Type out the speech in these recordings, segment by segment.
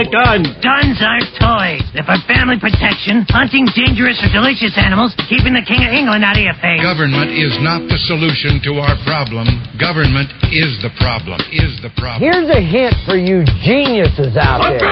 a gun. Guns aren't toys. They're for family protection, hunting dangerous or delicious animals, keeping the King of England out of your face. Government is not the solution to our problem. Government is the problem. Here's a hint for you geniuses out there.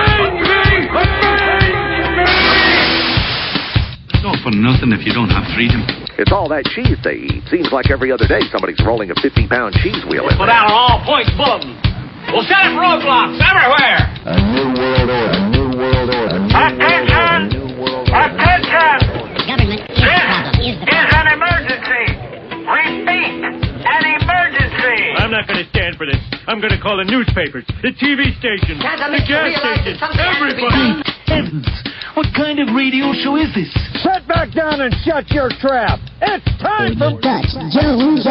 It's all for nothing if you don't have freedom. It's all that cheese they eat. Seems like every other day somebody's rolling a 50-pound cheese wheel in Put there. out an all-points bulletin. We'll set up roadblocks everywhere. A new world order. A new world order. Attention! Attention! Government is the problem. Is an emergency. Repeat, an emergency. I'm not going to stand for this. I'm going to call the newspapers, the TV stations, the gas stations, everybody. Heavens, what kind of radio show is this? Sit back down and shut your trap. It's time for Dutch Jones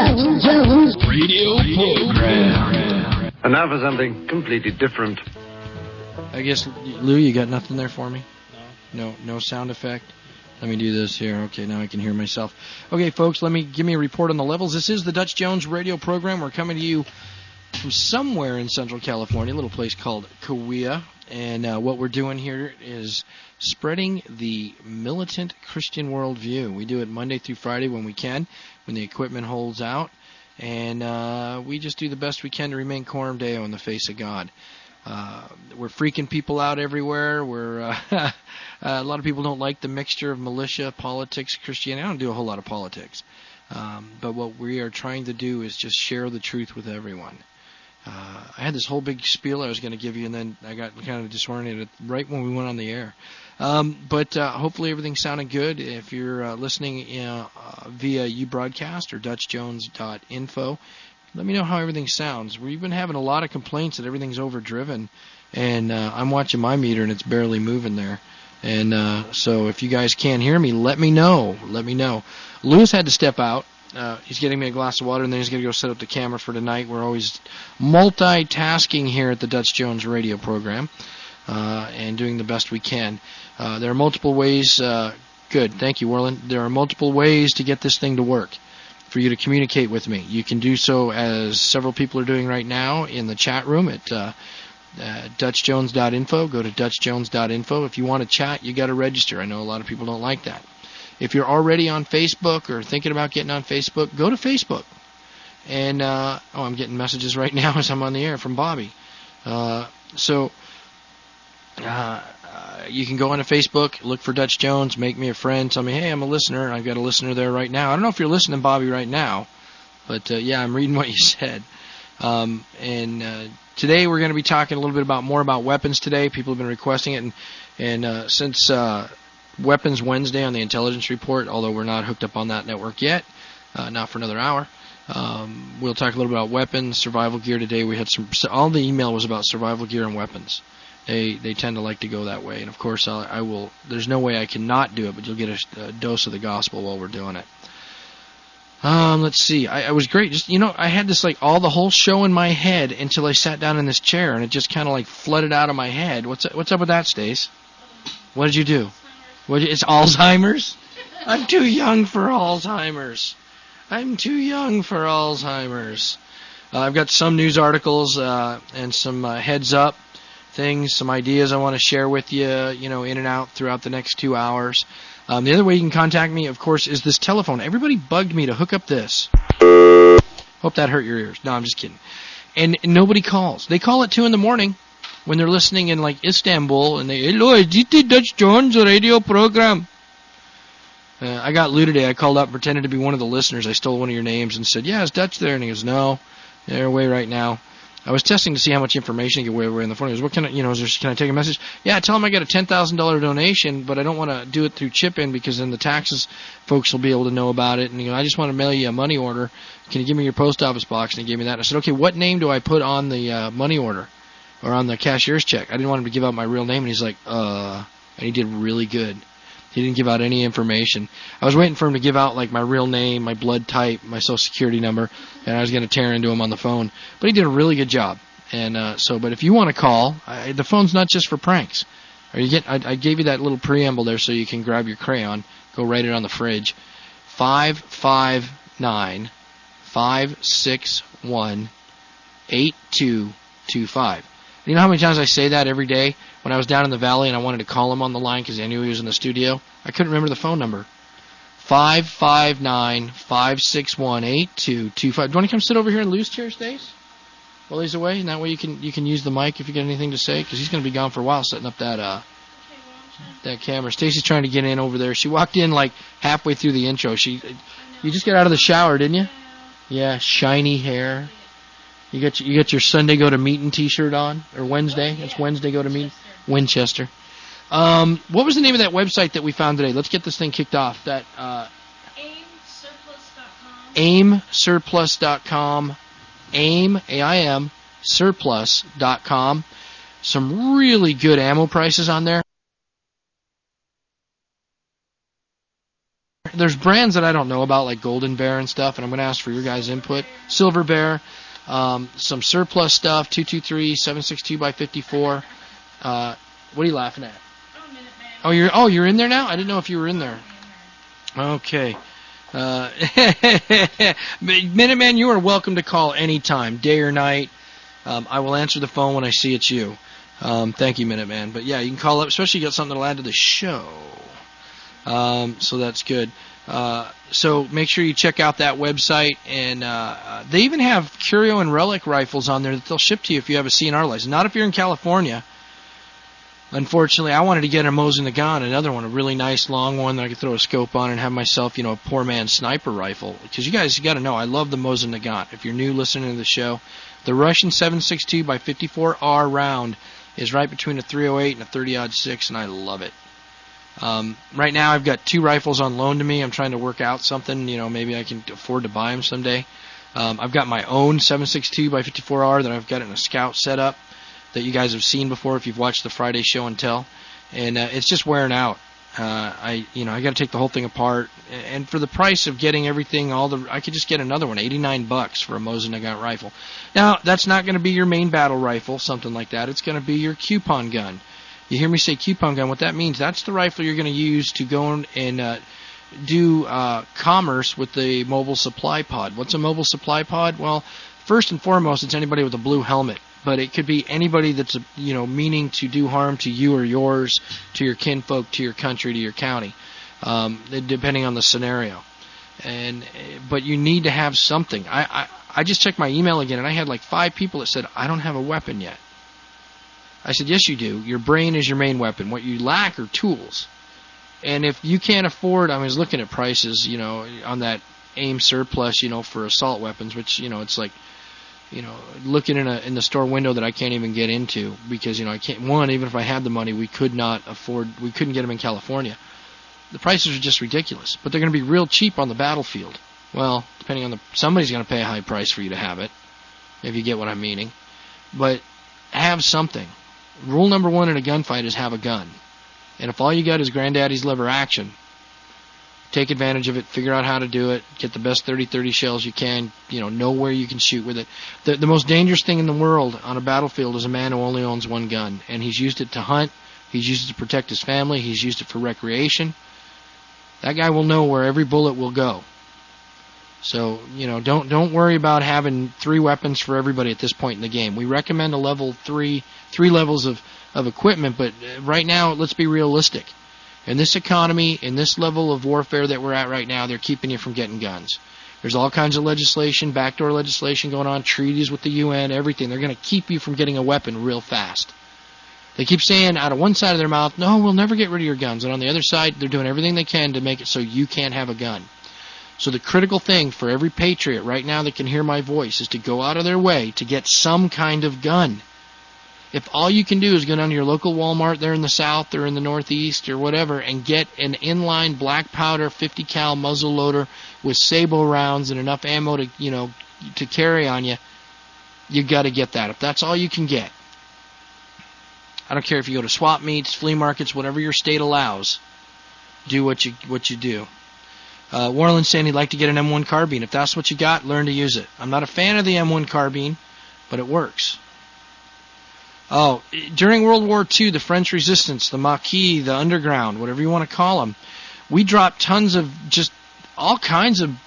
Radio program. And now for something completely different. I guess, Lou, you got nothing there for me? No sound effect? Let me do this here. Okay, now I can hear myself. Okay, folks, give me a report on the levels. This is the Dutch Jones radio program. We're coming to you from somewhere in Central California, a little place called Cahuilla. And what we're doing here is spreading the militant Christian worldview. We do it Monday through Friday when we can, when the equipment holds out. And we just do the best we can to remain coram Deo in the face of God. We're freaking people out everywhere. A lot of people don't like the mixture of militia, politics, Christianity. I don't do a whole lot of politics. But what we are trying to do is just share the truth with everyone. I had this whole big spiel I was going to give you, and then I got kind of disoriented right when we went on the air. But hopefully everything's sounding good. If you're listening via uBroadcast or DutchJones.info, let me know how everything sounds. We've been having a lot of complaints that everything's overdriven, and I'm watching my meter, and it's barely moving there. And so if you guys can't hear me, let me know. Louis had to step out. He's getting me a glass of water, and then he's going to go set up the camera for tonight. We're always multitasking here at the Dutch Jones radio program and doing the best we can. There are multiple ways. Good. Thank you, Warland. There are multiple ways to get this thing to work, for you to communicate with me. You can do so, as several people are doing right now, in the chat room at DutchJones.info. Go to DutchJones.info. If you want to chat, you got to register. I know a lot of people don't like that. If you're already on Facebook or thinking about getting on Facebook, go to Facebook. And, I'm getting messages right now as I'm on the air from Bobby. You can go onto Facebook, look for Dutch Jones, make me a friend, tell me, hey, I'm a listener. I've got a listener there right now. I don't know if you're listening, Bobby, right now, but, I'm reading what you said. Today we're going to be talking a little bit more about weapons today. People have been requesting it, and since Weapons Wednesday on the Intelligence Report, although we're not hooked up on that network yet, not for another hour. We'll talk a little bit about weapons, survival gear today. We had all the email was about survival gear and weapons. They tend to like to go that way, and of course I will. There's no way I can not do it, but you'll get a dose of the gospel while we're doing it. Let's see. I was great. Just I had this all the whole show in my head until I sat down in this chair, and it just kind of flooded out of my head. What's up with that, Stace? What did you do? It's Alzheimer's? I'm too young for Alzheimer's. I've got some news articles and some heads up things, some ideas I want to share with you, in and out throughout the next 2 hours. The other way you can contact me, of course, is this telephone. Everybody bugged me to hook up this. Hope that hurt your ears. No, I'm just kidding. And nobody calls. They call at 2 in the morning. When they're listening in Istanbul, and hello, is it the Dutch Jones radio program? I got Lou today. I called up and pretended to be one of the listeners. I stole one of your names and said, yeah, is Dutch there? And he goes, no, they're away right now. I was testing to see how much information he could away on the phone. He goes, what can I take a message? Yeah, tell him I got a $10,000 donation, but I don't want to do it through chip-in because then the taxes folks will be able to know about it. And he goes, I just want to mail you a money order. Can you give me your post office box? And he gave me that. And I said, okay, what name do I put on the money order? Or on the cashier's check. I didn't want him to give out my real name, and he's like, and he did really good. He didn't give out any information. I was waiting for him to give out my real name, my blood type, my social security number, and I was going to tear into him on the phone. But he did a really good job. And but if you want to call, the phone's not just for pranks. I gave you that little preamble there so you can grab your crayon, go write it on the fridge. 559-561-8225. You know how many times I say that every day? when I was down in the valley and I wanted to call him on the line because I knew he was in the studio. I couldn't remember the phone number. 559-561-8225. Do you want to come sit over here in Lou's chair, Stace? While he's away, and that way you can use the mic if you got anything to say, because he's going to be gone for a while setting up that camera. Stacy's trying to get in over there. She walked in like halfway through the intro. You just got out of the shower, didn't you? Yeah, shiny hair. You got your Sunday go to meeting T-shirt on, or Wednesday? It's Wednesday go to meeting. Winchester. What was the name of that website that we found today? Let's get this thing kicked off. That AIMsurplus.com. AIM, A-I-M, surplus.com. Some really good ammo prices on there. There's brands that I don't know about, like Golden Bear and stuff, and I'm going to ask for your guys' input. Silver Bear, some surplus stuff, 223, 762x54. What are you laughing at? You're in there now? I didn't know if you were in there. Okay. Minuteman, you are welcome to call anytime, day or night. I will answer the phone when I see it's you. Thank you, Minuteman. But yeah, you can call up, especially if you got something to add to the show. So that's good. So make sure you check out that website, and they even have curio and relic rifles on there that they'll ship to you if you have a CNR license. Not if you're in California. Unfortunately, I wanted to get a Mosin Nagant, another one, a really nice long one that I could throw a scope on and have myself, a poor man's sniper rifle. Because you guys got to know, I love the Mosin Nagant. If you're new listening to the show, the Russian 7.62x54R round is right between a 308 and a 30-06, and I love it. Right now, I've got 2 rifles on loan to me. I'm trying to work out something, maybe I can afford to buy them someday. I've got my own 7.62x54R that I've got in a Scout setup that you guys have seen before if you've watched the Friday show and tell, and it's just wearing out. I got to take the whole thing apart, and for the price of getting everything, I could just get another one, $89 for a Mosin Nagant rifle. Now, that's not going to be your main battle rifle, something like that. It's going to be your coupon gun. You hear me say coupon gun? What that means, that's the rifle you're going to use to go and do commerce with the mobile supply pod. What's a mobile supply pod? Well, first and foremost, it's anybody with a blue helmet. But it could be anybody that's, meaning to do harm to you or yours, to your kinfolk, to your country, to your county, depending on the scenario. But you need to have something. I just checked my email again, and I had like 5 people that said, I don't have a weapon yet. I said, yes, you do. Your brain is your main weapon. What you lack are tools. And if you can't afford, I was looking at prices, on that AIM surplus, for assault weapons, which, it's like, looking in the store window that I can't even get into because, I can't, even if I had the money, we couldn't get them in California. The prices are just ridiculous, but they're going to be real cheap on the battlefield. Well, depending on somebody's going to pay a high price for you to have it, if you get what I'm meaning. But have something. Rule number 1 in a gunfight is have a gun. And if all you got is granddaddy's lever action, take advantage of it, figure out how to do it, get the best 30-30 shells you can, know where you can shoot with it. The most dangerous thing in the world on a battlefield is a man who only owns one gun. And he's used it to hunt, he's used it to protect his family, he's used it for recreation. That guy will know where every bullet will go. So, don't worry about having 3 weapons for everybody at this point in the game. We recommend a level 3 levels of equipment, but right now, let's be realistic. In this economy, in this level of warfare that we're at right now, they're keeping you from getting guns. There's all kinds of legislation, backdoor legislation going on, treaties with the UN, everything. They're going to keep you from getting a weapon real fast. They keep saying out of one side of their mouth, no, we'll never get rid of your guns. And on the other side, they're doing everything they can to make it so you can't have a gun. So the critical thing for every patriot right now that can hear my voice is to go out of their way to get some kind of gun. If all you can do is go down to your local Walmart there in the south or in the northeast or whatever and get an inline black powder 50 cal muzzle loader with Sabo rounds and enough ammo to to carry on you, you got to get that. If that's all you can get, I don't care if you go to swap meets, flea markets, whatever your state allows, do what you do. Warland saying he'd like to get an M1 carbine. If that's what you got, learn to use it. I'm not a fan of the M1 carbine, but it works. Oh, during World War II, the French resistance, the Maquis, the underground, whatever you want to call them, we dropped tons of just all kinds of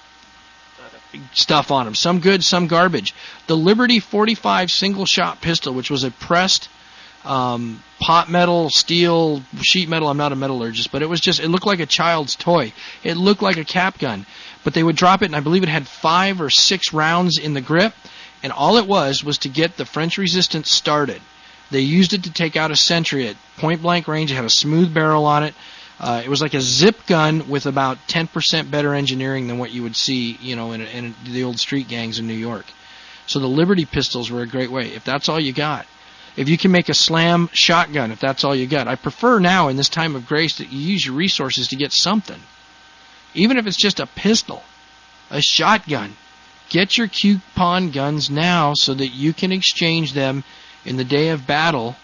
stuff on them. Some good, some garbage. The Liberty 45 single-shot pistol, which was a pressed pot metal, steel, sheet metal. I'm not a metallurgist, but it looked like a child's toy. It looked like a cap gun. But they would drop it, and I believe it had 5 or 6 rounds in the grip, and all it was to get the French resistance started. They used it to take out a sentry at point-blank range. It had a smooth barrel on it. It was like a zip gun with about 10% better engineering than what you would see, in the old street gangs in New York. So the Liberty pistols were a great way. If that's all you got, if you can make a slam shotgun, if that's all you got, I prefer now in this time of grace that you use your resources to get something. Even if it's just a pistol, a shotgun. Get your coupon guns now so that you can exchange them in the day of battle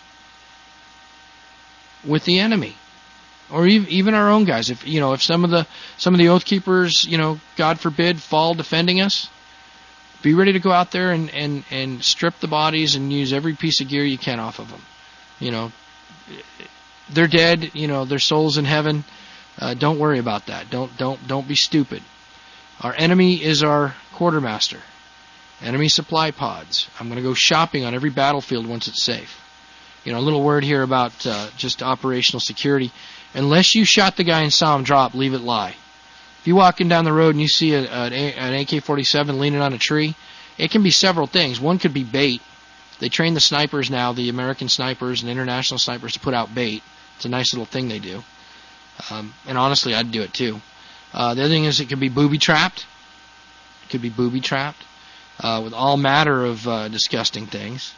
with the enemy, or even our own guys. If some of the Oath Keepers, God forbid, fall defending us, be ready to go out there and strip the bodies and use every piece of gear you can off of them. They're dead. Their soul's in heaven. Don't worry about that. Don't be stupid. Our enemy is our quartermaster. Enemy supply pods. I'm going to go shopping on every battlefield once it's safe. A little word here about just operational security. Unless you shot the guy and saw him drop, leave it lie. If you're walking down the road and you see an AK-47 leaning on a tree, it can be several things. One could be bait. They train the snipers now, the American snipers and international snipers, to put out bait. It's a nice little thing they do. And honestly, I'd do it too. The other thing is it could be booby-trapped. It could be booby-trapped with all matter of disgusting things.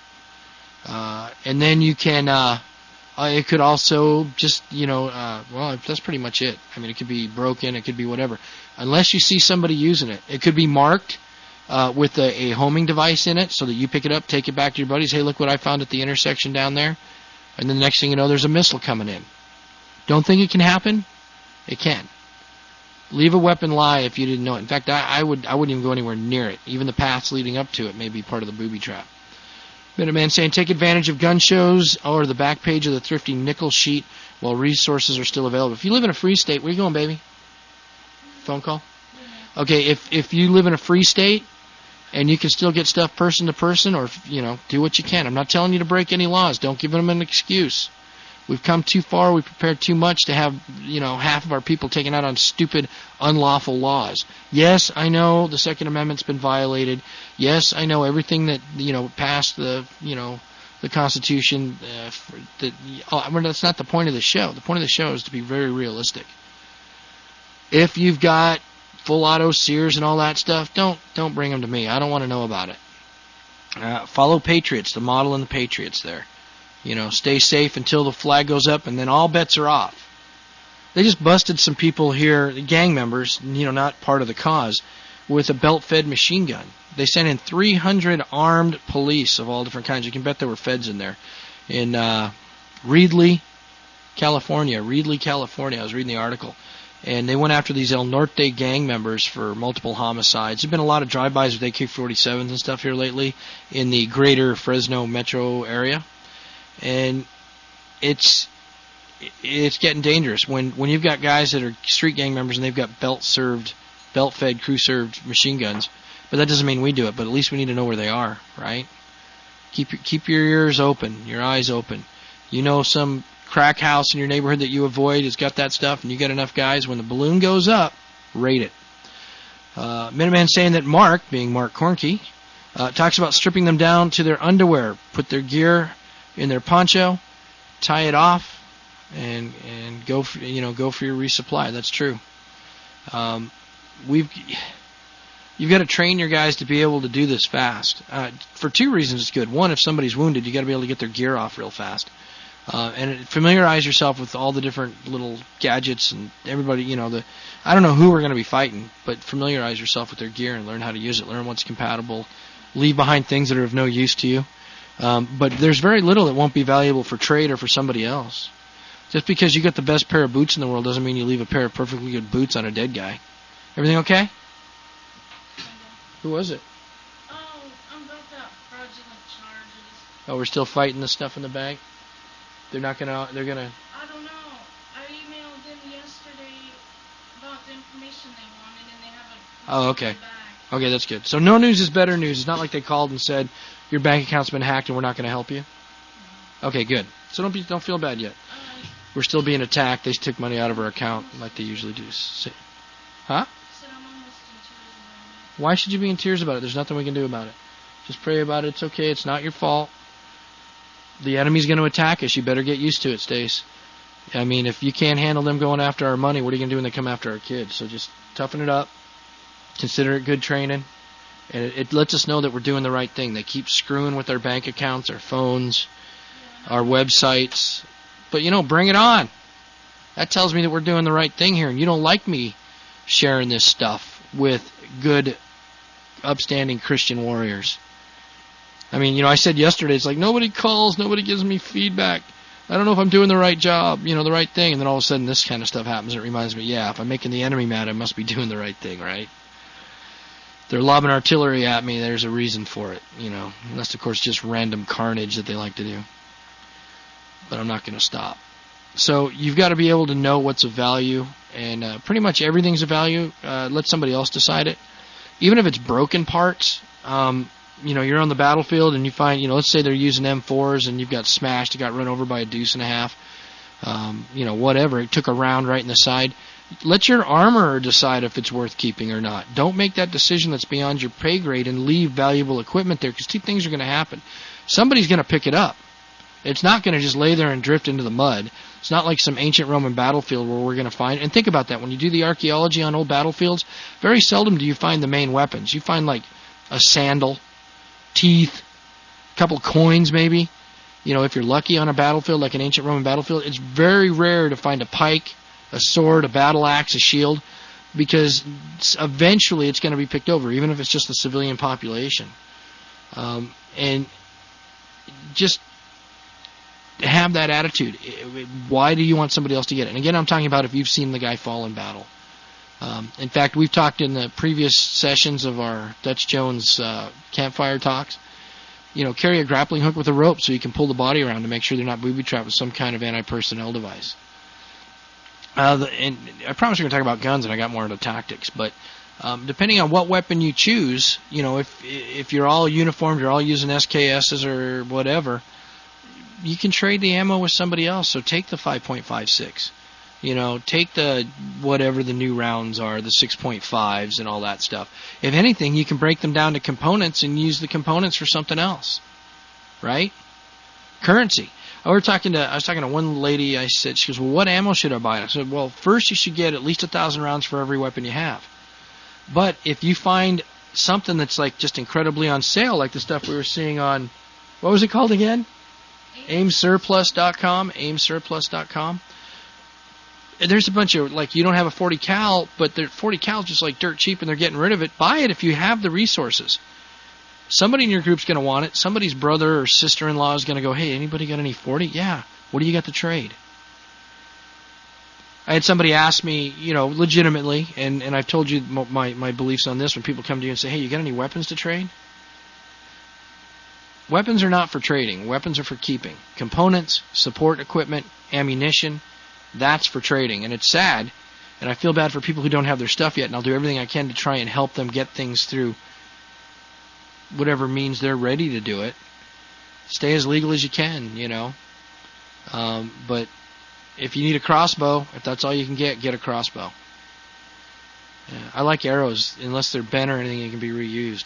And then you can, it could also just, well, that's pretty much it. I mean, it could be broken, it could be whatever. Unless you see somebody using it. It could be marked with a homing device in it so that you pick it up, take it back to your buddies. Hey, look what I found at the intersection down there. And then the next thing you know, there's a missile coming in. Don't think it can happen? It can. Leave a weapon lie if you didn't know it. In fact, I wouldn't even go anywhere near it. Even the paths leading up to it may be part of the booby trap. Minuteman saying, take advantage of gun shows or the back page of the Thrifty Nickel sheet while resources are still available. If you live in a free state, where you going, baby? Phone call? Okay, if you live in a free state and you can still get stuff person to person, or, do what you can. I'm not telling you to break any laws. Don't give them an excuse. We've come too far. We've prepared too much to have, half of our people taken out on stupid, unlawful laws. Yes, I know the Second Amendment's been violated. Yes, I know everything that, passed the Constitution. That's not the point of the show. The point of the show is to be very realistic. If you've got full auto Sears and all that stuff, don't bring them to me. I don't want to know about it. Follow Patriots, the model and the Patriots there. Stay safe until the flag goes up, and then all bets are off. They just busted some people here, gang members, not part of the cause, with a belt-fed machine gun. They sent in 300 armed police of all different kinds. You can bet there were feds in there. In Reedley, California. I was reading the article. And they went after these El Norte gang members for multiple homicides. There's been a lot of drive-bys with AK-47s and stuff here lately in the greater Fresno metro area. And it's getting dangerous when you've got guys that are street gang members and they've got belt-fed, crew-served machine guns. But that doesn't mean we do it. But at least we need to know where they are, right? Keep your ears open, your eyes open. Some crack house in your neighborhood that you avoid has got that stuff, and you got enough guys. When the balloon goes up, raid it. Minuteman saying that Mark, being Mark Cornke, talks about stripping them down to their underwear, put their gear in their poncho, tie it off, and go for your resupply. That's true. You've got to train your guys to be able to do this fast. For two reasons, it's good. One, if somebody's wounded, you got to be able to get their gear off real fast. And familiarize yourself with all the different little gadgets and everybody. I don't know who we're going to be fighting, but familiarize yourself with their gear and learn how to use it. Learn what's compatible. Leave behind things that are of no use to you. But there's very little that won't be valuable for trade or for somebody else. Just because you got the best pair of boots in the world doesn't mean you leave a pair of perfectly good boots on a dead guy. Everything okay? Who was it? Oh, I'm about that fraudulent charges. Oh, we're still fighting the stuff in the bag? They're gonna... I don't know. I emailed them yesterday about the information they wanted, and they haven't... Oh, okay. Okay, that's good. So no news is better news. It's not like they called and said, your bank account's been hacked and we're not going to help you. Okay, good. So don't feel bad yet. We're still being attacked. They took money out of our account like they usually do. Huh? Why should you be in tears about it? There's nothing we can do about it. Just pray about it. It's okay. It's not your fault. The enemy's going to attack us. You better get used to it, Stace. I mean, if you can't handle them going after our money, what are you going to do when they come after our kids? So just toughen it up. Consider it good training. And it lets us know that we're doing the right thing. They keep screwing with our bank accounts, our phones, our websites. But, bring it on. That tells me that we're doing the right thing here. And you don't like me sharing this stuff with good, upstanding Christian warriors. I mean, I said yesterday, it's like nobody calls, nobody gives me feedback. I don't know if I'm doing the right job, the right thing. And then all of a sudden this kind of stuff happens. It reminds me, if I'm making the enemy mad, I must be doing the right thing, right? They're lobbing artillery at me. There's a reason for it, Unless, of course, just random carnage that they like to do. But I'm not going to stop. So you've got to be able to know what's of value. And pretty much everything's of value. Let somebody else decide it. Even if it's broken parts, you're on the battlefield and you find, let's say they're using M4s and you've got smashed, it got run over by a deuce and a half, whatever. It took a round right in the side. Let your armorer decide if it's worth keeping or not. Don't make that decision that's beyond your pay grade and leave valuable equipment there, because two things are going to happen. Somebody's going to pick it up. It's not going to just lay there and drift into the mud. It's not like some ancient Roman battlefield where we're going to find... And think about that. When you do the archaeology on old battlefields, very seldom do you find the main weapons. You find like a sandal, teeth, a couple coins maybe. If you're lucky on a battlefield like an ancient Roman battlefield, it's very rare to find a pike, a sword, a battle axe, a shield, because eventually it's going to be picked over, even if it's just the civilian population. And just have that attitude. Why do you want somebody else to get it? And again, I'm talking about if you've seen the guy fall in battle. In fact, we've talked in the previous sessions of our Dutch Jones campfire talks. Carry a grappling hook with a rope so you can pull the body around to make sure they're not booby-trapped with some kind of anti-personnel device. And I promise we're going to talk about guns, and I got more into tactics. But depending on what weapon you choose, if you're all uniformed, you're all using SKSs or whatever, you can trade the ammo with somebody else. So take the 5.56. Take the whatever the new rounds are, the 6.5s and all that stuff. If anything, you can break them down to components and use the components for something else, right? Currency. I was talking to one lady. I said, she goes, well, what ammo should I buy? I said, well, first you should get at least 1,000 rounds for every weapon you have. But if you find something that's like just incredibly on sale, like the stuff we were seeing on, what was it called again? AimSurplus.com. AimSurplus.com. There's a bunch of, like, you don't have a 40 cal, but the 40 cal is just like dirt cheap and they're getting rid of it. Buy it if you have the resources. Somebody in your group's going to want it. Somebody's brother or sister-in-law is going to go, hey, anybody got any 40? Yeah. What do you got to trade? I had somebody ask me, legitimately, and I've told you my beliefs on this when people come to you and say, hey, you got any weapons to trade? Weapons are not for trading. Weapons are for keeping. Components, support equipment, ammunition, that's for trading. And it's sad, and I feel bad for people who don't have their stuff yet, and I'll do everything I can to try and help them get things through whatever means they're ready to do it. Stay as legal as you can, but if you need a crossbow, if that's all you can get a crossbow. Yeah, I like arrows. Unless they're bent or anything, they can be reused.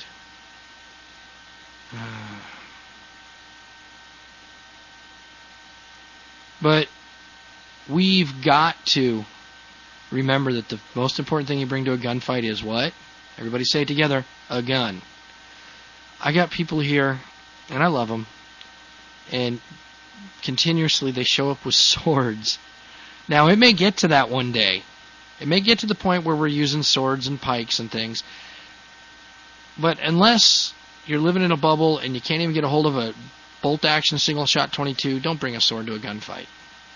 But we've got to remember that the most important thing you bring to a gunfight is what? Everybody say it together. A gun. I got people here, and I love them, and continuously they show up with swords. Now, it may get to that one day. It may get to the point where we're using swords and pikes and things. But unless you're living in a bubble and you can't even get a hold of a bolt-action single-shot 22, don't bring a sword to a gunfight.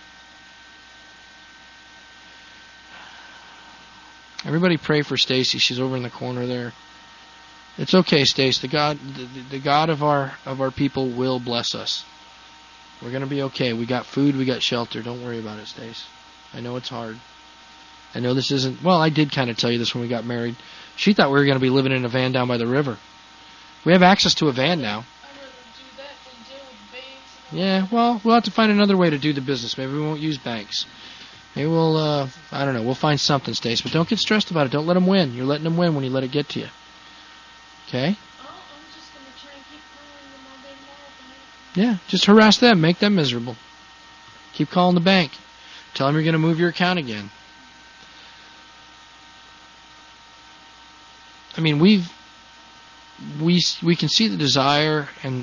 Everybody pray for Stacy. She's over in the corner there. It's okay, Stace. The God of our people will bless us. We're going to be okay. We got food, we got shelter. Don't worry about it, Stace. I know it's hard. I know this isn't... Well, I did kind of tell you this when we got married. She thought we were going to be living in a van down by the river. We have access to a van now. I'd rather do that than deal with banks and Yeah, well, we'll have to find another way to do the business. Maybe we won't use banks. Maybe we'll, I don't know, we'll find something, Stace. But don't get stressed about it. Don't let them win. You're letting them win when you let it get to you. Okay? Oh, I'm just going to try and keep calling them all day tomorrow. Yeah, just harass them. Make them miserable. Keep calling the bank. Tell them you're going to move your account again. I mean, we can see the desire and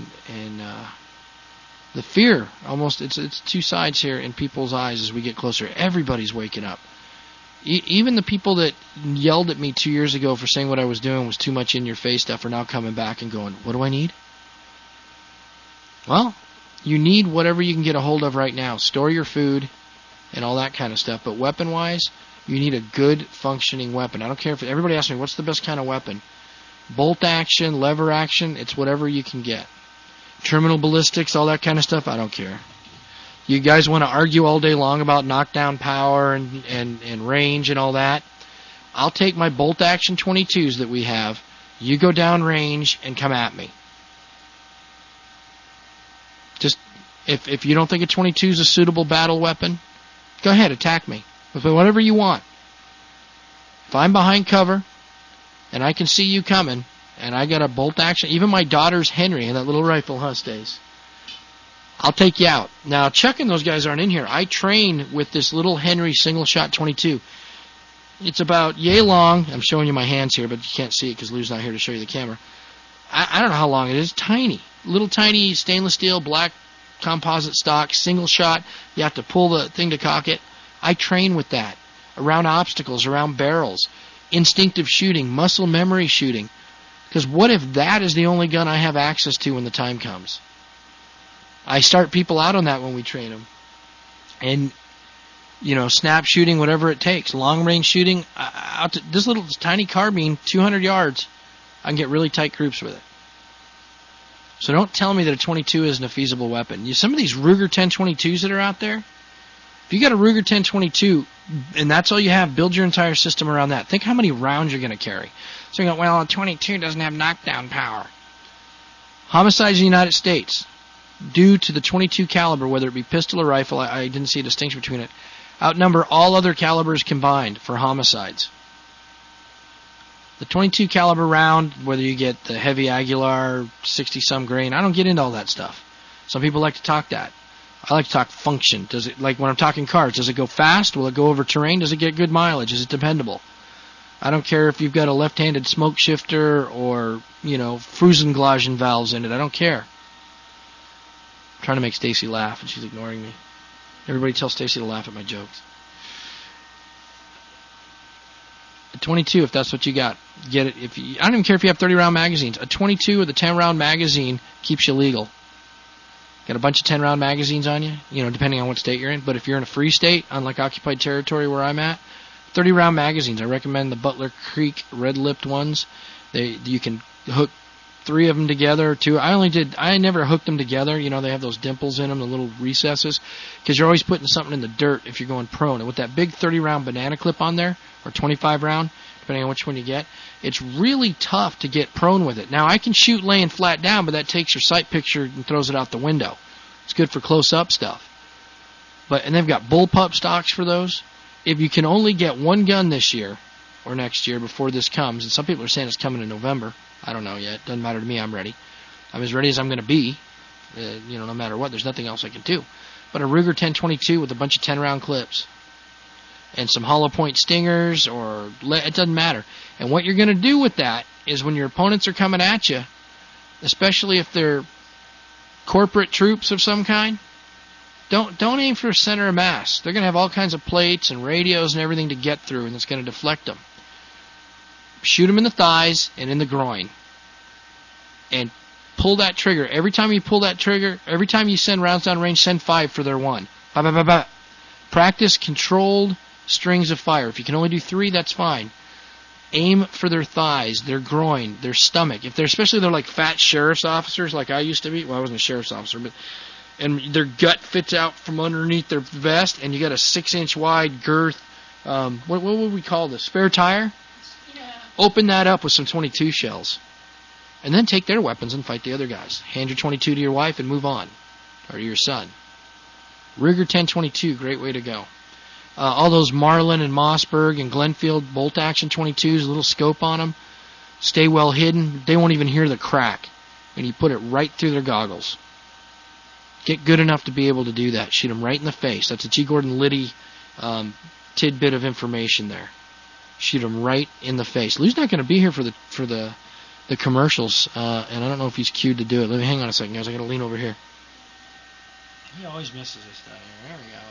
the fear. Almost, it's two sides here in people's eyes as we get closer. Everybody's waking up. Even the people that yelled at me 2 years ago for saying what I was doing was too much in your face stuff are now coming back and going, what do I need? Well, you need whatever you can get a hold of right now. Store your food and all that kind of stuff. But weapon-wise, you need a good functioning weapon. I don't care if everybody asks me, what's the best kind of weapon? Bolt action, lever action, it's whatever you can get. Terminal ballistics, all that kind of stuff, I don't care. You guys want to argue all day long about knockdown power and range and all that? I'll take my bolt action 22s that we have. You go down range and come at me. Just, if you don't think a 22 is a suitable battle weapon, go ahead, attack me. With whatever you want. If I'm behind cover, and I can see you coming, and I got a bolt action, even my daughter's Henry and that little rifle, huh, Stace? I'll take you out. Now, Chuck and those guys aren't in here. I train with this little Henry single-shot 22. It's about yay long. I'm showing you my hands here, but you can't see it because Lou's not here to show you the camera. I don't know how long it is. Tiny. Little tiny stainless steel, black composite stock, single shot. You have to pull the thing to cock it. I train with that. Around obstacles, around barrels. Instinctive shooting, muscle memory shooting. Because what if that is the only gun I have access to when the time comes? I start people out on that when we train them. And, snap shooting, whatever it takes. Long range shooting, this little tiny carbine, 200 yards, I can get really tight groups with it. So don't tell me that a 22 isn't a feasible weapon. Some of these Ruger 1022s that are out there, if you got a Ruger 1022 and that's all you have, build your entire system around that. Think how many rounds you're going to carry. So you go, well, a 22 doesn't have knockdown power. Homicides in the United States, due to the 22 caliber, whether it be pistol or rifle, I didn't see a distinction between it, outnumber all other calibers combined for homicides. The 22 caliber round, whether you get the heavy Aguilar, 60-some grain, I don't get into all that stuff. Some people like to talk that. I like to talk function. Does it, like when I'm talking cars, does it go fast? Will it go over terrain? Does it get good mileage? Is it dependable? I don't care if you've got a left-handed smoke shifter or, Frusenglasen valves in it. I don't care. I'm trying to make Stacy laugh, and she's ignoring me. Everybody tell Stacy to laugh at my jokes. A 22, if that's what you got, get it. I don't even care if you have 30-round magazines. A 22 with a 10-round magazine keeps you legal. Got a bunch of 10-round magazines on you, depending on what state you're in. But if you're in a free state, unlike occupied territory where I'm at, 30-round magazines. I recommend the Butler Creek red-lipped ones. You can hook 3 of them together. 2. I never hooked them together. They have those dimples in them, the little recesses, because you're always putting something in the dirt if you're going prone. And with that big 30-round banana clip on there, or 25-round, depending on which one you get, it's really tough to get prone with it. Now, I can shoot laying flat down, but that takes your sight picture and throws it out the window. It's good for close-up stuff. And they've got bullpup stocks for those. If you can only get one gun this year or next year before this comes, and some people are saying it's coming in November. I don't know yet. Doesn't matter to me. I'm ready. I'm as ready as I'm going to be. No matter what. There's nothing else I can do. But a Ruger 1022 with a bunch of 10-round clips and some hollow point stingers, it doesn't matter. And what you're going to do with that is when your opponents are coming at you, especially if they're corporate troops of some kind, don't aim for center of mass. They're going to have all kinds of plates and radios and everything to get through, and it's going to deflect them. Shoot them in the thighs and in the groin. And pull that trigger. Every time you pull that trigger, every time you send rounds down range, send 5 for their 1. Practice controlled strings of fire. If you can only do 3, that's fine. Aim for their thighs, their groin, their stomach. Especially they're like fat sheriff's officers like I used to be. Well, I wasn't a sheriff's officer, and their gut fits out from underneath their vest, and you got a 6-inch wide girth. What would we call this? Spare tire? Yeah. Open that up with some 22 shells. And then take their weapons and fight the other guys. Hand your 22 to your wife and move on. or to your son. Ruger 1022, great way to go. All those Marlin and Mossberg and Glenfield bolt action 22s, a little scope on them, stay well hidden. They won't even hear the crack, and you put it right through their goggles. Get good enough to be able to do that. Shoot them right in the face. That's a G. Gordon Liddy tidbit of information there. Shoot them right in the face. Lou's not going to be here for the commercials, and I don't know if he's cued to do it. Let me hang on a second, guys. I got to lean over here. He always misses this down here. There we go.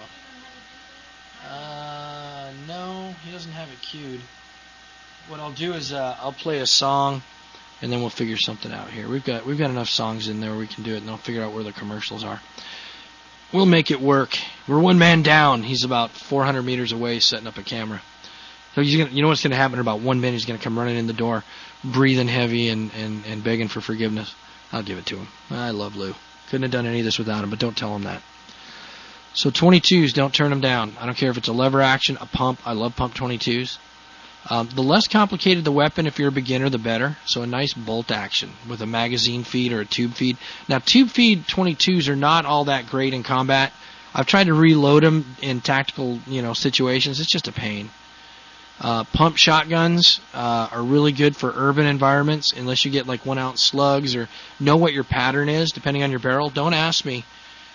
No, he doesn't have it cued. What I'll do is I'll play a song, and then we'll figure something out here. We've got enough songs in there where we can do it, and I'll figure out where the commercials are. We'll make it work. We're one man down. He's about 400 meters away setting up a camera. So you know what's going to happen in about 1 minute? He's going to come running in the door, breathing heavy and begging for forgiveness. I'll give it to him. I love Lou. Couldn't have done any of this without him, but don't tell him that. So 22s, don't turn them down. I don't care if it's a lever action, a pump. I love pump 22s. The less complicated the weapon, if you're a beginner, the better. So a nice bolt action with a magazine feed or a tube feed. Now, tube feed 22s are not all that great in combat. I've tried to reload them in tactical, situations. It's just a pain. Pump shotguns are really good for urban environments, unless you get like 1 ounce slugs or know what your pattern is, depending on your barrel. Don't ask me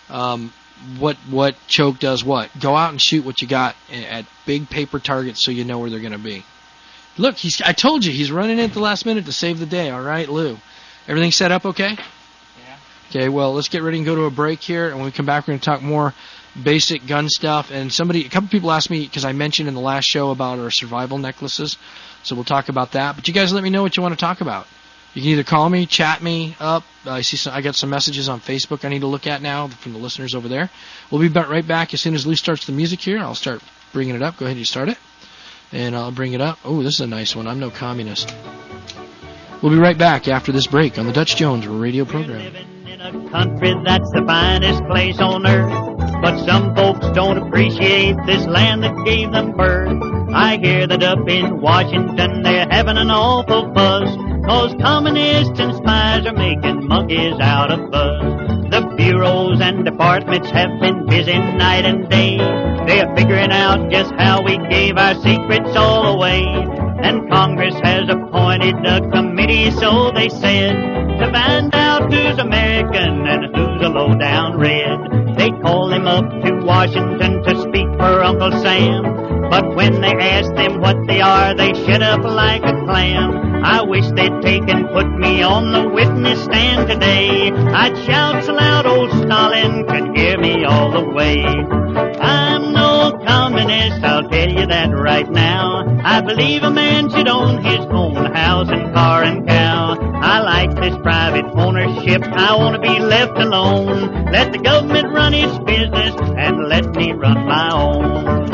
what choke does what. Go out and shoot what you got at big paper targets so you know where they're going to be. Look, I told you, he's running in at the last minute to save the day. All right, Lou. Everything set up okay? Yeah. Okay, well, let's get ready and go to a break here, and when we come back, we're going to talk more basic gun stuff. And a couple people asked me, because I mentioned in the last show about our survival necklaces, so we'll talk about that. But you guys let me know what you want to talk about. You can either call me, chat me up. I got some messages on Facebook I need to look at now from the listeners over there. We'll be right back as soon as Lou starts the music here. I'll start bringing it up. Go ahead, you start it. And I'll bring it up. Oh, this is a nice one. I'm no communist. We'll be right back after this break on the Dutch Jones radio program. We're living in a country that's the finest place on earth, but some folks don't appreciate this land that gave them birth. I hear that up in Washington they're having an awful fuss, 'cause communists and spies are making monkeys out of us. The bureaus and departments have been busy night and day. They're figuring out just how we gave our secrets all away. And Congress has appointed a committee, so they said, to find out who's American and who's a low-down red. They called him up to Washington to speak for Uncle Sam, but when they asked them what they are, they shut up like a clam. I wish they'd take and put me on the witness stand today. I'd shout so loud old Stalin could hear me all the way. I'm no communist, I'll tell you that right now. I believe a man should own his own house and car and cow. I like this private ownership, I want to be left alone. Let the government run its business and let me run my own.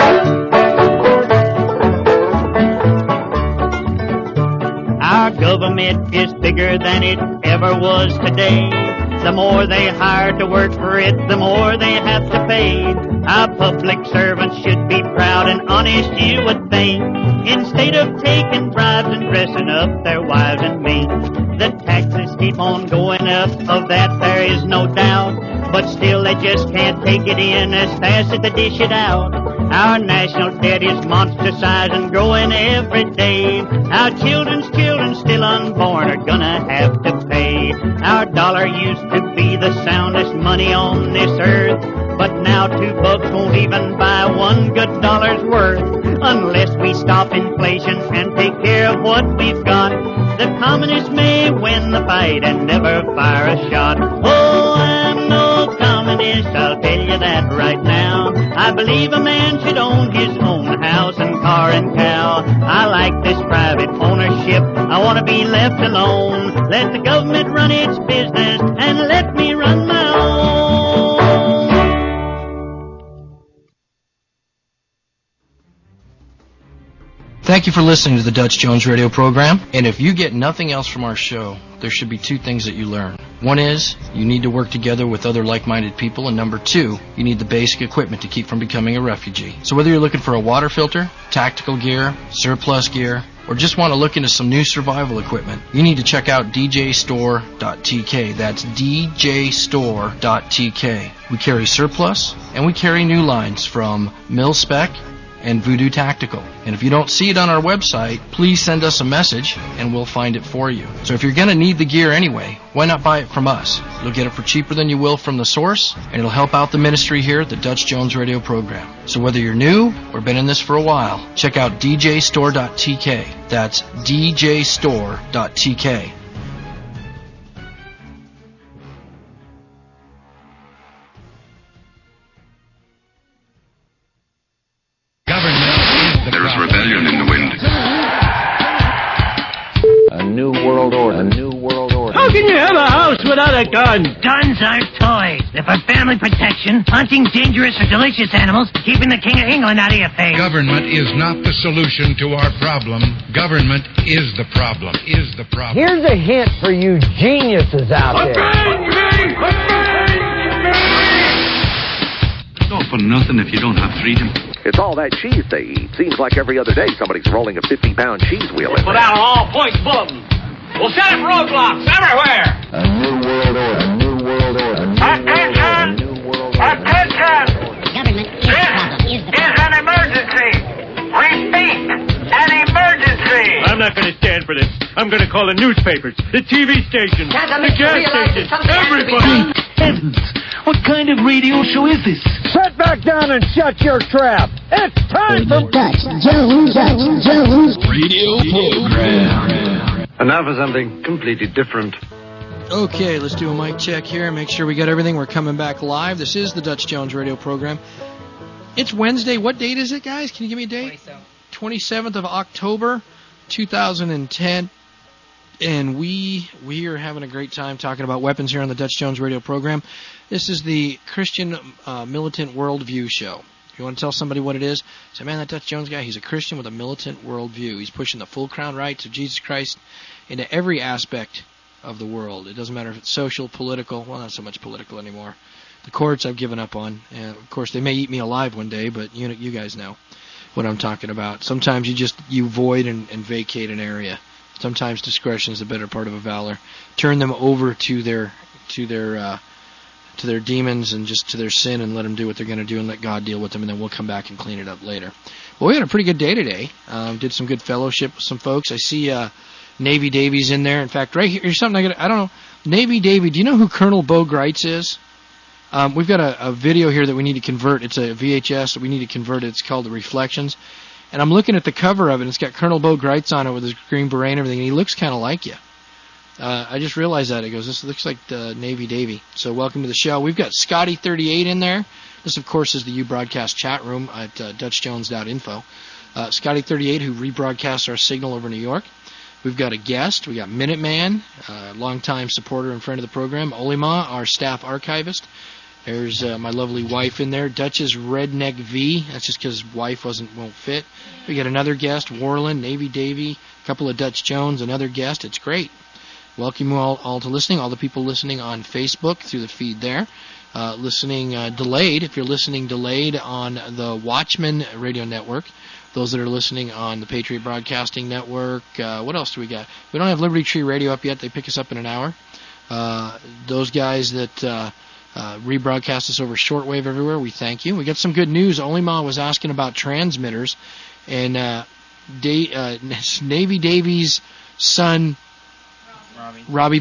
Our government is bigger than it ever was today. The more they hire to work for it, the more they have to pay. Our public servants should be proud and honest, you would think, instead of taking bribes and dressing up their wives and me. The taxes keep on going up, of that there is no doubt, but still they just can't take it in as fast as they dish it out. Our national debt is monster size and growing every day. Our children's children still unborn are gonna have to pay. Our dollar used to be the soundest money on this earth, but now $2 won't even buy one good dollar's worth. Unless we stop inflation and take care of what we've got, the communists may win the fight and never fire a shot. Oh, I'm no communist, I'll tell you that right now. I believe a man should own his own house and car and cow. I like this private ownership, I want to be left alone. Let the government run its business and let me run my own. Thank you for listening to the Dutch Jones radio program. And if you get nothing else from our show, there should be two things that you learn. One is you need to work together with other like-minded people. And number two, you need the basic equipment to keep from becoming a refugee. So whether you're looking for a water filter, tactical gear, surplus gear, or just want to look into some new survival equipment, you need to check out djstore.tk. That's djstore.tk. We carry surplus, and we carry new lines from Mil-Spec and Voodoo Tactical. And if you don't see it on our website, please send us a message and we'll find it for you. So if you're going to need the gear anyway, why not buy it from us? You'll get it for cheaper than you will from the source, and it'll help out the ministry here at the Dutch Jones radio program. So whether you're new or been in this for a while, check out djstore.tk. That's djstore.tk. There's rebellion in the wind. A new world order. A new world order. How can you have a house without a gun? Guns aren't toys. They're for family protection, hunting dangerous or delicious animals, keeping the King of England out of your face. Government is not the solution to our problem. Government is the problem. Here's a hint for you geniuses out there. It's all for nothing if you don't have freedom. It's all that cheese they eat. Seems like every other day somebody's rolling a 50-pound cheese wheel in Put there. out an all-points bulletin. We'll set up roadblocks everywhere. A new world order. A new world order. Attention! Attention! Government is the problem. Is the This is an emergency. Repeat, an emergency. I'm not going to stand for this. I'm going to call the newspapers, the TV stations, the gas stations, everybody. Heavens! What kind of radio show is this? Sit back down and shut your trap. It's time for Dutch Jones Radio program. And now for something completely different. Okay, let's do a mic check here. Make sure we got everything. We're coming back live. This is the Dutch Jones radio program. It's Wednesday. What date is it, guys? Can you give me a date? 27th of October, 2010. And we are having a great time talking about weapons here on the Dutch Jones radio program. This is the Christian Militant Worldview show. If you want to tell somebody what it is, say, man, that Dutch Jones guy, he's a Christian with a militant worldview. He's pushing the full crown rights of Jesus Christ into every aspect of the world. It doesn't matter if it's social, political. Well, not so much political anymore. The courts I've given up on. And of course, they may eat me alive one day, but you guys know what I'm talking about. Sometimes you void and vacate an area. Sometimes discretion is the better part of a valor. Turn them over to their demons and just to their sin, and let them do what they're going to do, and let God deal with them, and then we'll come back and clean it up later. Well, we had a pretty good day today. Did some good fellowship with some folks. I see Navy Davies in there. In fact, right here, here's something I don't know. Navy Davy, do you know who Colonel Bo Greitz is? We've got a video here that we need to convert. It's a VHS that we need to convert. It's called The Reflections. And I'm looking at the cover of it, and it's got Colonel Bo Greitz on it with his green beret and everything, and he looks kind of like you. I just realized that. He goes, this looks like the Navy Davy. So welcome to the show. We've got Scotty38 in there. This, of course, is the U-Broadcast chat room at DutchJones.info. Scotty38, who rebroadcasts our signal over New York. We've got a guest. We got Minuteman, longtime supporter and friend of the program. Olima, our staff archivist. There's my lovely wife in there, Dutch's Redneck V. That's just because wife won't fit. We got another guest, Warland, Navy Davy, a couple of Dutch Jones, another guest. It's great. Welcome you all to listening. All the people listening on Facebook through the feed there. Listening delayed, if you're listening delayed on the Watchman Radio Network. Those that are listening on the Patriot Broadcasting Network. What else do we got? We don't have Liberty Tree Radio up yet. They pick us up in an hour. Those guys that rebroadcast us over shortwave everywhere, we thank you. We got some good news. Olima was asking about transmitters, and Navy Davies' son, Robbie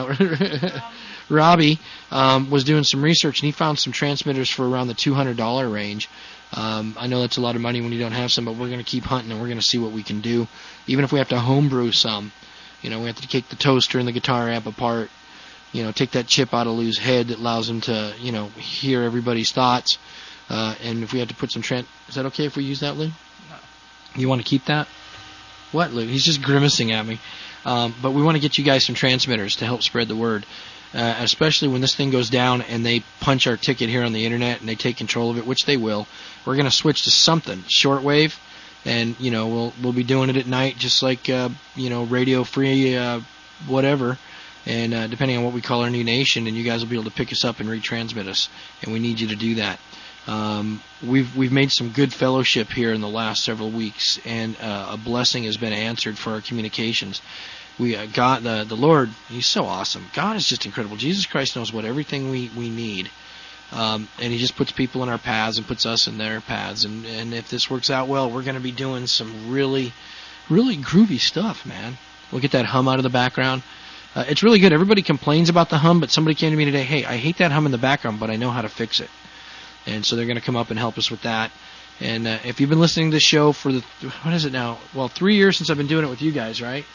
was doing some research, and he found some transmitters for around the $200 range. I know that's a lot of money when you don't have some, but we're going to keep hunting, and we're going to see what we can do. Even if we have to homebrew some, we have to take the toaster and the guitar amp apart, take that chip out of Lou's head that allows him to, hear everybody's thoughts. And if we had to put some is that okay if we use that, Lou? No. You want to keep that? What, Lou? He's just grimacing at me. But we want to get you guys some transmitters to help spread the word. Especially when this thing goes down and they punch our ticket here on the internet and they take control of it, which they will. We're going to switch to something. Shortwave. And we'll be doing it at night, just like Radio Free, whatever. And depending on what we call our new nation, and you guys will be able to pick us up and retransmit us, and we need you to do that. We've made some good fellowship here in the last several weeks, and a blessing has been answered for our communications. We God, the Lord, He's so awesome. God is just incredible. Jesus Christ knows what everything we need, and He just puts people in our paths and puts us in their paths. And if this works out well, we're going to be doing some really, really groovy stuff, man. We'll get that hum out of the background. It's really good. Everybody complains about the hum, but somebody came to me today, hey, I hate that hum in the background, but I know how to fix it. And so they're going to come up and help us with that. And if you've been listening to the show for what is it now? Well, 3 years since I've been doing it with you guys, right?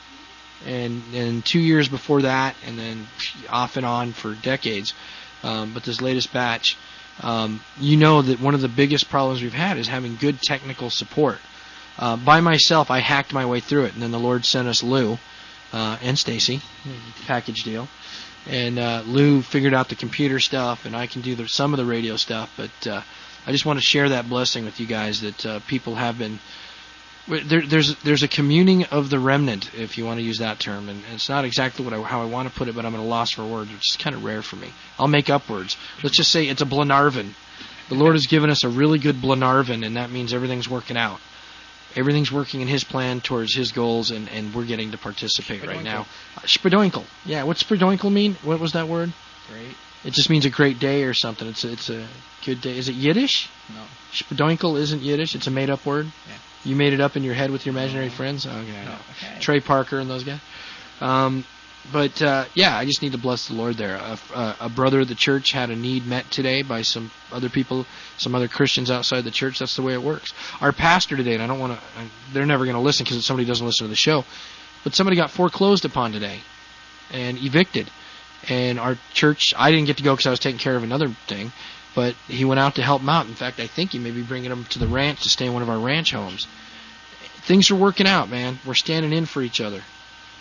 And 2 years before that, and then off and on for decades. But this latest batch, you know that one of the biggest problems we've had is having good technical support. By myself, I hacked my way through it, and then the Lord sent us Lou. And Stacy, package deal. And Lou figured out the computer stuff, and I can do some of the radio stuff. But I just want to share that blessing with you guys that people have been. There's a communing of the remnant, if you want to use that term, and it's not exactly how I want to put it, but I'm at a loss for words, which is kind of rare for me. I'll make up words. Let's just say it's a Blenarvin. The Lord has given us a really good Blenarvin, and that means everything's working out. Everything's working in His plan towards His goals, and we're getting to participate right now. Spadoinkle. Yeah, what's spadoinkle mean? What was that word? Great. It just means a great day or something. It's a good day. Is it Yiddish? No. Spadoinkle isn't Yiddish. It's a made-up word? Yeah. You made it up in your head with your imaginary friends? Okay. No. Okay. Trey Parker and those guys. But I just need to bless the Lord there. A brother of the church had a need met today by some other people, some other Christians outside the church. That's the way it works. Our pastor today, and I don't want to, they're never going to listen because somebody doesn't listen to the show, but somebody got foreclosed upon today and evicted. And our church, I didn't get to go because I was taking care of another thing, but he went out to help him out. In fact, I think he may be bringing him to the ranch to stay in one of our ranch homes. Things are working out, man. We're standing in for each other.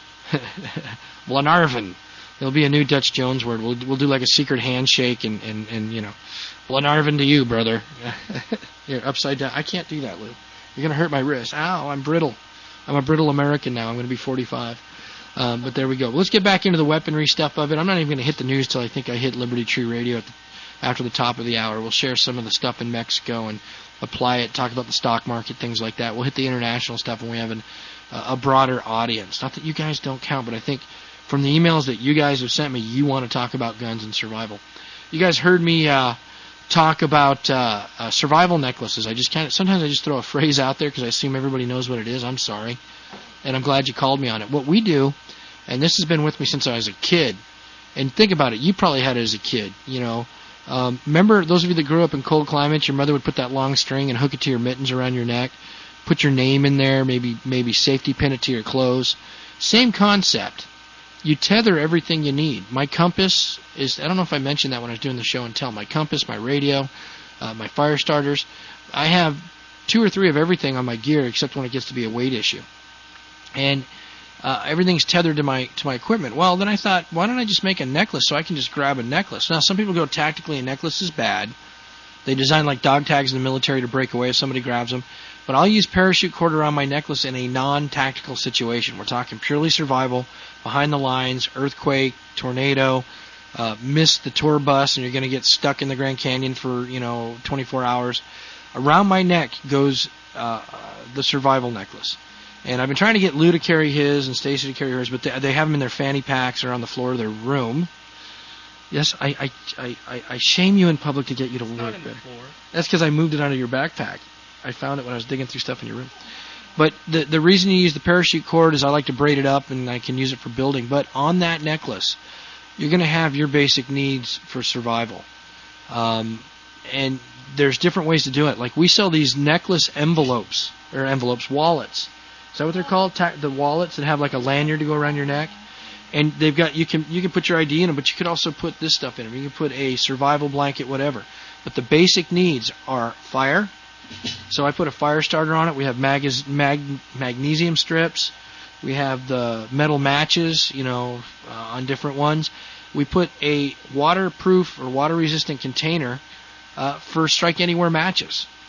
Blenarvin. There'll be a new Dutch Jones word. We'll do like a secret handshake and Blenarvin to you, brother. Here, upside down. I can't do that, Lou. You're going to hurt my wrist. Ow, I'm brittle. I'm a brittle American now. I'm going to be 45. But there we go. Let's get back into the weaponry stuff of it. I'm not even going to hit the news till I think I hit Liberty Tree Radio after the top of the hour. We'll share some of the stuff in Mexico and apply it, talk about the stock market, things like that. We'll hit the international stuff when we have a broader audience. Not that you guys don't count, but I think from the emails that you guys have sent me, you want to talk about guns and survival. You guys heard me talk about survival necklaces. Sometimes I just throw a phrase out there because I assume everybody knows what it is. I'm sorry. And I'm glad you called me on it. What we do, and this has been with me since I was a kid, and think about it, you probably had it as a kid, remember those of you that grew up in cold climates, your mother would put that long string and hook it to your mittens around your neck, put your name in there, maybe safety pin it to your clothes. Same concept. You tether everything you need. My compass is, I don't know if I mentioned that when I was doing the show and tell, my compass, my radio, my fire starters. I have 2 or 3 of everything on my gear except when it gets to be a weight issue. And everything's tethered to my equipment. Well, then I thought, why don't I just make a necklace so I can just grab a necklace? Now, some people go tactically, a necklace is bad. They design like dog tags in the military to break away if somebody grabs them. But I'll use parachute cord around my necklace in a non-tactical situation. We're talking purely survival, behind the lines, earthquake, tornado, miss the tour bus, and you're going to get stuck in the Grand Canyon for 24 hours. Around my neck goes the survival necklace. And I've been trying to get Lou to carry his and Stacy to carry hers, but they have them in their fanny packs or on the floor of their room. Yes, I shame you in public to get you to work better. That's because I moved it out of your backpack. I found it when I was digging through stuff in your room. But the reason you use the parachute cord is I like to braid it up and I can use it for building. But on that necklace, you're going to have your basic needs for survival. And there's different ways to do it. Like we sell these necklace wallets. Is that what they're called? The wallets that have like a lanyard to go around your neck. And they've got you can put your ID in them, but you could also put this stuff in them. You can put a survival blanket, whatever. But the basic needs are fire. So I put a fire starter on it. We have magnesium strips. We have the metal matches, on different ones. We put a waterproof or water-resistant container for strike anywhere matches.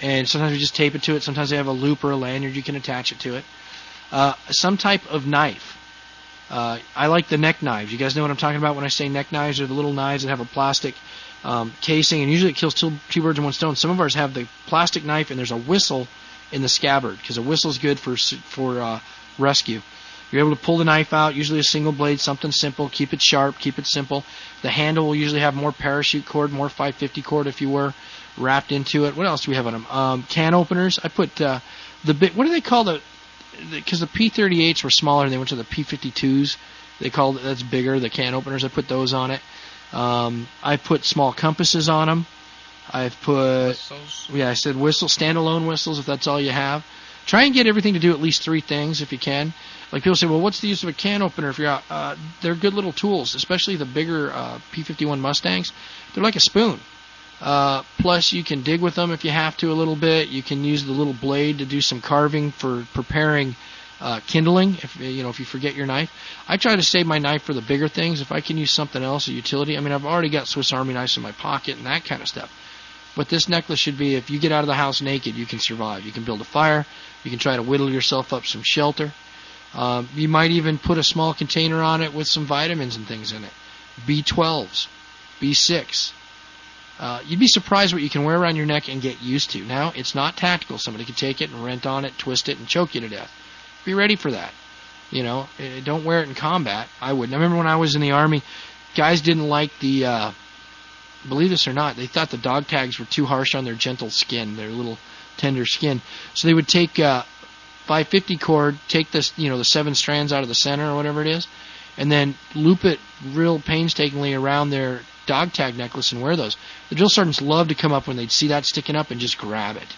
And sometimes we just tape it to it. Sometimes they have a loop or a lanyard you can attach it to it. Some type of knife. I like the neck knives. You guys know what I'm talking about when I say neck knives? They're the little knives that have a plastic casing, and usually it kills two birds with one stone. Some of ours have the plastic knife, and there's a whistle in the scabbard, because a whistle's good for rescue. You're able to pull the knife out, usually a single blade, something simple. Keep it sharp, keep it simple. The handle will usually have more parachute cord, more 550 cord if you were wrapped into it. What else do we have on them? Can openers. I put the bit. What do they call because the P38s were smaller and they went to the P52s. They called it, that's bigger, the can openers. I put those on it. I put small compasses on them. I've put whistles. Yeah, I said standalone whistles if that's all you have. Try and get everything to do at least 3 things if you can. Like people say, well, what's the use of a can opener if you're out? They're good little tools, especially the bigger P51 Mustangs. They're like a spoon. Plus, you can dig with them if you have to a little bit. You can use the little blade to do some carving for preparing kindling. If you forget your knife, I try to save my knife for the bigger things. If I can use something else, a utility. I mean, I've already got Swiss Army knives in my pocket and that kind of stuff. But this necklace should be, if you get out of the house naked, you can survive. You can build a fire. You can try to whittle yourself up some shelter. You might even put a small container on it with some vitamins and things in it. B12s, B6. You'd be surprised what you can wear around your neck and get used to. Now, it's not tactical. Somebody could take it and rent on it, twist it, and choke you to death. Be ready for that. Don't wear it in combat. I wouldn't. I remember when I was in the Army, guys didn't like the, believe this or not, they thought the dog tags were too harsh on their gentle skin, their little tender skin. So they would take 550 cord, take this, the 7 strands out of the center or whatever it is, and then loop it real painstakingly around their dog tag necklace and wear those. The drill sergeants loved to come up when they'd see that sticking up and just grab it.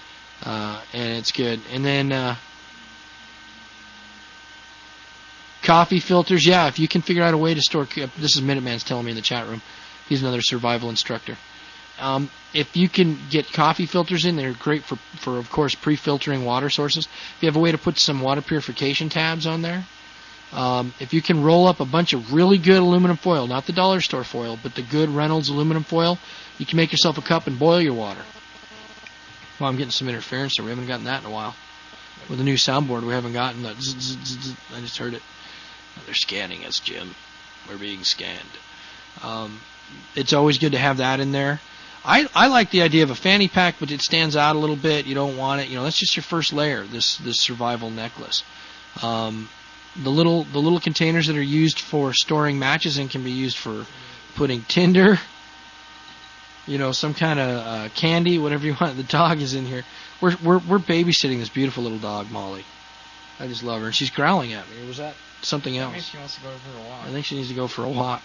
And it's good. And then coffee filters. Yeah, if you can figure out a way to store. This is Minuteman's telling me in the chat room. He's another survival instructor. If you can get coffee filters in, they're great for of course, pre-filtering water sources. If you have a way to put some water purification tabs on there, if you can roll up a bunch of really good aluminum foil, not the dollar store foil, but the good Reynolds aluminum foil, you can make yourself a cup and boil your water. Well, I'm getting some interference here. We haven't gotten that in a while. With the new soundboard, we haven't gotten that. I just heard it. They're scanning us, Jim. We're being scanned. It's always good to have that in there. I like the idea of a fanny pack, but it stands out a little bit. You don't want it. That's just your first layer, this survival necklace. The little containers that are used for storing matches in can be used for putting tinder, some kind of candy, whatever you want. The dog is in here. We're babysitting this beautiful little dog, Molly. I just love her, and she's growling at me. Or was that something else? I think she wants to go for a walk. I think she needs to go for a walk.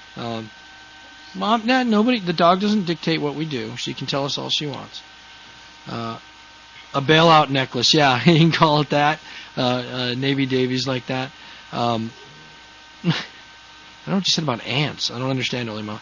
Mom, Dad, nobody. The dog doesn't dictate what we do. She can tell us all she wants. A bailout necklace, yeah, you can call it that. Navy Davies like that. I don't know what you said about ants. I don't understand, Olima.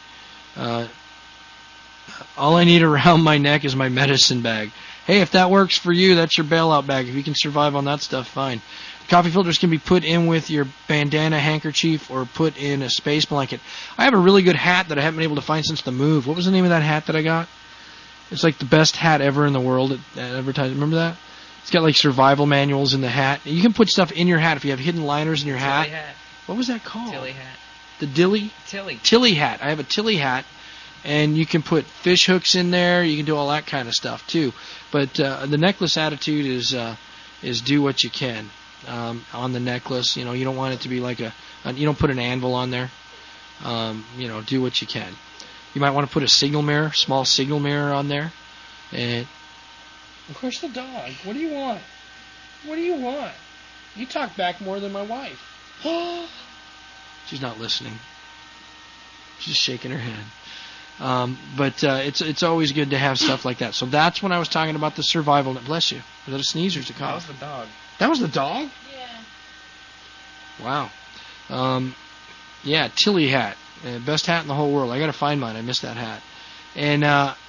All I need around my neck is my medicine bag. Hey, if that works for you, that's your bailout bag. If you can survive on that stuff, fine. Coffee filters can be put in with your bandana handkerchief or put in a space blanket. I have a really good hat that I haven't been able to find since the move. What was the name of that hat that I got? It's like the best hat ever in the world at advertising. Remember that? It's got like survival manuals in the hat. You can put stuff in your hat if you have hidden liners in your hat. Tilly hat. What was that called? Tilly hat. The Dilly? Tilly hat. I have a Tilly hat. And you can put fish hooks in there. You can do all that kind of stuff too. But the necklace attitude is do what you can on the necklace. You don't want it to be like you don't put an anvil on there. Do what you can. You might want to put a signal mirror, small signal mirror on there. And of course the dog. What do you want? What do you want? You talk back more than my wife. She's not listening. She's shaking her head. But it's always good to have stuff like that. So that's when I was talking about the survival. Bless you. Was that a sneeze or a cough? That was the dog. That was the dog? Yeah. Wow. Yeah, Tilly hat. Best hat in the whole world. I got to find mine. I missed that hat. And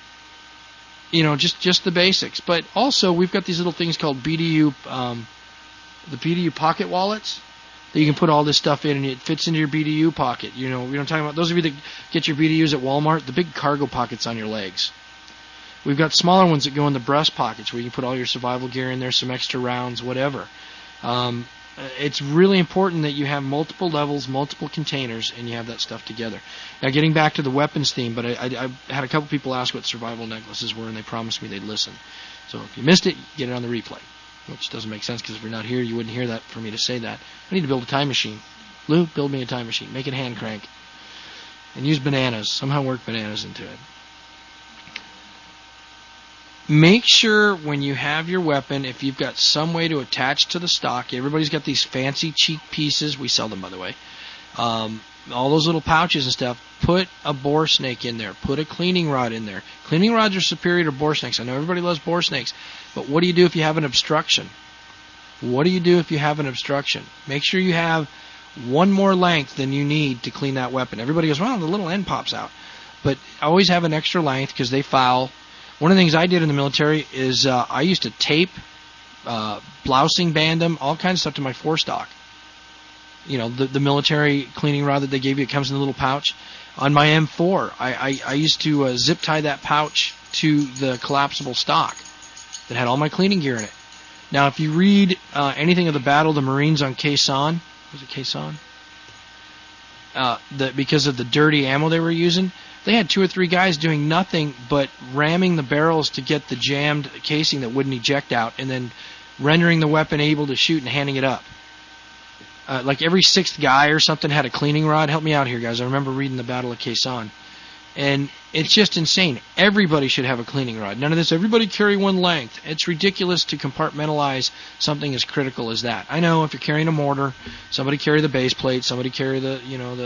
just the basics. But also we've got these little things called BDU, the BDU pocket wallets. That you can put all this stuff in, and it fits into your BDU pocket. You know what I'm talking about? Those of you that get your BDUs at Walmart, the big cargo pockets on your legs. We've got smaller ones that go in the breast pockets where you can put all your survival gear in there, some extra rounds, whatever. It's really important that you have multiple levels, multiple containers, and you have that stuff together. Now, getting back to the weapons theme, but I had a couple people ask what survival necklaces were, and they promised me they'd listen. So if you missed it, get it on the replay, which doesn't make sense because if you're not here, you wouldn't hear that for me to say that. I need to build a time machine. Lou, build me a time machine. Make it hand crank. And use bananas. Somehow work bananas into it. Make sure when you have your weapon, if you've got some way to attach to the stock, everybody's got these fancy cheap pieces. We sell them, by the way. All those little pouches and stuff. Put a bore snake in there. Put a cleaning rod in there. Cleaning rods are superior to bore snakes. I know everybody loves bore snakes, but what do you do if you have an obstruction? What do you do if you have an obstruction? Make sure you have one more length than you need to clean that weapon. Everybody goes, well, the little end pops out. But always have an extra length because they foul. One of the things I did in the military is I used to tape, blousing band them, all kinds of stuff to my forestock. You know, the military cleaning rod that they gave you, it comes in a little pouch. On my M4, I used to zip tie that pouch to the collapsible stock that had all my cleaning gear in it. Now, if you read anything of the Battle of the Marines on Khe Sanh, was it Khe Sanh? Because of the dirty ammo they were using, they had 2 or 3 guys doing nothing but ramming the barrels to get the jammed casing that wouldn't eject out, and then rendering the weapon able to shoot and handing it up. Like every 6th guy or something had a cleaning rod. Help me out here, guys. I remember reading the Battle of Khe Sanh. And it's just insane. Everybody should have a cleaning rod. None of this, everybody carry one length. It's ridiculous to compartmentalize something as critical as that. I know if you're carrying a mortar, somebody carry the base plate, somebody carry the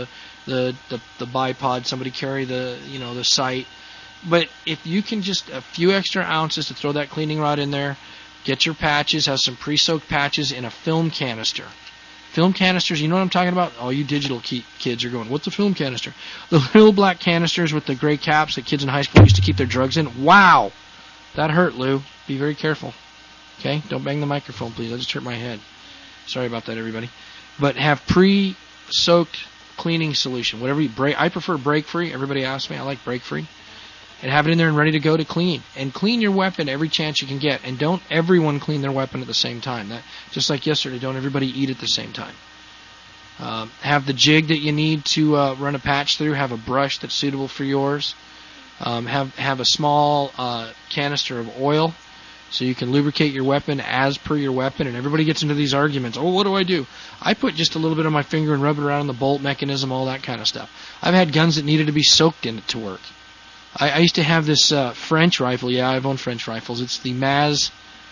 bipod, somebody carry the sight. But if you can just a few extra ounces to throw that cleaning rod in there, get your patches, have some pre-soaked patches in a film canister. Film canisters, you know what I'm talking about? All you digital kids are going, what's a film canister? The little black canisters with the gray caps that kids in high school used to keep their drugs in. Wow! That hurt, Lou. Be very careful. Okay? Don't bang the microphone, please. I just hurt my head. Sorry about that, everybody. But have pre-soaked cleaning solution. Whatever you break. I prefer break-free. Everybody asks me. I like break-free. And have it in there and ready to go to clean. And clean your weapon every chance you can get. And don't everyone clean their weapon at the same time. That, just like yesterday, don't everybody eat at the same time. Have the jig that you need to run a patch through. Have a brush that's suitable for yours. Have a small canister of oil so you can lubricate your weapon as per your weapon. And everybody gets into these arguments. Oh, what do I do? I put just a little bit on my finger and rub it around on the bolt mechanism, all that kind of stuff. I've had guns that needed to be soaked in it to work. I used to have this French rifle. Yeah, I've owned French rifles. It's the Maz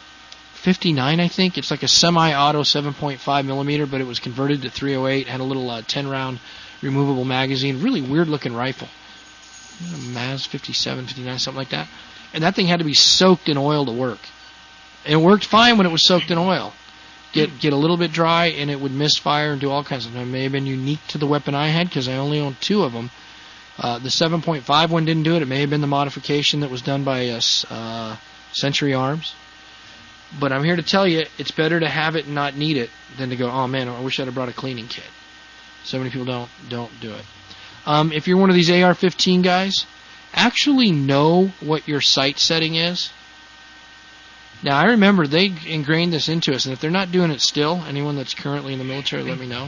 59, I think. It's like a semi-auto 7.5 millimeter, but it was converted to 308. Had a little 10-round removable magazine. Really weird-looking rifle. Maz 57, 59, something like that. And that thing had to be soaked in oil to work. And it worked fine when it was soaked in oil. Get a little bit dry, and it would misfire and do all kinds of things. It may have been unique to the weapon I had because I only owned 2 of them. The 7.5 one didn't do it. It may have been the modification that was done by Century Arms. But I'm here to tell you, it's better to have it and not need it than to go, oh man, I wish I'd have brought a cleaning kit. So many people don't do it. If you're one of these AR-15 guys, actually know what your sight setting is. Now, I remember they ingrained this into us, and if they're not doing it still, anyone that's currently in the military, let me know.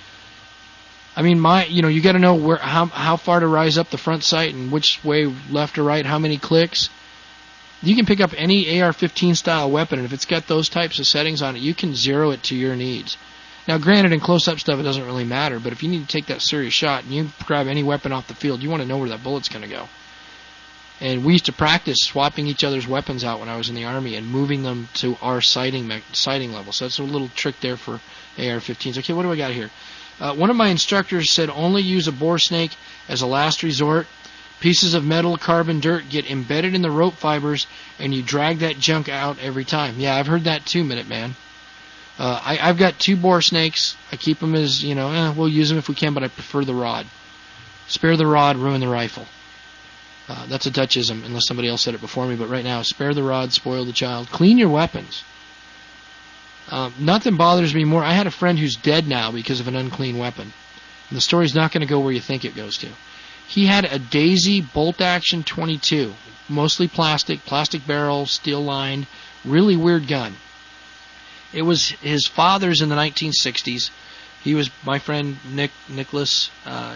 I mean, you got to know how far to rise up the front sight and which way, left or right, how many clicks. You can pick up any AR-15 style weapon, and if it's got those types of settings on it, you can zero it to your needs. Now, granted, in close-up stuff, it doesn't really matter, but if you need to take that serious shot and you grab any weapon off the field, you want to know where that bullet's going to go. And we used to practice swapping each other's weapons out when I was in the Army and moving them to our sighting level. So that's a little trick there for AR-15s. Okay, what do I got here? One of my instructors said only use a bore snake as a last resort. Pieces of metal, carbon, dirt get embedded in the rope fibers, and you drag that junk out every time. Yeah, I've heard that too, Minuteman. I've got 2 bore snakes. I keep them as, we'll use them if we can, but I prefer the rod. Spare the rod, ruin the rifle. That's a Dutchism, unless somebody else said it before me, but right now, spare the rod, spoil the child. Clean your weapons. Nothing bothers me more. I had a friend who's dead now because of an unclean weapon. And the story's not going to go where you think it goes to. He had a Daisy bolt-action .22, mostly plastic barrel, steel-lined, really weird gun. It was his father's in the 1960s. He was my friend Nicholas.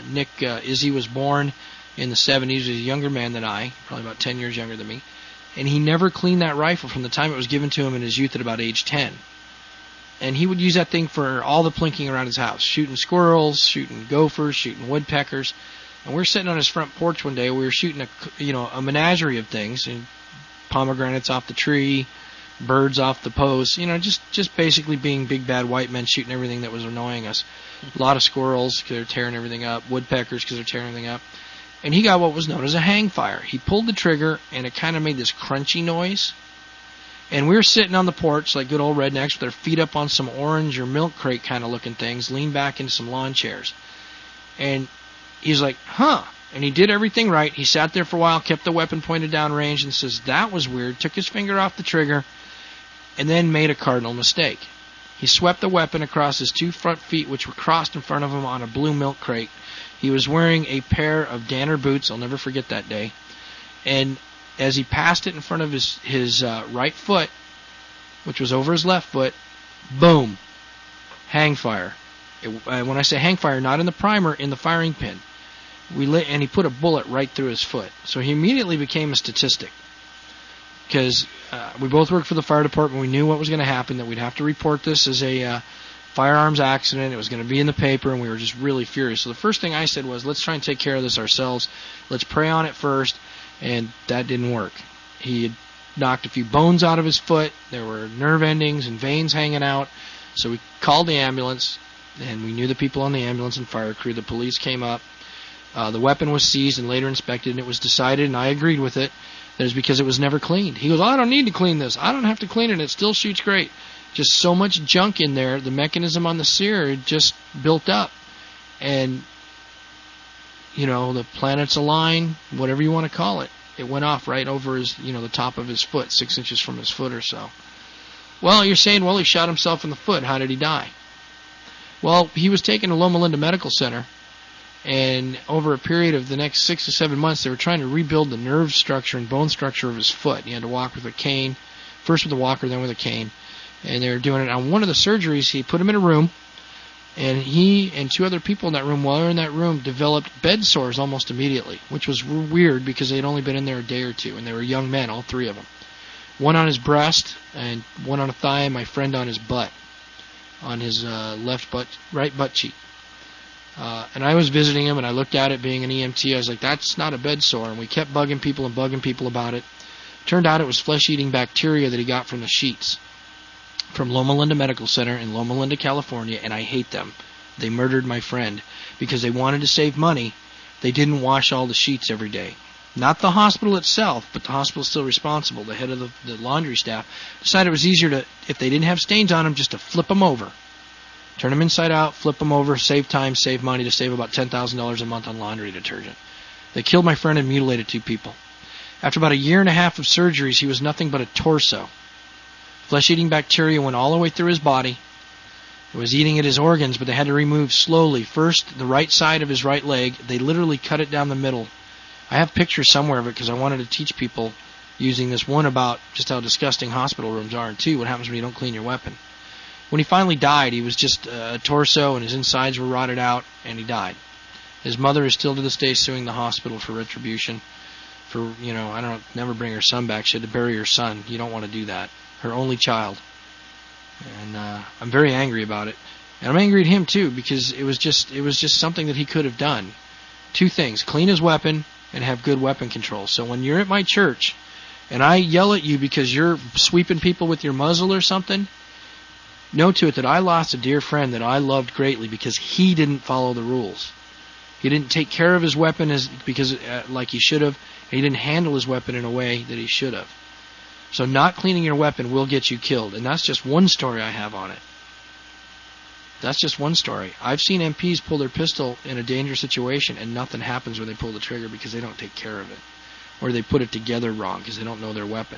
Izzy was born in the 70s. He was a younger man than I, probably about 10 years younger than me. And he never cleaned that rifle from the time it was given to him in his youth at about age 10. And he would use that thing for all the plinking around his house, shooting squirrels, shooting gophers, shooting woodpeckers. And we were sitting on his front porch one day. We were shooting a menagerie of things, and pomegranates off the tree, birds off the post. Just basically being big bad white men shooting everything that was annoying us. A lot of squirrels because they're tearing everything up, woodpeckers because they're tearing everything up. And he got what was known as a hang fire. He pulled the trigger, and it kind of made this crunchy noise. And we were sitting on the porch like good old rednecks with our feet up on some orange or milk crate kind of looking things, leaned back into some lawn chairs. And he's like, huh. And he did everything right. He sat there for a while, kept the weapon pointed down range, and says, that was weird. Took his finger off the trigger, and then made a cardinal mistake. He swept the weapon across his 2 front feet, which were crossed in front of him on a blue milk crate. He was wearing a pair of Danner boots. I'll never forget that day. And as he passed it in front of his right foot, which was over his left foot, boom, hang fire. When I say hang fire, not in the primer, in the firing pin. And he put a bullet right through his foot. So he immediately became a statistic. Because we both worked for the fire department. We knew what was going to happen, that we'd have to report this as a firearms accident. It was going to be in the paper, and we were just really furious. So the first thing I said was, let's try and take care of this ourselves. Let's pray on it first. And that didn't work. He had knocked a few bones out of his foot. There were nerve endings and veins hanging out. So we called the ambulance, and we knew the people on the ambulance and fire crew. The police came up. The weapon was seized and later inspected, and it was decided, and I agreed with it, that it was because it was never cleaned. He goes, I don't need to clean this. I don't have to clean it. It still shoots great. Just so much junk in there. The mechanism on the sear had just built up. And the planets align, whatever you want to call it. It went off right over his, the top of his foot, 6 inches from his foot or so. Well, you're saying, he shot himself in the foot. How did he die? Well, he was taken to Loma Linda Medical Center, and over a period of the next 6 to 7 months, they were trying to rebuild the nerve structure and bone structure of his foot. He had to walk with a cane, first with a walker, then with a cane. And they were doing it on one of the surgeries. He put him in a room, and he and 2 other people in that room, while they were in that room, developed bed sores almost immediately, which was weird because they had only been in there a day or 2, and they were young men, all 3 of them. One on his breast, and one on a thigh, and my friend on his butt, on his right butt cheek. And I was visiting him, and I looked at it being an EMT. I was like, that's not a bed sore. And we kept bugging people about it. Turned out it was flesh-eating bacteria that he got from the sheets from Loma Linda Medical Center in Loma Linda, California, and I hate them. They murdered my friend because they wanted to save money. They didn't wash all the sheets every day. Not the hospital itself, but the hospital is still responsible. The head of the laundry staff decided it was easier to, if they didn't have stains on them, just to flip them over. Turn them inside out, flip them over, save time, save money, to save about $10,000 a month on laundry detergent. They killed my friend and mutilated 2 people. After about 1.5 years of surgeries, he was nothing but a torso. Flesh-eating bacteria went all the way through his body. It was eating at his organs, but they had to remove slowly. First, the right side of his right leg. They literally cut it down the middle. I have pictures somewhere of it because I wanted to teach people using this, one about just how disgusting hospital rooms are, and 2, what happens when you don't clean your weapon. When he finally died, he was just a torso, and his insides were rotted out, and he died. His mother is still to this day suing the hospital for retribution. For, never bring her son back. She had to bury her son. You don't want to do that. Her only child. And I'm very angry about it. And I'm angry at him, too, because it was just something that he could have done. 2 things. Clean his weapon and have good weapon control. So when you're at my church, and I yell at you because you're sweeping people with your muzzle or something, know to it that I lost a dear friend that I loved greatly because he didn't follow the rules. He didn't take care of his weapon like he should have. And he didn't handle his weapon in a way that he should have. So not cleaning your weapon will get you killed. And that's just one story I have on it. That's just one story. I've seen MPs pull their pistol in a dangerous situation and nothing happens when they pull the trigger because they don't take care of it. Or they put it together wrong because they don't know their weapon.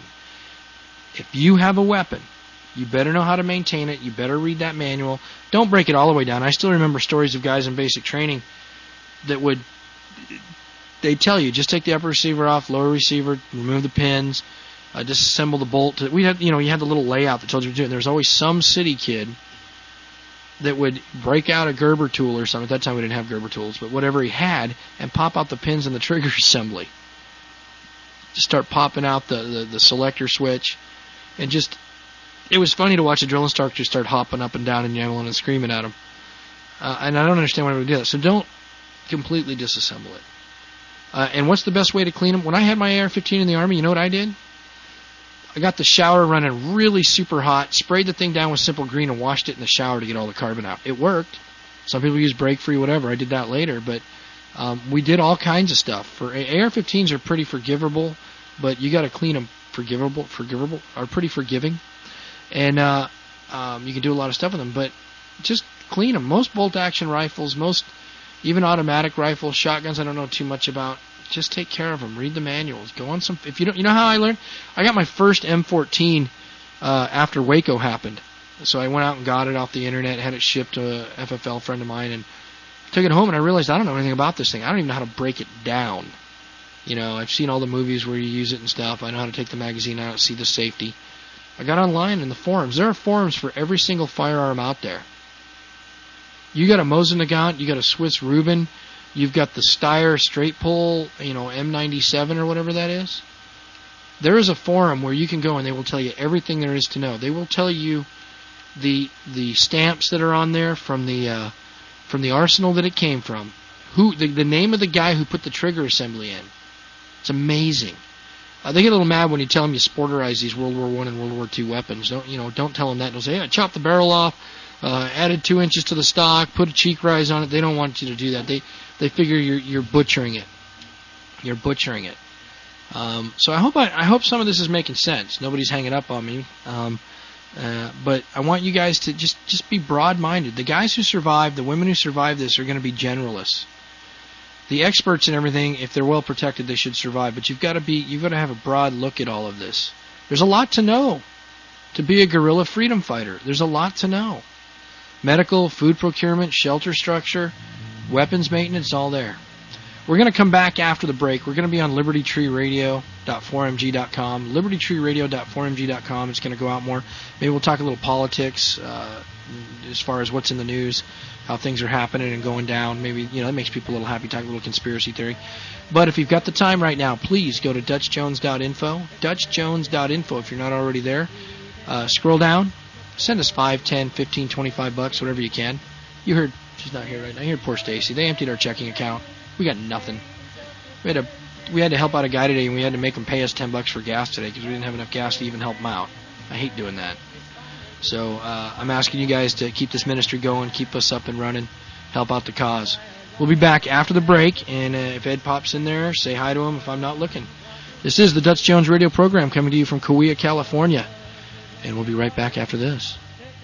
If you have a weapon, you better know how to maintain it. You better read that manual. Don't break it all the way down. I still remember stories of guys in basic training that would they tell you, just take the upper receiver off, lower receiver, remove the pins, disassemble the bolt. You had the little layout that told you to do it. There's always some city kid that would break out a Gerber tool or something. At that time we didn't have Gerber tools, but whatever he had, and pop out the pins in the trigger assembly. Just start popping out the selector switch, and just, it was funny to watch a drill instructor start hopping up and down and yelling and screaming at him. And I don't understand why we do that. So don't completely disassemble it. And what's the best way to clean them? When I had my AR-15 in the Army, you know what I did? I got the shower running really super hot, sprayed the thing down with Simple Green, and washed it in the shower to get all the carbon out. It worked. Some people use brake-free, whatever. I did that later, but we did all kinds of stuff. For AR-15s are pretty forgivable, but you got to clean them. Forgivable are pretty forgiving, and you can do a lot of stuff with them. But just clean them. Most bolt-action rifles, most even automatic rifles, shotguns, I don't know too much about. Just take care of them. Read the manuals. Go on some. If you don't, you know how I learned? I got my first M14 after Waco happened. So I went out and got it off the internet, had it shipped to a FFL friend of mine, and took it home. And I realized I don't know anything about this thing. I don't even know how to break it down. You know, I've seen all the movies where you use it and stuff. I know how to take the magazine out, see the safety. I got online in the forums. There are forums for every single firearm out there. You got a Mosin Nagant, you got a Swiss Reuben, you've got the Steyr straight pull, M97 or whatever that is. There is a forum where you can go and they will tell you everything there is to know. They will tell you the stamps that are on there from the arsenal that it came from, the name of the guy who put the trigger assembly in. It's amazing. They get a little mad when you tell them you sporterize these World War I and World War II weapons. Don't tell them that. They'll say, "Yeah, chop the barrel off, added 2 inches to the stock, put a cheek rise on it." They don't want you to do that. They figure you're butchering it. You're butchering it. So I hope some of this is making sense. Nobody's hanging up on me. But I want you guys to just be broad-minded. The guys who survive, the women who survive this are going to be generalists. The experts and everything, if they're well protected, they should survive. But you've got to have a broad look at all of this. There's a lot to know. To be a guerrilla freedom fighter, there's a lot to know. Medical, food procurement, shelter structure, weapons maintenance, all there. We're going to come back after the break. We're going to be on libertytreeradio.4mg.com. libertytreeradio.4mg.com. It's going to go out more. Maybe we'll talk a little politics as far as what's in the news, how things are happening and going down. Maybe, that makes people a little happy, talk a little conspiracy theory. But if you've got the time right now, please go to dutchjones.info. dutchjones.info if you're not already there. Scroll down. Send us $5, $10, $15, $25, whatever you can. You heard, she's not here right now. You heard poor Stacy. They emptied our checking account. We got nothing. We had to help out a guy today, and we had to make him pay us $10 for gas today because we didn't have enough gas to even help him out. I hate doing that. So I'm asking you guys to keep this ministry going, keep us up and running, help out the cause. We'll be back after the break, and if Ed pops in there, say hi to him if I'm not looking. This is the Dutch Jones Radio Program coming to you from Kauai, California, and we'll be right back after this.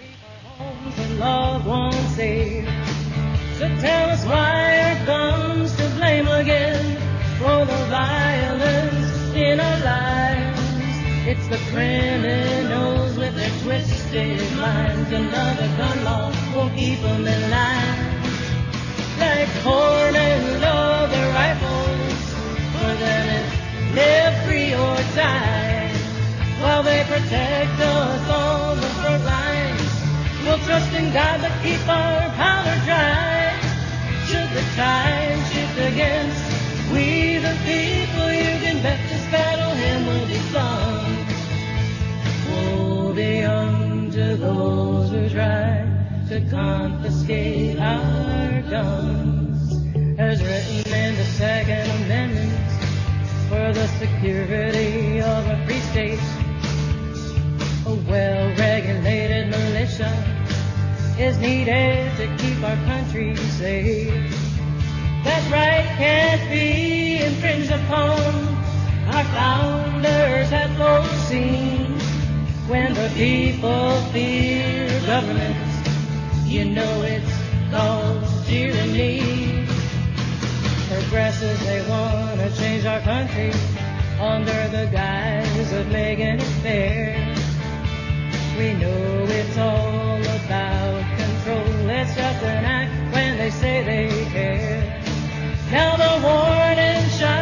So tell us why our guns to blame again for the violence in our lives. It's the criminals with their twisted minds. Another gun law won't keep them in line. Like corn and other rifles, for them it's live free or die. While they protect us on the front lines, we'll trust in God but keep our powder dry. Should the tide shift against we the people, you can bet this battle hymn will be sung. Woe be unto those who try to confiscate our guns, as written in the Second Amendment, for the security of a free state. A well-regulated militia is needed to keep our country safe. That right can't be infringed upon. Our founders had foreseen. When the people fear government, it's called tyranny. Progressives, they want to change our country under the guise of making it fair. We know it's all about control. It's just an act when they say they care. Now the warning shot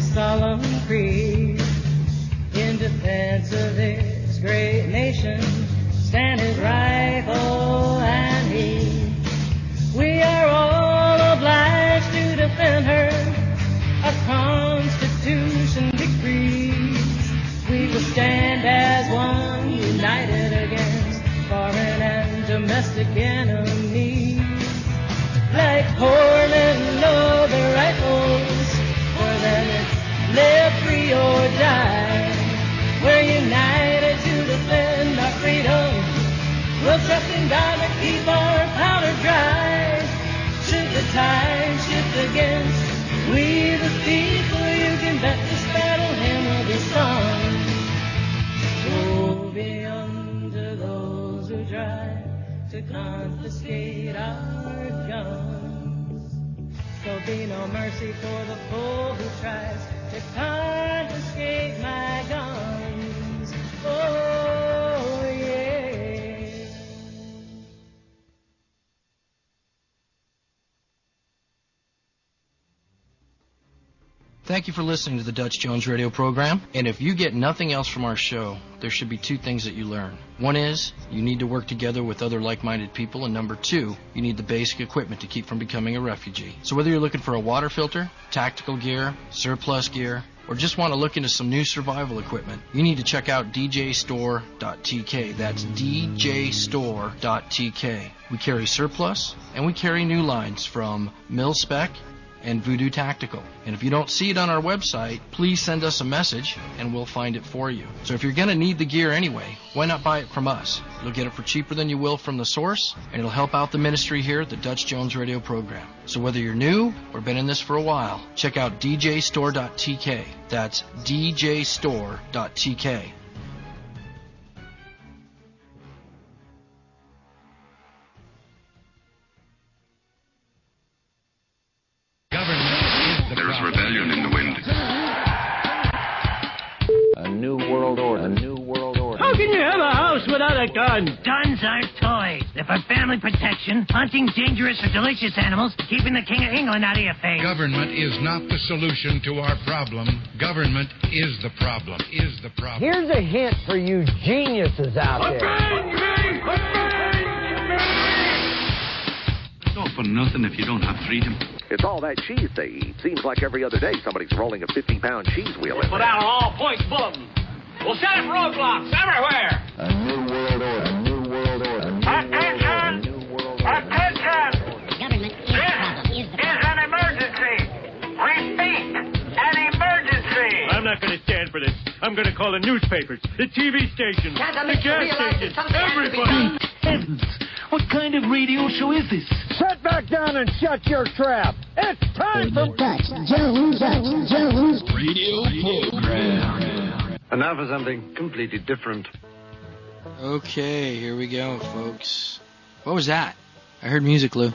solemn creed. In defense of this great nation, stand his rifle and he. We are all obliged to defend her. Our Constitution decrees we will stand as one, united against foreign and domestic enemies. Like Portland, know the rifles, for them it's live free or die. We're united to defend our freedom. We'll trust in God to keep our powder dry. Should the tide shift against we the people, you can bet this battle hymn will be sung. Woe be unto those who try to confiscate our guns. There'll be no mercy for the fool who tries to confiscate my guns. Oh, yeah. Thank you for listening to the Dutch Jones radio program. And if you get nothing else from our show, there should be two things that you learn. One is you need to work together with other like-minded people. And number two, you need the basic equipment to keep from becoming a refugee. So whether you're looking for a water filter, tactical gear, surplus gear, or just want to look into some new survival equipment, you need to check out djstore.tk. That's djstore.tk. We carry surplus, and we carry new lines from Mil-Spec and Voodoo Tactical. And if you don't see it on our website, please send us a message and we'll find it for you. So if you're going to need the gear anyway, why not buy it from us? You'll get it for cheaper than you will from the source, and it'll help out the ministry here at the Dutch Jones radio program. So whether you're new or been in this for a while, check out djstore.tk. That's djstore.tk. There's rebellion in the wind. A new world order. A new world order. How can you have a house without a gun? Guns aren't toys. They're for family protection, hunting dangerous or delicious animals, keeping the King of England out of your face. Government is not the solution to our problem. Government is the problem. Here's a hint for you geniuses out there. It's all for nothing if you don't have freedom. It's all that cheese they eat. Seems like every other day somebody's rolling a 50-pound cheese wheel in Put there. out an all-points bulletin. We'll set up roadblocks everywhere. A new world order. A new world order. A new world order. A new world order. Attention! Government is the problem. This is an emergency. Repeat, an emergency. I'm not going to stand for this. I'm going to call the newspapers, the TV stations, the gas stations, everybody. Heavens! What kind of radio show is this? Sit back down and shut your trap. It's time for Dutch Jones Radio program. And now for something completely different. Okay, here we go, folks. What was that? I heard music, Lou.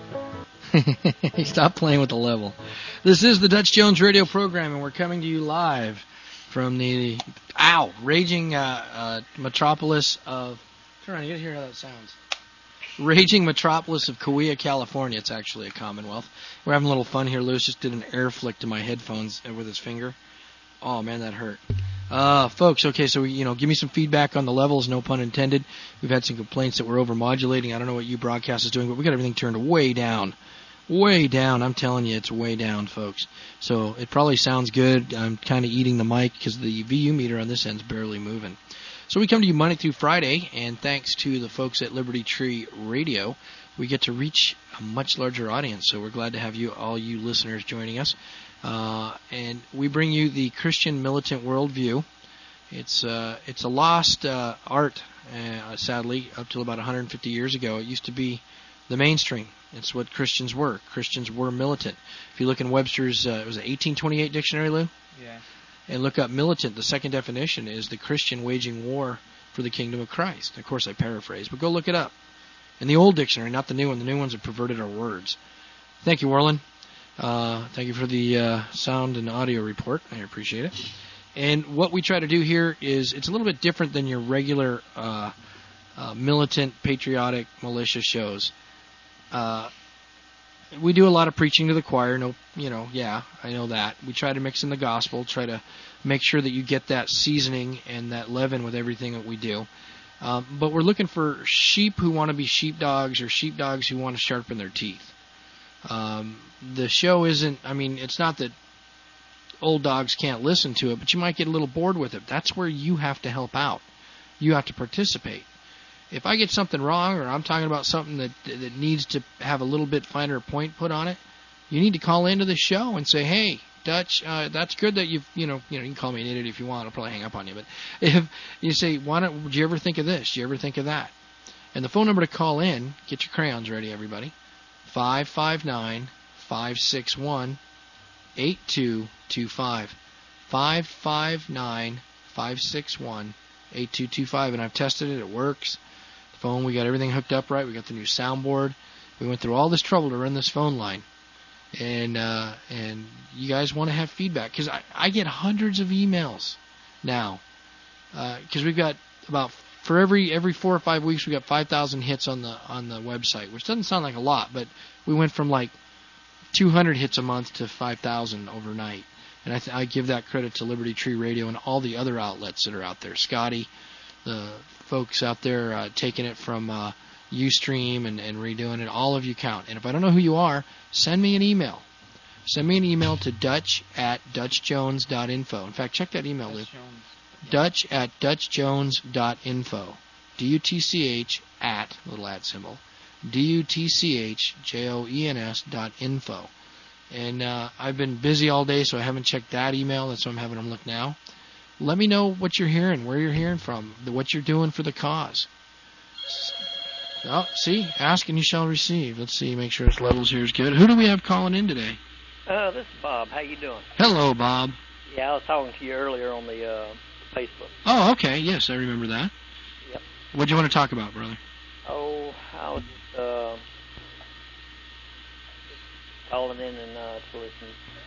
Stop playing with the level. This is the Dutch Jones radio program, and we're coming to you live from the raging metropolis of... Turn around, you gotta hear how that sounds. Raging metropolis of Kauai, California. It's actually a commonwealth. We're having a little fun here. Lewis just did an air flick to my headphones with his finger. Oh, man, that hurt. Folks, okay, so, give me some feedback on the levels, no pun intended. We've had some complaints that we're overmodulating. I don't know what you broadcast is doing, but we got everything turned way down. Way down. I'm telling you, it's way down, folks. So it probably sounds good. I'm kind of eating the mic because the VU meter on this end's barely moving. So we come to you Monday through Friday, and thanks to the folks at Liberty Tree Radio, we get to reach a much larger audience. So we're glad to have all you listeners joining us. And we bring you the Christian militant worldview. It's a lost art, sadly, up till about 150 years ago. It used to be the mainstream. It's what Christians were. Christians were militant. If you look in Webster's, it was an 1828 dictionary, Lou? Yeah. And look up militant. The second definition is the Christian waging war for the kingdom of Christ. Of course, I paraphrase, but go look it up. In the old dictionary, not the new one. The new ones have perverted our words. Thank you, Warlen. Thank you for the sound and audio report. I appreciate it. And what we try to do here is it's a little bit different than your regular militant, patriotic, militia shows. we do a lot of preaching to the choir. No, yeah, I know that. We try to mix in the gospel, try to make sure that you get that seasoning and that leaven with everything that we do. But we're looking for sheep who want to be sheepdogs or sheepdogs who want to sharpen their teeth. The show isn't, it's not that old dogs can't listen to it, but you might get a little bored with it. That's where you have to help out. You have to participate. If I get something wrong or I'm talking about something that needs to have a little bit finer point put on it, you need to call into the show and say, hey, Dutch, that's good that you can call me an idiot if you want. I'll probably hang up on you. But if you say, do you ever think of this? Do you ever think of that? And the phone number to call in, get your crayons ready, everybody, 559-561-8225. 559-561-8225. And I've tested it. It works. The phone, we got everything hooked up right. We got the new soundboard. We went through all this trouble to run this phone line. And you guys want to have feedback, because I get hundreds of emails now, because we've got for every 4 or 5 weeks we got 5,000 hits on the website, which doesn't sound like a lot, but we went from like 200 hits a month to 5,000 overnight, and I give that credit to Liberty Tree Radio and all the other outlets that are out there. Scotty, the folks out there taking it from Ustream and redoing it. All of you count. And if I don't know who you are, send me an email. Send me an email to dutch@dutchjones.info. In fact, check that email, Lou. Dutch@dutchjones.info. DUTCH at, little at symbol, DUTCHJOENS.info. And I've been busy all day, so I haven't checked that email. That's why I'm having them look now. Let me know what you're hearing, where you're hearing from, what you're doing for the cause. Oh, see, ask and you shall receive. Let's see, make sure this levels here is good. Who do we have calling in today? This is Bob. How you doing? Hello, Bob. Yeah, I was talking to you earlier on the Facebook. Oh, okay. Yes, I remember that. Yep. What do you want to talk about, brother? Oh, I was calling in and to listen.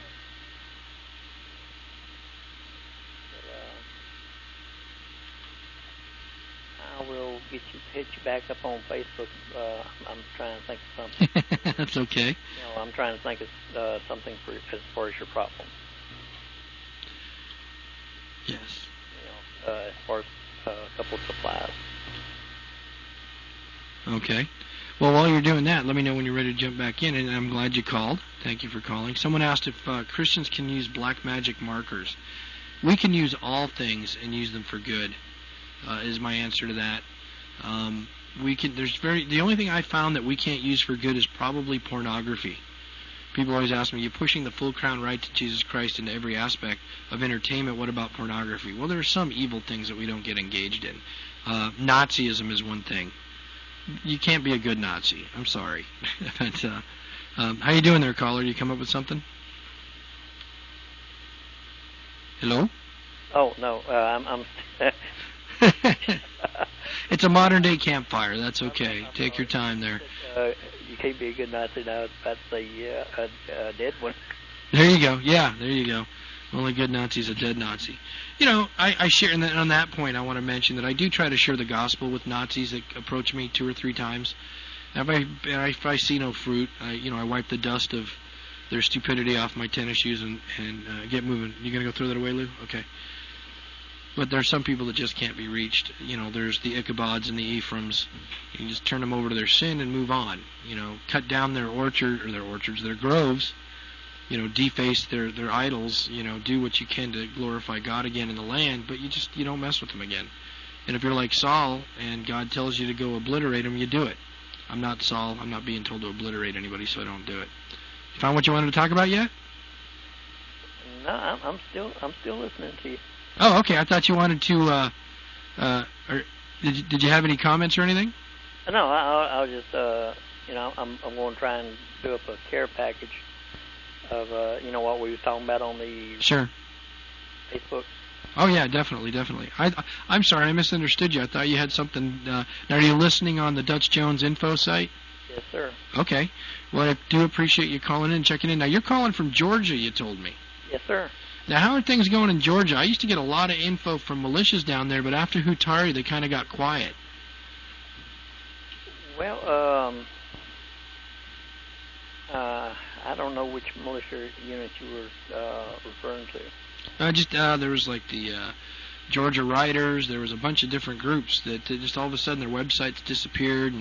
I will hit you back up on Facebook. I'm trying to think of something. That's okay. I'm trying to think of something as far as your problem. Yes. As far as a couple of supplies. Okay. Well, while you're doing that, let me know when you're ready to jump back in, and I'm glad you called. Thank you for calling. Someone asked if Christians can use black magic markers. We can use all things and use them for good. Is my answer to that. The only thing I found that we can't use for good is probably pornography. People always ask me, you're pushing the full crown right to Jesus Christ into every aspect of entertainment. What about pornography? Well, there are some evil things that we don't get engaged in. Nazism is one thing. You can't be a good Nazi. I'm sorry. But, how you doing there, caller? You come up with something? Hello? Oh, no. I'm It's a modern-day campfire. That's okay. Take your time there. You can't be a good Nazi now. I was about to say, a dead one. There you go. Yeah, there you go. Only good Nazi is a dead Nazi. I share, and on that point, I want to mention that I do try to share the gospel with Nazis that approach me 2 or 3 times. And if I see no fruit, I wipe the dust of their stupidity off my tennis shoes and get moving. You going to go throw that away, Lou? Okay. But there are some people that just can't be reached. There's the Ichabods and the Ephraims. You can just turn them over to their sin and move on. Cut down their their groves. Deface their idols. Do what you can to glorify God again in the land. But you don't mess with them again. And if you're like Saul and God tells you to go obliterate them, you do it. I'm not Saul. I'm not being told to obliterate anybody, so I don't do it. You find what you wanted to talk about yet? No, I'm still listening to you. Oh, okay. I thought you wanted to. Did you have any comments or anything? No, I was just I'm going to try and do up a care package of what we were talking about on the Facebook. Oh yeah, definitely. I'm sorry, I misunderstood you. I thought you had something. Now, are you listening on the Dutch Jones info site? Yes, sir. Okay. Well, I do appreciate you calling in and checking in. Now, you're calling from Georgia, you told me. Yes, sir. Now, how are things going in Georgia? I used to get a lot of info from militias down there, but after Hutari, they kind of got quiet. Well, I don't know which militia unit you were referring to. There was like the Georgia Riders. There was a bunch of different groups that just all of a sudden their websites disappeared,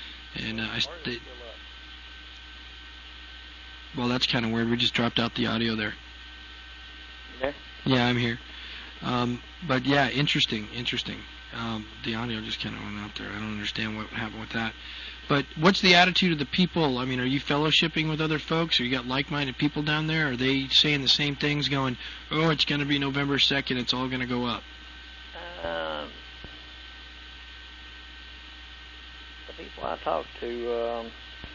well, that's kind of weird. We just dropped out the audio there. You there? Yeah, I'm here. But yeah, interesting. The audio just kind of went out there. I don't understand what happened with that. But what's the attitude of the people? I mean, are you fellowshipping with other folks? Or you got like-minded people down there? Are they saying the same things, going, oh, it's going to be November 2nd, it's all going to go up? The people I talk to,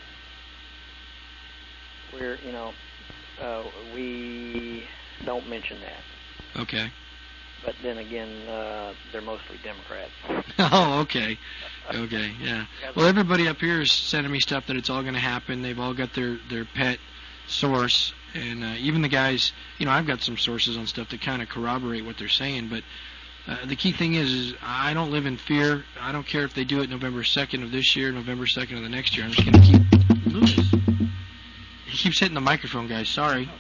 we don't mention that. Okay. But then again, they're mostly Democrats. Oh, okay. Okay, yeah. Well, everybody up here is sending me stuff that it's all going to happen. They've all got their pet source. And even the guys, I've got some sources on stuff that kind of corroborate what they're saying. But the key thing is I don't live in fear. I don't care if they do it November 2nd of this year, November 2nd of the next year. I'm just going to keep... Lewis. He keeps hitting the microphone, guys. Sorry.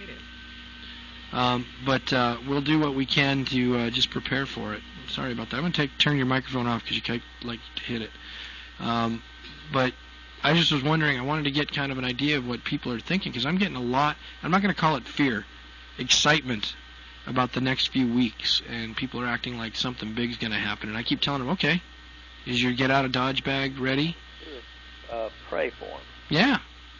But we'll do what we can to just prepare for it. Sorry about that. I'm going to turn your microphone off because you like to hit it. But I just was wondering, I wanted to get kind of an idea of what people are thinking, because I'm getting a lot, I'm not going to call it fear, excitement about the next few weeks, and people are acting like something big's going to happen. And I keep telling them, okay, is your get out of Dodge bag ready? Pray for them. Yeah.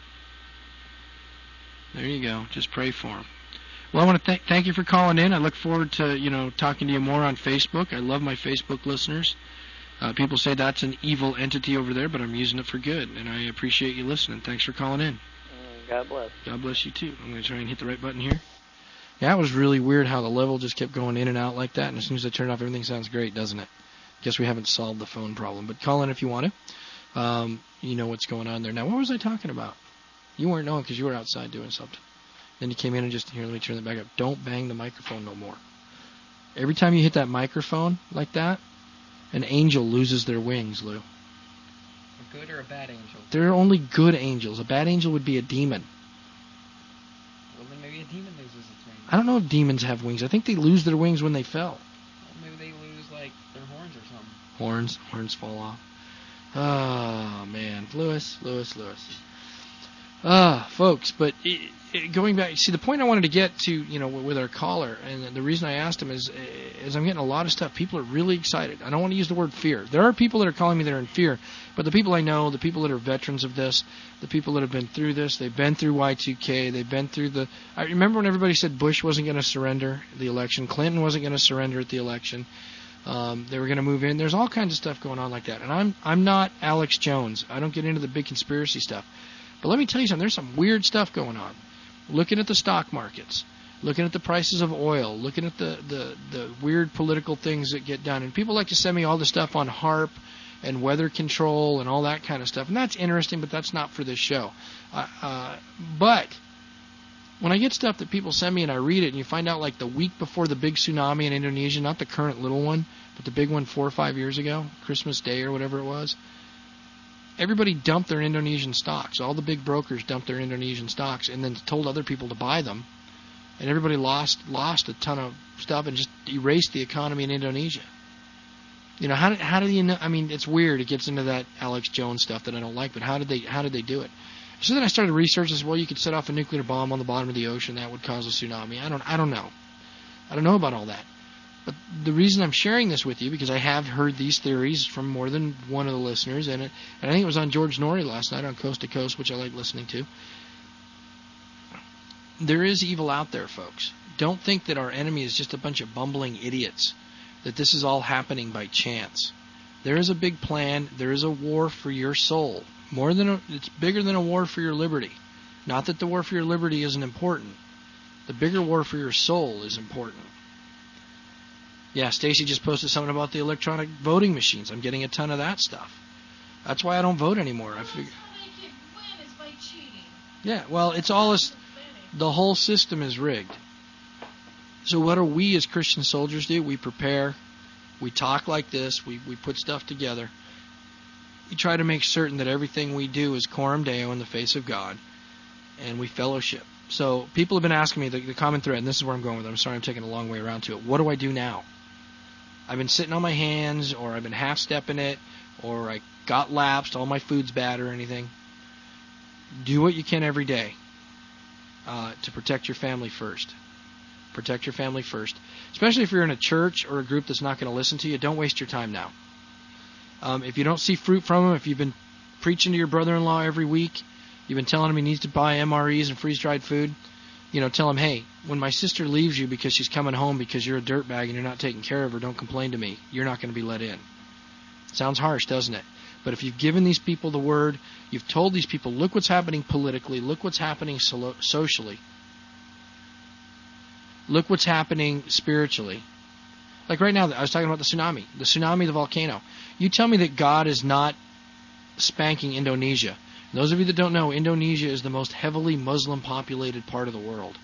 There you go. Just pray for them. Well, I want to thank you for calling in. I look forward to, talking to you more on Facebook. I love my Facebook listeners. People say that's an evil entity over there, but I'm using it for good, and I appreciate you listening. Thanks for calling in. God bless. God bless you, too. I'm going to try and hit the right button here. Yeah, it was really weird how the level just kept going in and out like that, and as soon as I turn it off, everything sounds great, doesn't it? Guess we haven't solved the phone problem, but call in if you want to. You know what's going on there. Now, what was I talking about? You weren't knowing because you were outside doing something. Then you came in and just, here, let me turn it back up. Don't bang the microphone no more. Every time you hit that microphone like that, an angel loses their wings, Lou. A good or a bad angel? There are only good angels. A bad angel would be a demon. Well, then maybe a demon loses its wings. I don't know if demons have wings. I think they lose their wings when they fell. Well, maybe they lose, their horns or something. Horns fall off. Oh, man. Lewis. Folks, but going back, see, the point I wanted to get to, with our caller, and the reason I asked him is I'm getting a lot of stuff. People are really excited. I don't want to use the word fear. There are people that are calling me that are in fear, but the people I know, the people that are veterans of this, the people that have been through this, they've been through Y2K, they've been through I remember when everybody said Bush wasn't going to surrender the election, Clinton wasn't going to surrender at the election, they were going to move in. There's all kinds of stuff going on like that, and I'm not Alex Jones. I don't get into the big conspiracy stuff. But let me tell you something, there's some weird stuff going on. Looking at the stock markets, looking at the prices of oil, looking at the weird political things that get done. And people like to send me all the stuff on HAARP and weather control and all that kind of stuff. And that's interesting, but that's not for this show. But when I get stuff that people send me and I read it, and you find out like the week before the big tsunami in Indonesia, not the current little one, but the big one 4 or 5 years ago, Christmas Day or whatever it was, everybody dumped their Indonesian stocks. All the big brokers dumped their Indonesian stocks and then told other people to buy them. And everybody lost a ton of stuff and just erased the economy in Indonesia. How do you know? I mean, it's weird. It gets into that Alex Jones stuff that I don't like, but how did they do it? So then I started researching this. Well, you could set off a nuclear bomb on the bottom of the ocean. That would cause a tsunami. I don't know. I don't know about all that. But the reason I'm sharing this with you, because I have heard these theories from more than one of the listeners, and I think it was on George Norrie last night on Coast to Coast, which I like listening to. There is evil out there, folks. Don't think that our enemy is just a bunch of bumbling idiots, that this is all happening by chance. There is a big plan. There is a war for your soul. It's bigger than a war for your liberty. Not that the war for your liberty isn't important. The bigger war for your soul is important. Yeah, Stacy just posted something about the electronic voting machines. I'm getting a ton of that stuff. That's why I don't vote anymore. I figure. How they can win is by cheating. Yeah, well, the whole system is rigged. So what do we as Christian soldiers do? We prepare. We talk like this. We put stuff together. We try to make certain that everything we do is coram Deo in the face of God. and we fellowship. So people have been asking me, the common thread, and this is where I'm going with it. I'm sorry I'm taking a long way around to it. What do I do now? I've been sitting on my hands, or I've been half-stepping it, or I got lapsed, all my food's bad or anything. Do what you can every day to protect your family first. Protect your family first. Especially if you're in a church or a group that's not going to listen to you, don't waste your time now. If you don't see fruit from them, if you've been preaching to your brother-in-law every week, you've been telling him he needs to buy MREs and freeze-dried food, tell him, hey, when my sister leaves you because she's coming home because you're a dirtbag and you're not taking care of her, don't complain to me. You're not going to be let in. Sounds harsh, doesn't it? But if you've given these people the word, you've told these people, look what's happening politically, look what's happening socially, look what's happening spiritually. Like right now, I was talking about the tsunami, the volcano. You tell me that God is not spanking Indonesia. And those of you that don't know, Indonesia is the most heavily Muslim-populated part of the world.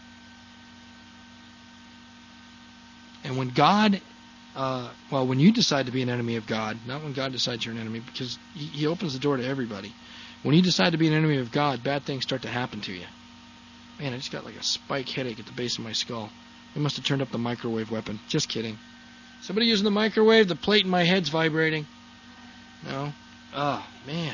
And when God, when you decide to be an enemy of God, not when God decides you're an enemy, because He opens the door to everybody. When you decide to be an enemy of God, bad things start to happen to you. Man, I just got like a spike headache at the base of my skull. They must have turned up the microwave weapon. Just kidding. Somebody using the microwave? The plate in my head's vibrating. No? Oh, man.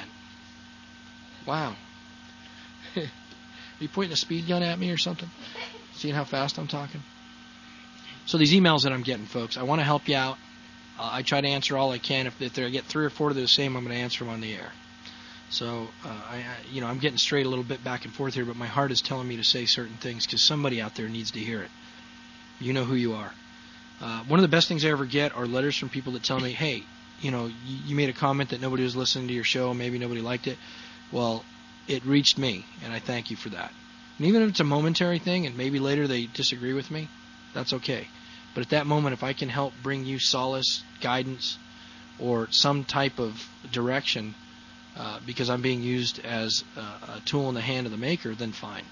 Wow. Are you pointing a speed gun at me or something? Seeing how fast I'm talking? So these emails that I'm getting, folks, I want to help you out. I try to answer all I can. If I get 3 or 4 that are the same, I'm going to answer them on the air. So, I'm getting straight a little bit back and forth here, but my heart is telling me to say certain things because somebody out there needs to hear it. You know who you are. One of the best things I ever get are letters from people that tell me, hey, you made a comment that nobody was listening to your show, maybe nobody liked it. Well, it reached me, and I thank you for that. And even if it's a momentary thing, and maybe later they disagree with me, that's okay. But at that moment, if I can help bring you solace, guidance, or some type of direction, because I'm being used as a tool in the hand of the maker, then fine.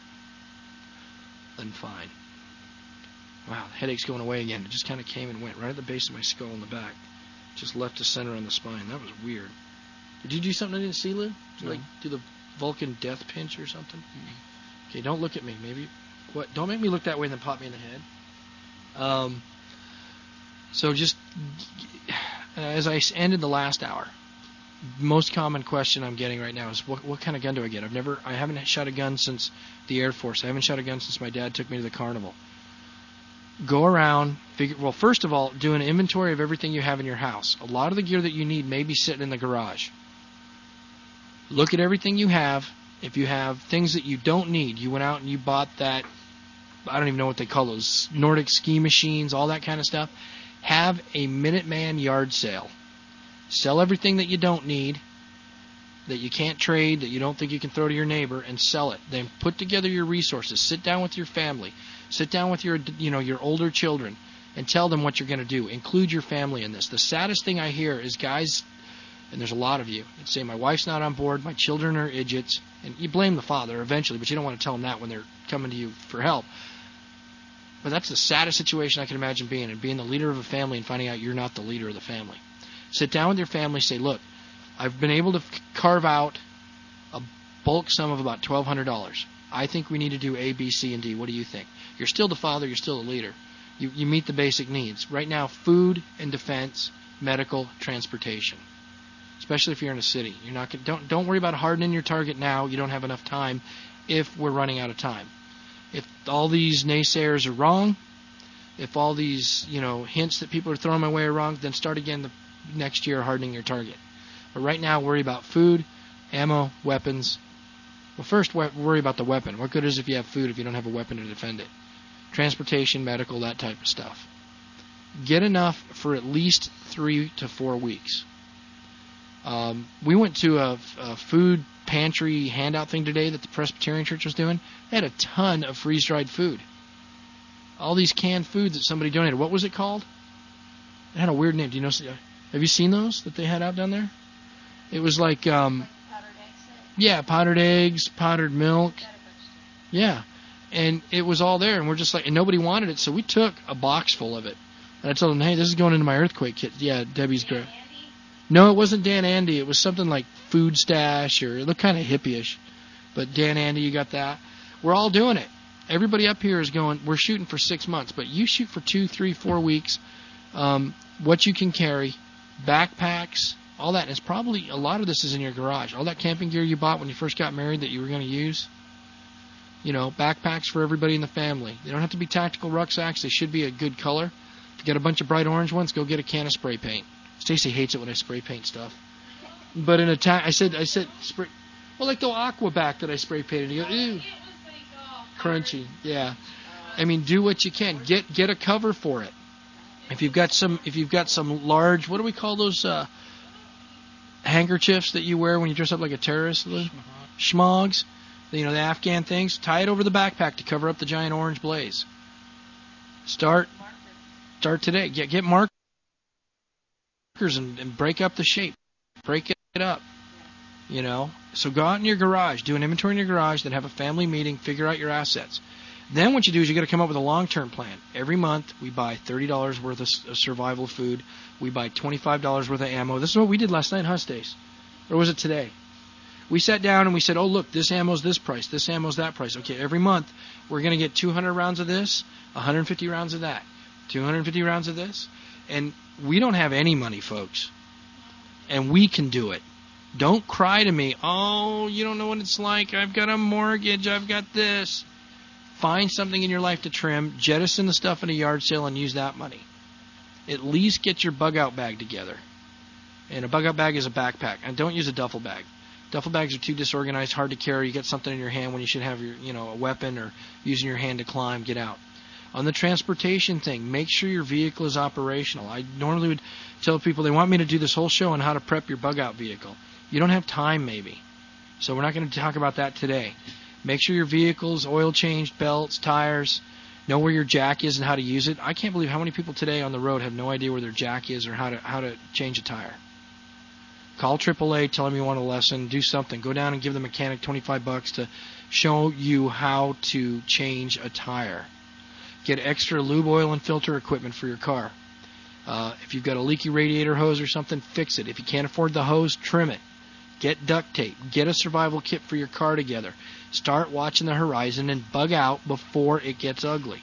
Then fine. Wow, the headache's going away again. It just kind of came and went right at the base of my skull in the back. Just left to center on the spine. That was weird. Did you do something I didn't see, Lou? Did you, do the Vulcan death pinch or something? Mm-hmm. Okay, don't look at me. Maybe. What? Don't make me look that way and then pop me in the head. So just as I ended the last hour, most common question I'm getting right now is what kind of gun do I get? I haven't shot a gun since the Air Force. I haven't shot a gun since my dad took me to the carnival. Go around, first of all, do an inventory of everything you have in your house. A lot of the gear that you need may be sitting in the garage. Look at everything you have. If you have things that you don't need, you went out and you bought that, I don't even know what they call those, Nordic ski machines, all that kind of stuff. Have a Minuteman yard sale. Sell everything that you don't need, that you can't trade, that you don't think you can throw to your neighbor, and sell it. Then put together your resources. Sit down with your family. Sit down with your older children and tell them what you're going to do. Include your family in this. The saddest thing I hear is guys, and there's a lot of you, that say, my wife's not on board, my children are idiots, and you blame the father eventually, but you don't want to tell them that when they're coming to you for help. But that's the saddest situation I can imagine being, and being the leader of a family and finding out you're not the leader of the family. Sit down with your family, say, look, I've been able to carve out a bulk sum of about $1,200. I think we need to do A, B, C, and D. What do you think? You're still the father. You're still the leader. You meet the basic needs. Right now, food and defense, medical, transportation. Especially if you're in a city. You're not don't worry about hardening your target now. You don't have enough time if we're running out of time. If all these naysayers are wrong, if all these hints that people are throwing my way are wrong, then start again the next year hardening your target. But right now, worry about food, ammo, weapons. Well, first, worry about the weapon. What good is it if you have food if you don't have a weapon to defend it? Transportation, medical, that type of stuff. Get enough for at least 3 to 4 weeks. We went to a food pantry handout thing today that the Presbyterian Church was doing. They had a ton of freeze-dried food. All these canned foods that somebody donated. What was it called? It had a weird name. Do you know? Have you seen those that they had out down there? It was like powdered eggs, powdered milk. Yeah. And it was all there, and we're just like, and nobody wanted it, so we took a box full of it. And I told them, hey, this is going into my earthquake kit. Yeah, Debbie's great. No, it wasn't Dan Andy. It was something like Food Stash, or it looked kind of hippie-ish. But Dan Andy, you got that. We're all doing it. Everybody up here is going, we're shooting for 6 months, but you shoot for 2, 3, 4 weeks. What you can carry, backpacks, all that. And it's probably, a lot of this is in your garage. All that camping gear you bought when you first got married that you were going to use. Backpacks for everybody in the family. They don't have to be tactical rucksacks. They should be a good color. If you got a bunch of bright orange ones, go get a can of spray paint. Stacy hates it when I spray paint stuff. But in I said spray. Well, like the Aquabac that I spray painted. You go, ew. Crunchy. Yeah. I mean, do what you can. Get a cover for it. If you've got some large, what do we call those handkerchiefs that you wear when you dress up like a terrorist? Schmogs. The Afghan things. Tie it over the backpack to cover up the giant orange blaze. Start today. Get markers and break up the shape. Break it up. So go out in your garage, do an inventory in your garage, then have a family meeting, figure out your assets. Then what you do is you got to come up with a long-term plan. Every month we buy $30 worth of survival food. We buy $25 worth of ammo. This is what we did last night, huh, Stace? Or was it today? We sat down and we said, oh, look, this ammo's this price, this ammo's that price. Okay, every month we're going to get 200 rounds of this, 150 rounds of that, 250 rounds of this. And we don't have any money, folks. And we can do it. Don't cry to me, oh, you don't know what it's like. I've got a mortgage. I've got this. Find something in your life to trim. Jettison the stuff in a yard sale and use that money. At least get your bug-out bag together. And a bug-out bag is a backpack. And don't use a duffel bag. Duffel bags are too disorganized, hard to carry. You get something in your hand when you should have your, a weapon or using your hand to climb, get out. On the transportation thing, make sure your vehicle is operational. I normally would tell people they want me to do this whole show on how to prep your bug-out vehicle. You don't have time, maybe. So we're not going to talk about that today. Make sure your vehicle's oil changed, belts, tires. Know where your jack is and how to use it. I can't believe how many people today on the road have no idea where their jack is or how to change a tire. Call AAA, tell them you want a lesson, do something. Go down and give the mechanic $25 to show you how to change a tire. Get extra lube oil and filter equipment for your car. If you've got a leaky radiator hose or something, fix it. If you can't afford the hose, trim it. Get duct tape. Get a survival kit for your car together. Start watching the horizon and bug out before it gets ugly.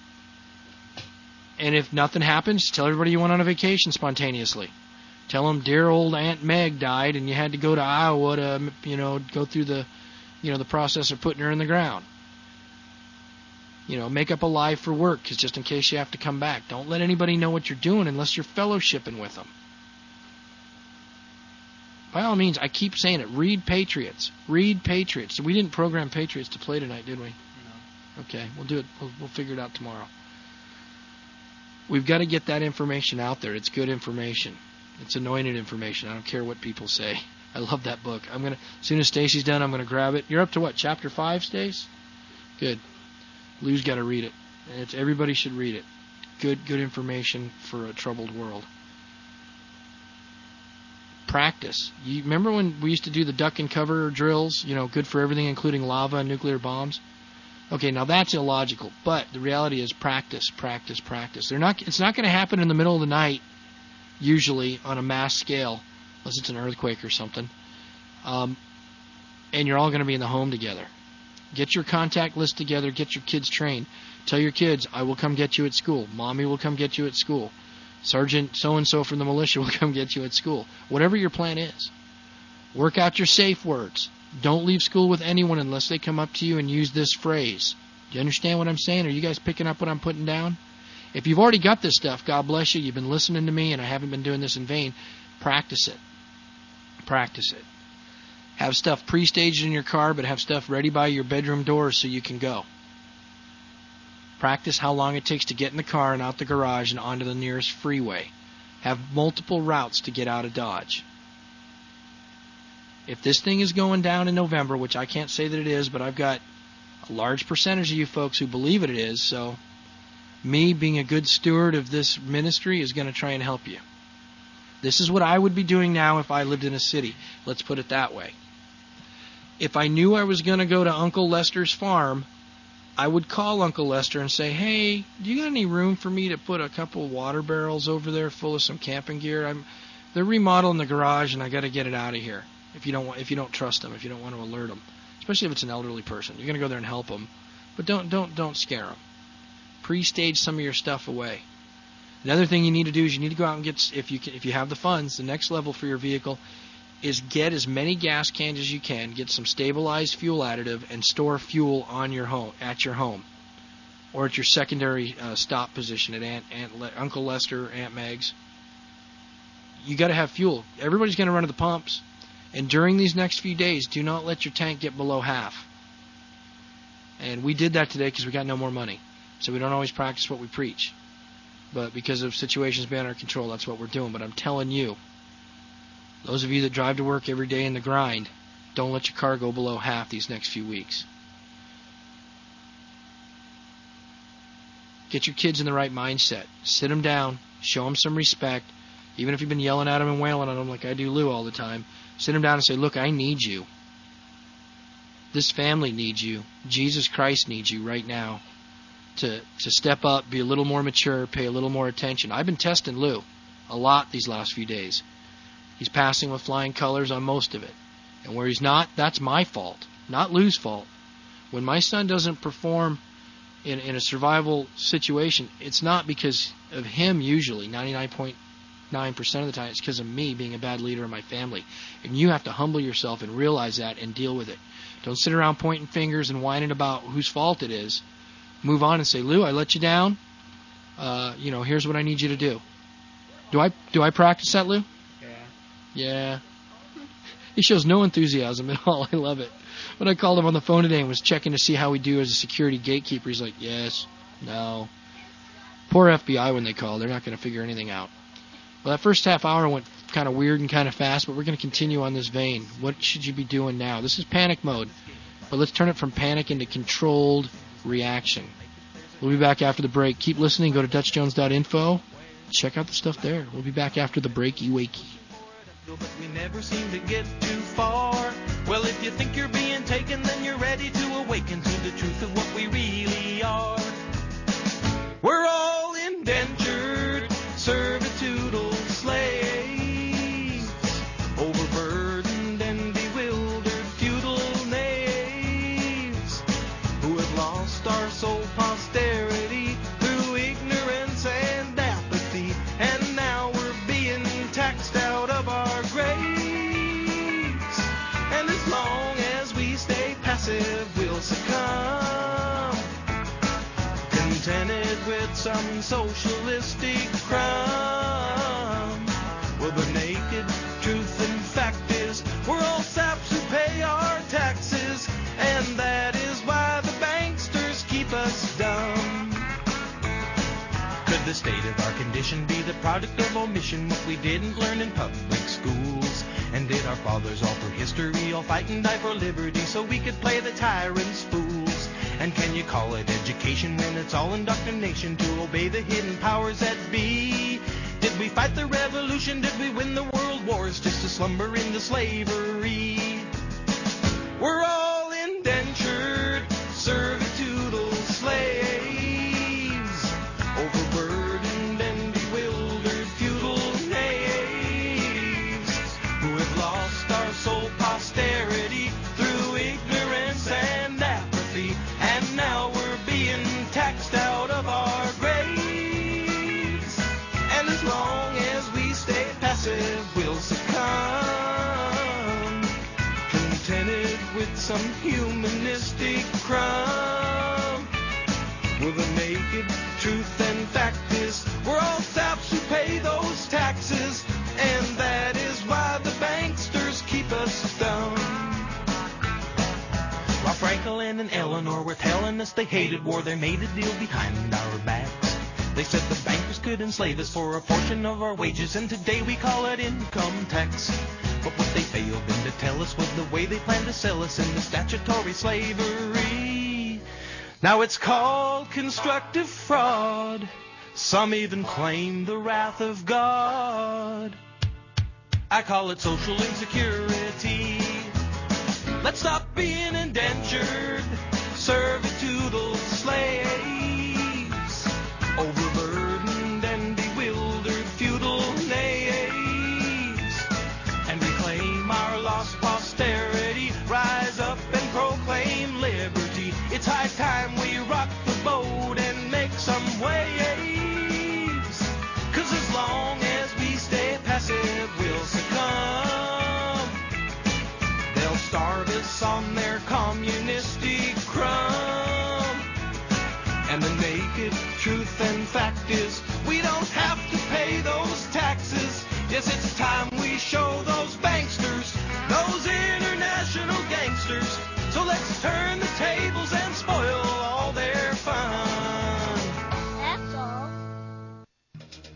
And if nothing happens, tell everybody you went on a vacation spontaneously. Tell them dear old Aunt Meg died and you had to go to Iowa to, go through the, the process of putting her in the ground. Make up a lie for work, because just in case you have to come back. Don't let anybody know what you're doing unless you're fellowshipping with them. By all means, I keep saying it. Read Patriots. Read Patriots. We didn't program Patriots to play tonight, did we? No. Okay, we'll do it. We'll figure it out tomorrow. We've got to get that information out there. It's good information. It's anointed information. I don't care what people say. I love that book. As soon as Stacy's done, I'm gonna grab it. You're up to what? Chapter 5, Stace? Good. Lou's got to read it. Everybody should read it. Good information for a troubled world. Practice. You remember when we used to do the duck and cover drills? Good for everything, including lava and nuclear bombs. Okay, now that's illogical. But the reality is practice. It's not going to happen in the middle of the night, usually on a mass scale, unless it's an earthquake or something. And you're all going to be in the home together. Get your contact list together. Get your kids trained. Tell your kids, I will come get you at school. Mommy will come get you at school. Sergeant so-and-so from the militia will come get you at school. Whatever your plan is. Work out your safe words. Don't leave school with anyone unless they come up to you and use this phrase. Do you understand what I'm saying? Are you guys picking up what I'm putting down? If you've already got this stuff, God bless you. You've been listening to me, and I haven't been doing this in vain. Practice it. Practice it. Have stuff pre-staged in your car, but have stuff ready by your bedroom door so you can go. Practice how long it takes to get in the car and out the garage and onto the nearest freeway. Have multiple routes to get out of Dodge. If this thing is going down in November, which I can't say that it is, but I've got a large percentage of you folks who believe it is, so me being a good steward of this ministry is going to try and help you. This is what I would be doing now if I lived in a city. Let's put it that way. If I knew I was going to go to Uncle Lester's farm, I would call Uncle Lester and say, hey, do you got any room for me to put a couple water barrels over there full of some camping gear? They're remodeling the garage and I got to get it out of here. If you don't trust them, if you don't want to alert them, especially if it's an elderly person. You're going to go there and help them, but don't scare them. Pre-stage some of your stuff away. Another thing you need to do is you need to go out and get, if you have the funds, the next level for your vehicle is get as many gas cans as you can, get some stabilized fuel additive, and store fuel on your home, at your home, or at your secondary stop position at Uncle Lester, Aunt Meg's. You got to have fuel. Everybody's going to run to the pumps, and during these next few days, do not let your tank get below half. And we did that today because we got no more money, so we don't always practice what we preach. But because of situations beyond our control, that's what we're doing. But I'm telling you, those of you that drive to work every day in the grind, don't let your car go below half these next few weeks. Get your kids in the right mindset. Sit them down. Show them some respect. Even if you've been yelling at them and wailing on them like I do Lou all the time, sit them down and say, look, I need you. This family needs you. Jesus Christ needs you right now to step up, be a little more mature, pay a little more attention. I've been testing Lou a lot these last few days. He's passing with flying colors on most of it. And where he's not, that's my fault, not Lou's fault. When my son doesn't perform in a survival situation, it's not because of him usually. 99.9% of the time, it's because of me being a bad leader in my family. And you have to humble yourself and realize that and deal with it. Don't sit around pointing fingers and whining about whose fault it is. Move on and say, Lou, I let you down. Here's what I need you to do. Do I practice that, Lou? Yeah. He shows no enthusiasm at all. I love it. When I called him on the phone today and was checking to see how we do as a security gatekeeper, he's like, yes, no. Poor FBI when they call. They're not going to figure anything out. Well, that first half hour went kind of weird and kind of fast, but we're going to continue on this vein. What should you be doing now? This is panic mode, but let's turn it from panic into controlled reaction. We'll be back after the break. Keep listening. Go to DutchJones.info. Check out the stuff there. We'll be back after the breaky wakey. But we never seem to get too far. Well, if you think you're being taken, then you're ready to awaken to the truth of what we really are. We're all indentured, servitudal slaves, overburdened and bewildered feudal knaves, who have lost our sole posterity through ignorance and apathy, and now we're being taxed out of our graves. And as long as we stay passive, we'll succumb, contented with some socialistic crumb. Well, the naked truth and fact is we're all saps who pay our taxes, and that is why the banksters keep us dumb. Could the state of our condition be the product of omission, what we didn't learn in public schools? And did our fathers all through history all fight and die for liberty so we could play the tyrants fools? And can you call it education when it's all indoctrination to obey the hidden powers that be? Did we fight the revolution? Did we win the world wars just to slumber into slavery? We're all indentured, servitudal slaves, overburdened and bewildered feudal knaves, who have lost our sole posterity through ignorance and apathy, and now we're being taxed out of our graves. And as long as we stay passive, we'll succumb, contented with some humanistic crumb. Well, the naked truth and fact is we're all saps who pay those taxes, and that is why the banksters keep us dumb. While Franklin and Eleanor were telling us they hated war, they made a deal behind our backs. They said the bankers could enslave us for a portion of our wages, and today we call it income tax. But what they failed then to tell us was the way they planned to sell us into statutory slavery. Now it's called constructive fraud. Some even claim the wrath of God. I call it social insecurity. Let's stop being indentured, servitudal slaves, overburdened and bewildered feudal knaves, and reclaim our lost posterity. Rise up and proclaim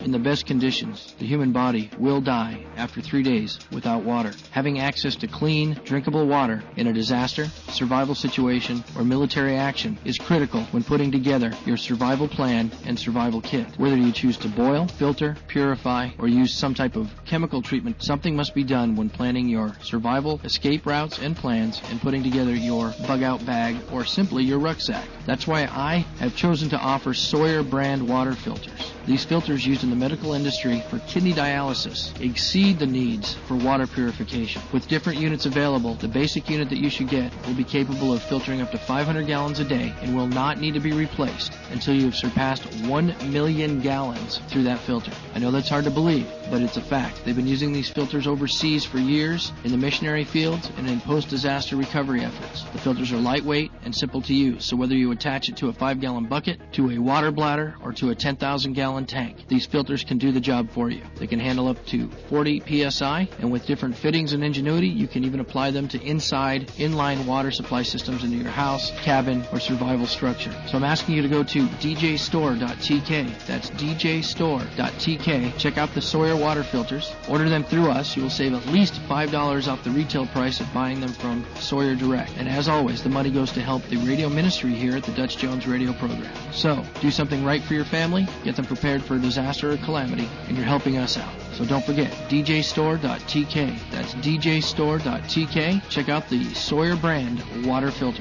in the best conditions, the human body will die after 3 days without water. Having access to clean, drinkable water in a disaster, survival situation, or military action is critical when putting together your survival plan and survival kit. Whether you choose to boil, filter, purify, or use some type of chemical treatment, something must be done when planning your survival, escape routes, and plans, and putting together your bug-out bag or simply your rucksack. That's why I have chosen to offer Sawyer brand water filters. These filters used in the medical industry for kidney dialysis exceed the needs for water purification. With different units available, the basic unit that you should get will be capable of filtering up to 500 gallons a day and will not need to be replaced until you have surpassed 1 million gallons through that filter. I know that's hard to believe, but it's a fact. They've been using these filters overseas for years in the missionary fields and in post-disaster recovery efforts. The filters are lightweight and simple to use, so whether you attach it to a 5-gallon bucket, to a water bladder, or to a 10,000-gallon tank, these filters can do the job for you. They can handle up to 40 psi, and with different fittings and ingenuity, you can even apply them to inside, inline water supply systems into your house, cabin, or survival structure. So I'm asking you to go to djstore.tk. That's djstore.tk. Check out the Sawyer water filters. Order them through us. You will save at least $5 off the retail price of buying them from Sawyer Direct. And as always, the money goes to help the radio ministry here at the Dutch Jones Radio program. So, do something right for your family, get them prepared for a disaster or calamity, and you're helping us out. So don't forget, djstore.tk. That's djstore.tk. Check out the Sawyer brand water filters.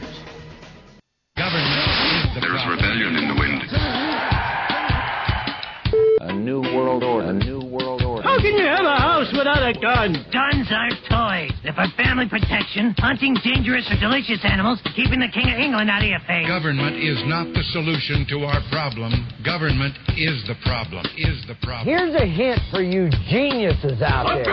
There's rebellion in the wind. A new world order. A new world order. How can you have a house without a gun? Guns aren't toys. They're for family protection, hunting dangerous or delicious animals, keeping the King of England out of your face. Government is not the solution to our problem. Government is the problem. Here's a hint for you geniuses out there.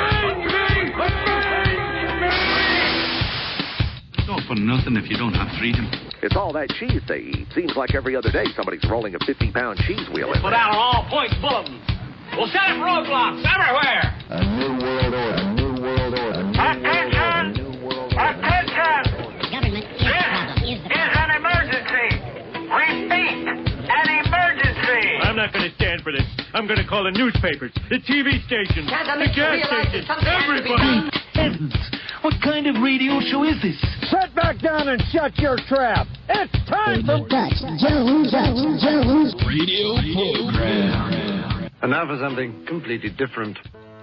It's all for nothing if you don't have freedom. It's all that cheese they eat. Seems like every other day somebody's rolling a 50-pound cheese wheel in Put there. out an all-points bulletin. We'll set up roadblocks everywhere. A new world order. A new world order. Attention! Attention! Government is the problem. Is an emergency. Repeat, an emergency. I'm not going to stand for this. I'm going to call the newspapers, the TV stations, the gas stations, everybody. Heavens! What kind of radio show is this? Sit back down and shut your trap. It's time for Dutch Jones Radio program. And now for something completely different.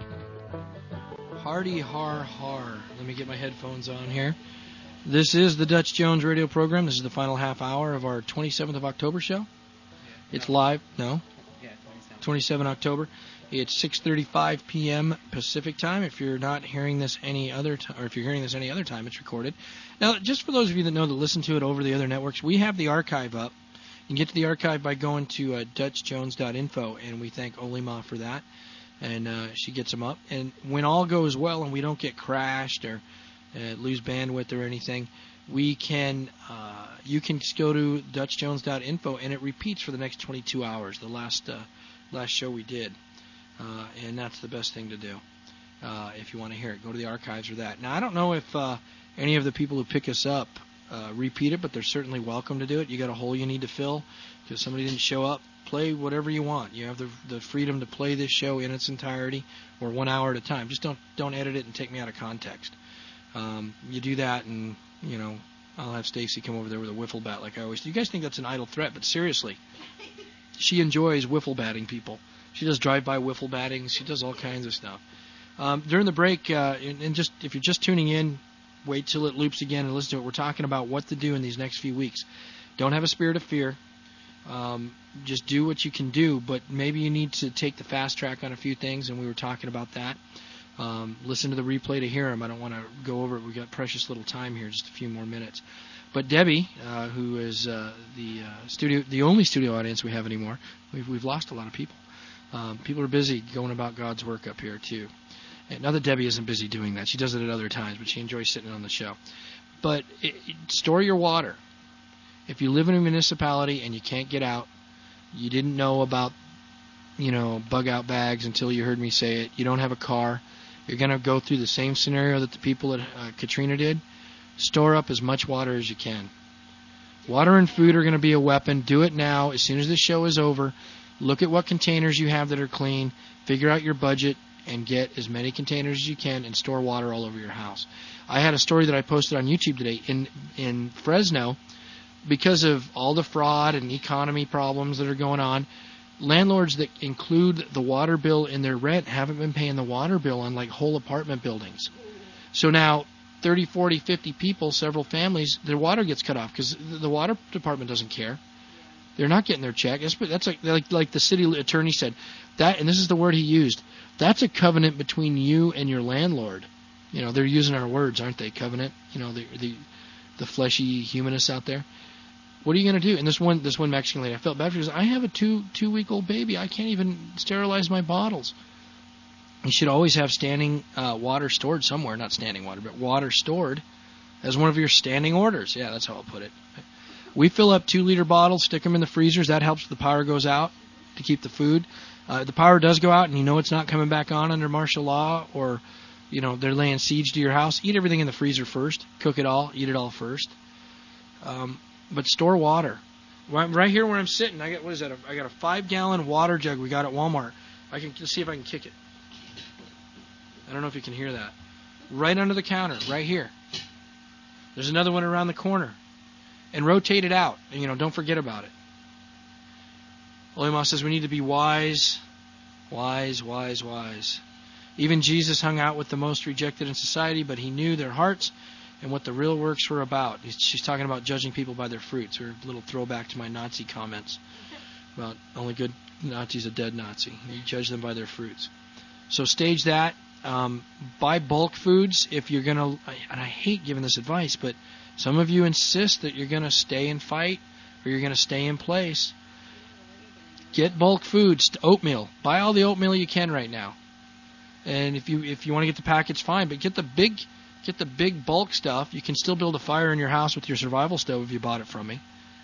Hardy har har. Let me get my headphones on here. This is the Dutch Jones Radio program. This is the final half hour of our 27th of October show. It's live. No? Yeah, 27 October. It's 6:35 p.m. Pacific time. If you're not hearing this any other time, or if you're hearing this any other time, it's recorded. Now, just for those of you that know that listen to it over the other networks, we have the archive up. You can get to the archive by going to DutchJones.info, and we thank Olima for that. And she gets them up. And when all goes well and we don't get crashed or lose bandwidth or anything, we can you can just go to DutchJones.info, and it repeats for the next 22 hours, the last show we did. And that's the best thing to do if you want to hear it. Go to the archives or that. Now, I don't know if any of the people who pick us up repeat it, but they're certainly welcome to do it. You got a hole you need to fill because somebody didn't show up. Play whatever you want. You have the freedom to play this show in its entirety or 1 hour at a time. Just don't edit it and take me out of context. You do that, and I'll have Stacy come over there with a wiffle bat like I always do. You guys think that's an idle threat, but seriously, she enjoys wiffle batting people. She does drive-by wiffle battings. She does all kinds of stuff. During the break, and just if you're just tuning in, wait till it loops again and listen to it. We're talking about what to do in these next few weeks. Don't have a spirit of fear. Just do what you can do, but maybe you need to take the fast track on a few things, and we were talking about that. Listen to the replay to hear them. I don't want to go over it. We've got precious little time here, just a few more minutes. But Debbie, who is the only studio audience we have anymore, we've lost a lot of people. People are busy going about God's work up here, too. And not that Debbie isn't busy doing that. She does it at other times, but she enjoys sitting on the show. But store your water. If you live in a municipality and you can't get out, you didn't know about, bug-out bags until you heard me say it, you don't have a car, you're going to go through the same scenario that the people at Katrina did, store up as much water as you can. Water and food are going to be a weapon. Do it now. As soon as the show is over, Look at what containers you have that are clean. Figure out your budget and get as many containers as you can and store water all over your house. I had a story that I posted on YouTube today in Fresno. Because of all the fraud and economy problems that are going on, landlords that include the water bill in their rent haven't been paying the water bill on like whole apartment buildings. So now 30, 40, 50 people, several families, their water gets cut off because the water department doesn't care. They're not getting their check. That's like the city attorney said, that, and this is the word he used, that's a covenant between you and your landlord. You know, they're using our words, aren't they? Covenant. You know, the fleshy humanists out there. What are you going to do? And this one Mexican lady, I felt bad for her. She goes, I have a two-week-old baby. I can't even sterilize my bottles. You should always have standing water stored somewhere. Not standing water, but water stored as one of your standing orders. Yeah, that's how I'll put it. We fill up 2-liter bottles, stick them in the freezers. That helps if the power goes out to keep the food. The power does go out and you know it's not coming back on under martial law, or you know they're laying siege to your house. Eat everything in the freezer first. Cook it all. Eat it all first. But store water. Right here where I'm sitting, I got I got a 5-gallon water jug we got at Walmart. Let's see if I can kick it. I don't know if you can hear that. Right under the counter, right here. There's another one around the corner. And rotate it out. And, don't forget about it. Olima says we need to be wise. Wise, wise, wise. Even Jesus hung out with the most rejected in society, but he knew their hearts and what the real works were about. She's talking about judging people by their fruits, or a little throwback to my Nazi comments about only good Nazi's a dead Nazi. You judge them by their fruits. So stage that. Buy bulk foods if you're going to, and I hate giving this advice, but some of you insist that you're going to stay and fight or you're going to stay in place. Get bulk foods, oatmeal. Buy all the oatmeal you can right now. And if you want to get the package, fine, but get the big bulk stuff. You can still build a fire in your house with your survival stove if you bought it from me.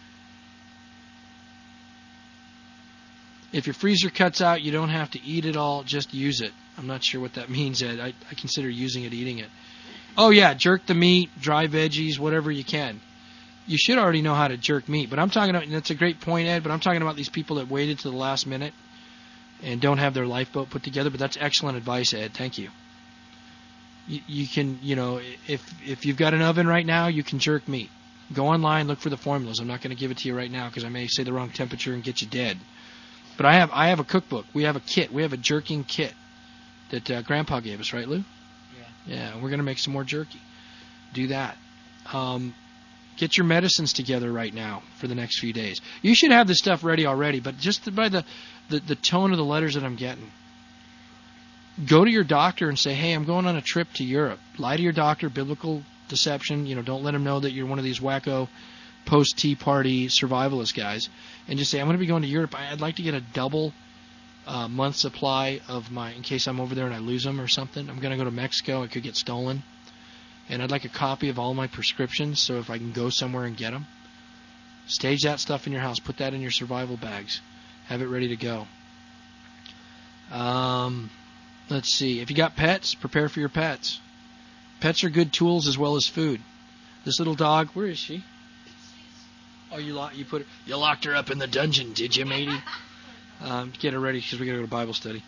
If your freezer cuts out, you don't have to eat it all, just use it. I'm not sure what that means, Ed. I consider using it, eating it. Oh, yeah, jerk the meat, dry veggies, whatever you can. You should already know how to jerk meat. But I'm talking about, and that's a great point, Ed, but I'm talking about these people that waited to the last minute and don't have their lifeboat put together. But that's excellent advice, Ed. Thank you. You can, if you've got an oven right now, you can jerk meat. Go online, look for the formulas. I'm not going to give it to you right now because I may say the wrong temperature and get you dead. But I have a cookbook. We have a kit. We have a jerking kit that Grandpa gave us, right, Lou? Yeah, we're going to make some more jerky. Do that. Get your medicines together right now for the next few days. You should have this stuff ready already, but just by the tone of the letters that I'm getting, go to your doctor and say, hey, I'm going on a trip to Europe. Lie to your doctor, biblical deception. Don't let him know that you're one of these wacko post-Tea Party survivalist guys. And just say, I'm going to be going to Europe. I'd like to get a double month supply of in case I'm over there and I lose them or something. I'm going to go to Mexico. It could get stolen. And I'd like a copy of all my prescriptions so if I can go somewhere and get them. Stage that stuff in your house. Put that in your survival bags. Have it ready to go. Let's see. If you got pets, prepare for your pets. Pets are good tools as well as food. This little dog, where is she? Oh, you locked her up in the dungeon, did you, matey? Get her ready because we got to go to Bible study.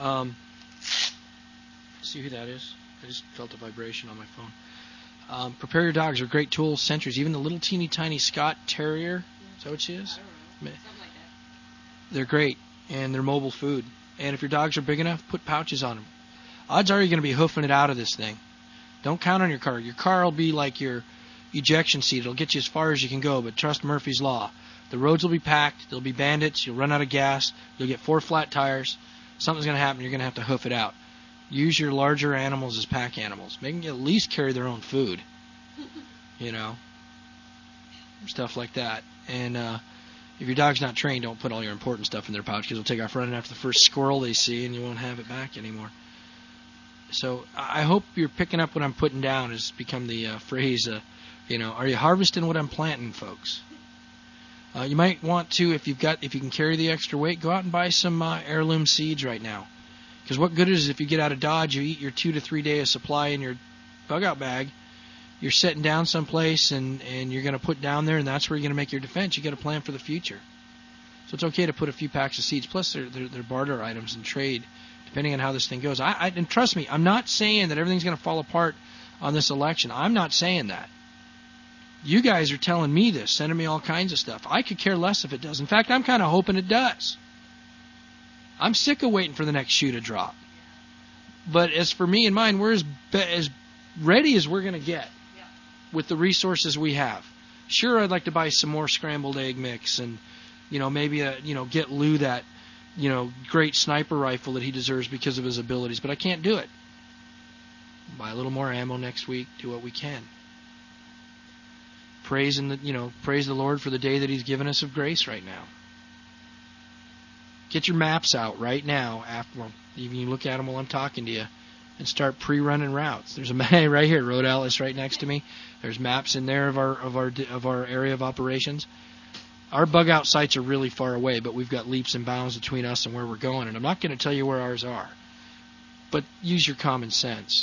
See who that is? I just felt a vibration on my phone. Prepare your dogs. They're great tools, sentries. Even the little teeny tiny Scott Terrier. Is that what she is? Something like that. They're great, and they're mobile food. And if your dogs are big enough, put pouches on them. Odds are you're going to be hoofing it out of this thing. Don't count on your car. Your car will be like your ejection seat. It'll get you as far as you can go, but trust Murphy's Law. The roads will be packed. There'll be bandits. You'll run out of gas. You'll get 4 flat tires. Something's going to happen. You're going to have to hoof it out. Use your larger animals as pack animals. Make them at least carry their own food. Stuff like that. And if your dog's not trained, don't put all your important stuff in their pouch because they'll take off running after the first squirrel they see and you won't have it back anymore. So I hope you're picking up what I'm putting down. Has become the phrase, are you harvesting what I'm planting, folks? You might want to, if you can carry the extra weight, go out and buy some heirloom seeds right now. Because what good is it if you get out of Dodge, you eat your 2 to 3 day of supply in your bug-out bag, you're sitting down someplace and you're going to put down there, and that's where you're going to make your defense. You got to plan for the future. So it's okay to put a few packs of seeds. Plus, they're barter items and trade, depending on how this thing goes. And trust me, I'm not saying that everything's going to fall apart on this election. I'm not saying that. You guys are telling me this, sending me all kinds of stuff. I could care less if it does. In fact, I'm kind of hoping it does. I'm sick of waiting for the next shoe to drop. But as for me and mine, we're as ready as we're going to get with the resources we have. Sure, I'd like to buy some more scrambled egg mix and, maybe get Lou that, great sniper rifle that he deserves because of his abilities. But I can't do it. Buy a little more ammo next week. Do what we can. Praise the Lord for the day that He's given us of grace right now. Get your maps out right now. You can look at them while I'm talking to you, and start pre-running routes. There's a map right here, Road Atlas, right next to me. There's maps in there of our area of operations. Our bug out sites are really far away, but we've got leaps and bounds between us and where we're going. And I'm not going to tell you where ours are, but use your common sense.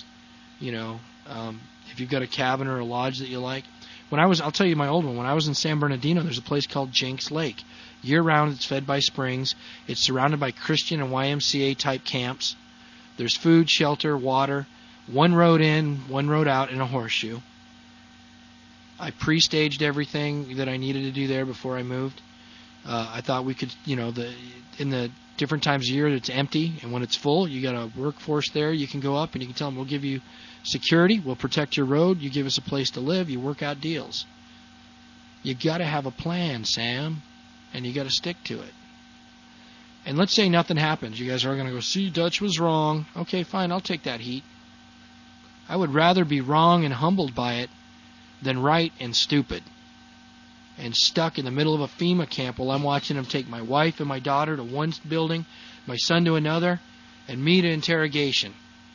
If you've got a cabin or a lodge that you like. I'll tell you my old one. When I was in San Bernardino, there's a place called Jenks Lake. Year-round, it's fed by springs. It's surrounded by Christian and YMCA-type camps. There's food, shelter, water, one road in, one road out, and a horseshoe. I pre-staged everything that I needed to do there before I moved. I thought we could, in the different times of year it's empty, and when it's full, you got a workforce there. You can go up and you can tell them, we'll give you security, we'll protect your road, you give us a place to live, you work out deals. You got to have a plan, Sam, and you got to stick to it. And let's say nothing happens. You guys are going to go, see, Dutch was wrong. Okay, fine, I'll take that heat. I would rather be wrong and humbled by it than right and stupid and stuck in the middle of a FEMA camp while I'm watching them take my wife and my daughter to one building, my son to another, and me to interrogation.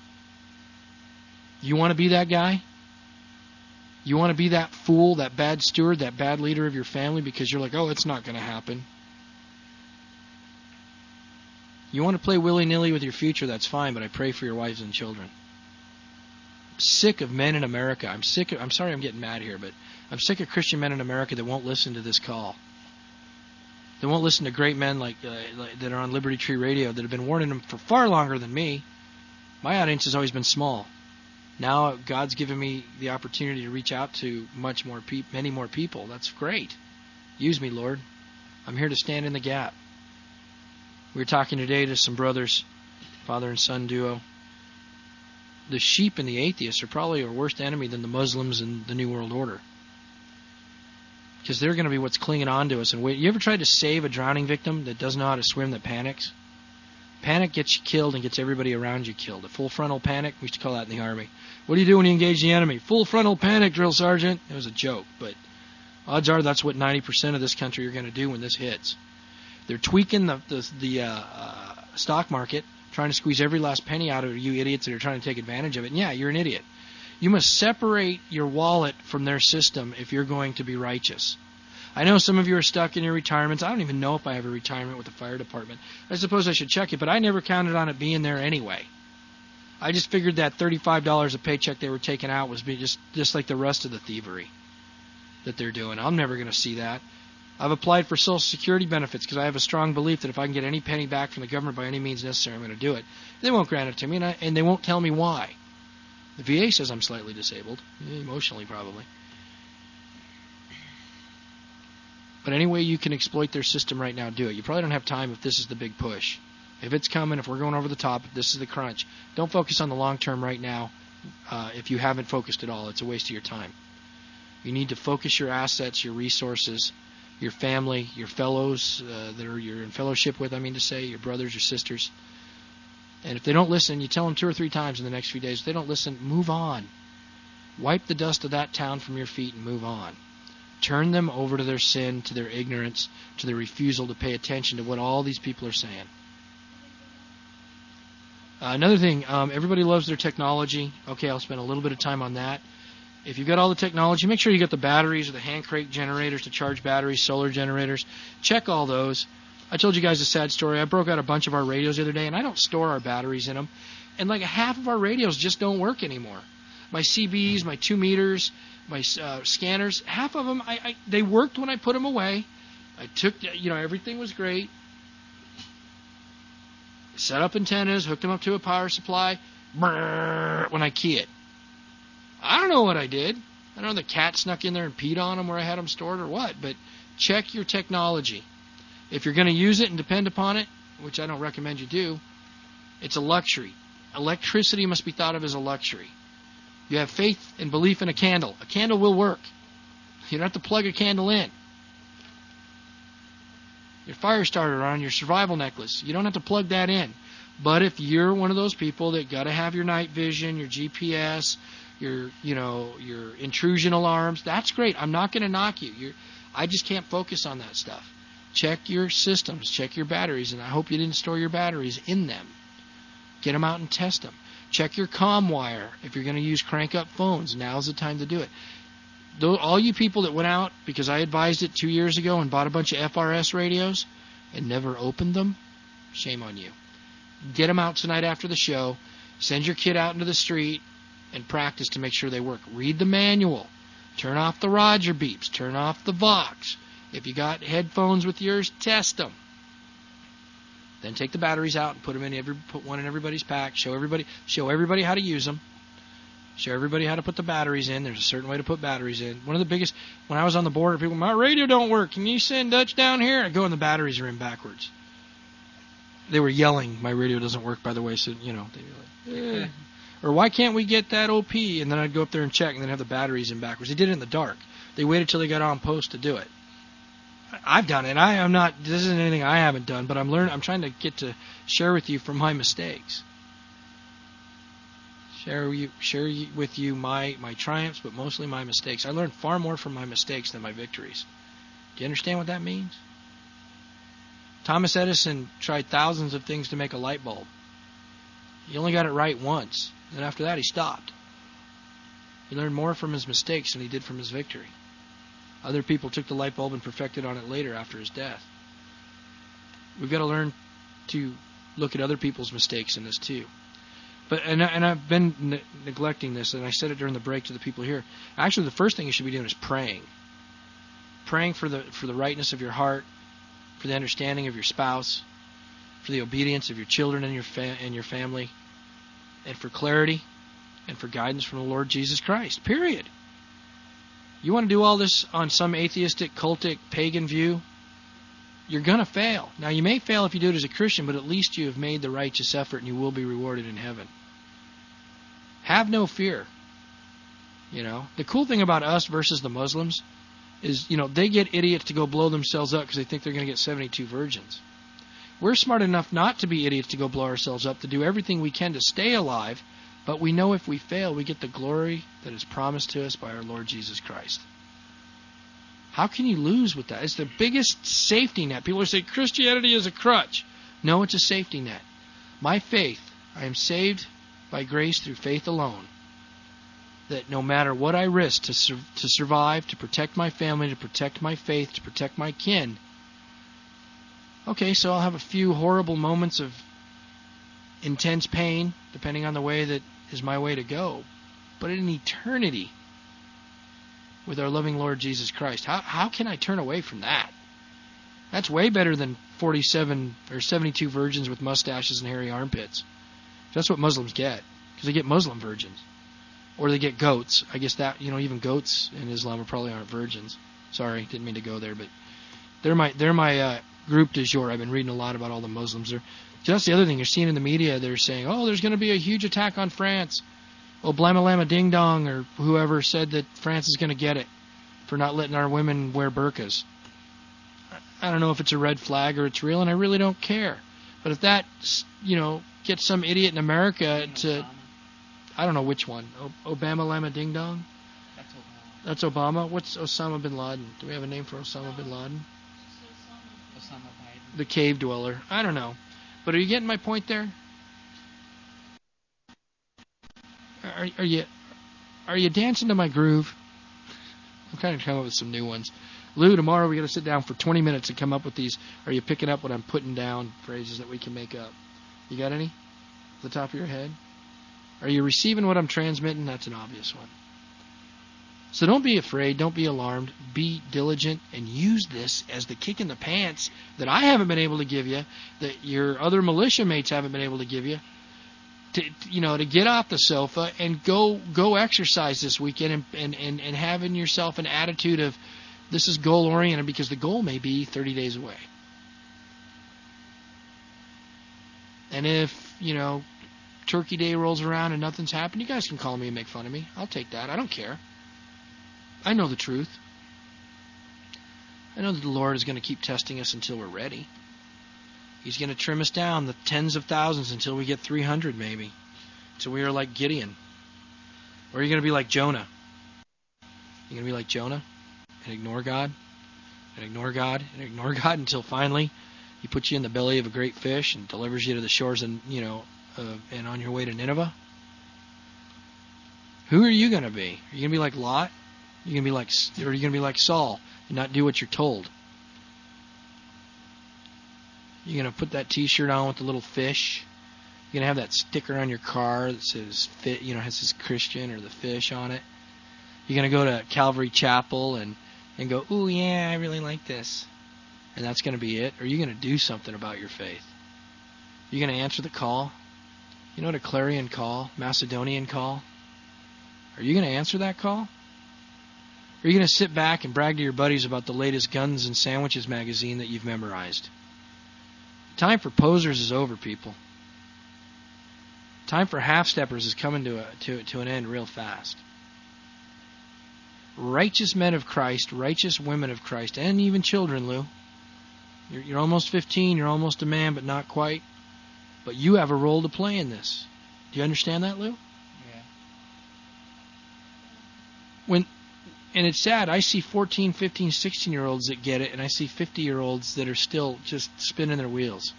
You want to be that guy? You want to be that fool, that bad steward, that bad leader of your family because you're like, oh, it's not going to happen. You want to play willy-nilly with your future, that's fine, but I pray for your wives and children. I'm sick of men in America. I'm sorry I'm getting mad here, but I'm sick of Christian men in America that won't listen to this call. They won't listen to great men like that are on Liberty Tree Radio that have been warning them for far longer than me. My audience has always been small. Now God's given me the opportunity to reach out to many more people. That's great. Use me, Lord. I'm here to stand in the gap. We were talking today to some brothers, father and son duo. The sheep and the atheists are probably our worst enemy than the Muslims and the New World Order. Because they're going to be what's clinging on to us. And you ever tried to save a drowning victim that doesn't know how to swim, that panics? Panic gets you killed and gets everybody around you killed. A full frontal panic, we used to call that in the Army. What do you do when you engage the enemy? Full frontal panic, drill sergeant. It was a joke, but odds are that's what 90% of this country are going to do when this hits. They're tweaking the stock market, trying to squeeze every last penny out of you idiots that are trying to take advantage of it. And yeah, you're an idiot. You must separate your wallet from their system if you're going to be righteous. I know some of you are stuck in your retirements. I don't even know if I have a retirement with the fire department. I suppose I should check it, but I never counted on it being there anyway. I just figured that $35 a paycheck they were taking out was just like the rest of the thievery that they're doing. I'm never going to see that. I've applied for Social Security benefits because I have a strong belief that if I can get any penny back from the government by any means necessary, I'm going to do it. They won't grant it to me, and they won't tell me why. The VA says I'm slightly disabled, emotionally probably. But any way you can exploit their system right now, do it. You probably don't have time if this is the big push. If it's coming, if we're going over the top, if this is the crunch, don't focus on the long term right now if you haven't focused at all. It's a waste of your time. You need to focus your assets, your resources, your family, your fellows that you're in fellowship with, your brothers, your sisters. And if they don't listen, you tell them 2 or 3 times in the next few days. If they don't listen, move on. Wipe the dust of that town from your feet and move on. Turn them over to their sin, to their ignorance, to their refusal to pay attention to what all these people are saying. Another thing, everybody loves their technology. Okay, I'll spend a little bit of time on that. If you've got all the technology, make sure you got the batteries or the hand crank generators to charge batteries, solar generators. Check all those. I told you guys a sad story. I broke out a bunch of our radios the other day, and I don't store our batteries in them. And like half of our radios just don't work anymore. My CBs, my 2 meters, my scanners, half of them, they worked when I put them away. I took, everything was great. Set up antennas, hooked them up to a power supply. Brrr, when I key it. I don't know what I did. I don't know the cat snuck in there and peed on them where I had them stored or what, but check your technology. If you're going to use it and depend upon it, which I don't recommend you do, it's a luxury. Electricity must be thought of as a luxury. You have faith and belief in a candle. A candle will work. You don't have to plug a candle in. Your fire starter on your survival necklace, you don't have to plug that in. But if you're one of those people that got to have your night vision, your GPS, your intrusion alarms, that's great. I'm not going to knock you. I just can't focus on that stuff. Check your systems, check your batteries, and I hope you didn't store your batteries in them. Get them out and test them. Check your comm wire. If you're going to use crank-up phones, now's the time to do it. All you people that went out, because I advised it 2 years ago and bought a bunch of FRS radios and never opened them, shame on you. Get them out tonight after the show. Send your kid out into the street and practice to make sure they work. Read the manual. Turn off the Roger beeps. Turn off the Vox. If you got headphones with yours, test them. Then take the batteries out and put one in everybody's pack. Show everybody how to use them. Show everybody how to put the batteries in. There's a certain way to put batteries in. One of the biggest, when I was on the border, people, my radio don't work. Can you send Dutch down here? I go and the batteries are in backwards. They were yelling, my radio doesn't work, by the way, so, they were like, or why can't we get that OP? And then I'd go up there and check and then have the batteries in backwards. They did it in the dark. They waited till they got on post to do it. I've done it. This isn't anything I haven't done, but I'm trying to get to share with you from my mistakes. Share with you my triumphs, but mostly my mistakes. I learned far more from my mistakes than my victories. Do you understand what that means? Thomas Edison tried thousands of things to make a light bulb. He only got it right once, and after that he stopped. He learned more from his mistakes than he did from his victory. Other people took the light bulb and perfected on it later after his death. We've got to learn to look at other people's mistakes in this too. And I've been neglecting this, and I said it during the break to the people here. Actually, the first thing you should be doing is praying. Praying for the rightness of your heart, for the understanding of your spouse, for the obedience of your children and your family, and for clarity and for guidance from the Lord Jesus Christ. Period. You want to do all this on some atheistic, cultic, pagan view? You're going to fail. Now, you may fail if you do it as a Christian, but at least you have made the righteous effort and you will be rewarded in heaven. Have no fear. The cool thing about us versus the Muslims is, they get idiots to go blow themselves up because they think they're going to get 72 virgins. We're smart enough not to be idiots to go blow ourselves up, to do everything we can to stay alive, but we know if we fail, we get the glory that is promised to us by our Lord Jesus Christ. How can you lose with that? It's the biggest safety net. People say Christianity is a crutch. No, it's a safety net. My faith, I am saved by grace through faith alone. That no matter what I risk to survive, to protect my family, to protect my faith, to protect my kin. Okay, so I'll have a few horrible moments of intense pain, depending on the way that is my way to go. But in eternity, with our loving Lord Jesus Christ, how can I turn away from that? That's way better than 47 or 72 virgins with mustaches and hairy armpits. That's what Muslims get, because they get Muslim virgins. Or they get goats. I guess that, even goats in Islam probably aren't virgins. Sorry, didn't mean to go there, but they're my group du jour. I've been reading a lot about all the Muslims. That's the other thing you're seeing in the media. They're saying, there's going to be a huge attack on France. Blama Lama Ding Dong or whoever said that France is going to get it for not letting our women wear burqas. I don't know if it's a red flag or it's real, and I really don't care. But if that, gets some idiot in America to, I don't know which one, Obama Lama Ding Dong? That's Obama. What's Osama bin Laden? Do we have a name for Osama bin Laden? Osama Biden. The cave dweller. I don't know. But are you getting my point there? Are you dancing to my groove? I'm kind of coming up with some new ones. Lou, tomorrow we got to sit down for 20 minutes and come up with these. Are you picking up what I'm putting down? Phrases that we can make up. You got any? Off the top of your head? Are you receiving what I'm transmitting? That's an obvious one. So don't be afraid. Don't be alarmed. Be diligent and use this as the kick in the pants that I haven't been able to give you, that your other militia mates haven't been able to give you, to get off the sofa and go exercise this weekend and have in yourself an attitude of this is goal oriented, because the goal may be 30 days away. And if, Turkey Day rolls around and nothing's happened, you guys can call me and make fun of me. I'll take that. I don't care. I know the truth. I know that the Lord is going to keep testing us until we're ready. He's going to trim us down the tens of thousands until we get 300 maybe. So we are like Gideon. Or are you going to be like Jonah? You're going to be like Jonah and ignore God and ignore God and ignore God until finally He puts you in the belly of a great fish and delivers you to the shores and and on your way to Nineveh? Who are you going to be? Are you going to be like Lot? Or are you going to be like Saul and not do what you're told? You're going to put that T-shirt on with the little fish. You're going to have that sticker on your car that says, has this Christian or the fish on it. You're going to go to Calvary Chapel and go, ooh, yeah, I really like this. And that's going to be it? Or are you going to do something about your faith? You're going to answer the call? You know what a clarion call, Macedonian call? Are you going to answer that call? Or are you going to sit back and brag to your buddies about the latest Guns and Sandwiches magazine that you've memorized? Time for posers is over, people. Time for half-steppers is coming to an end real fast. Righteous men of Christ, righteous women of Christ, and even children, Lou. You're almost 15, you're almost a man, but not quite. But you have a role to play in this. Do you understand that, Lou? Yeah. And it's sad, I see 14, 15, 16-year-olds that get it, and I see 50-year-olds that are still just spinning their wheels.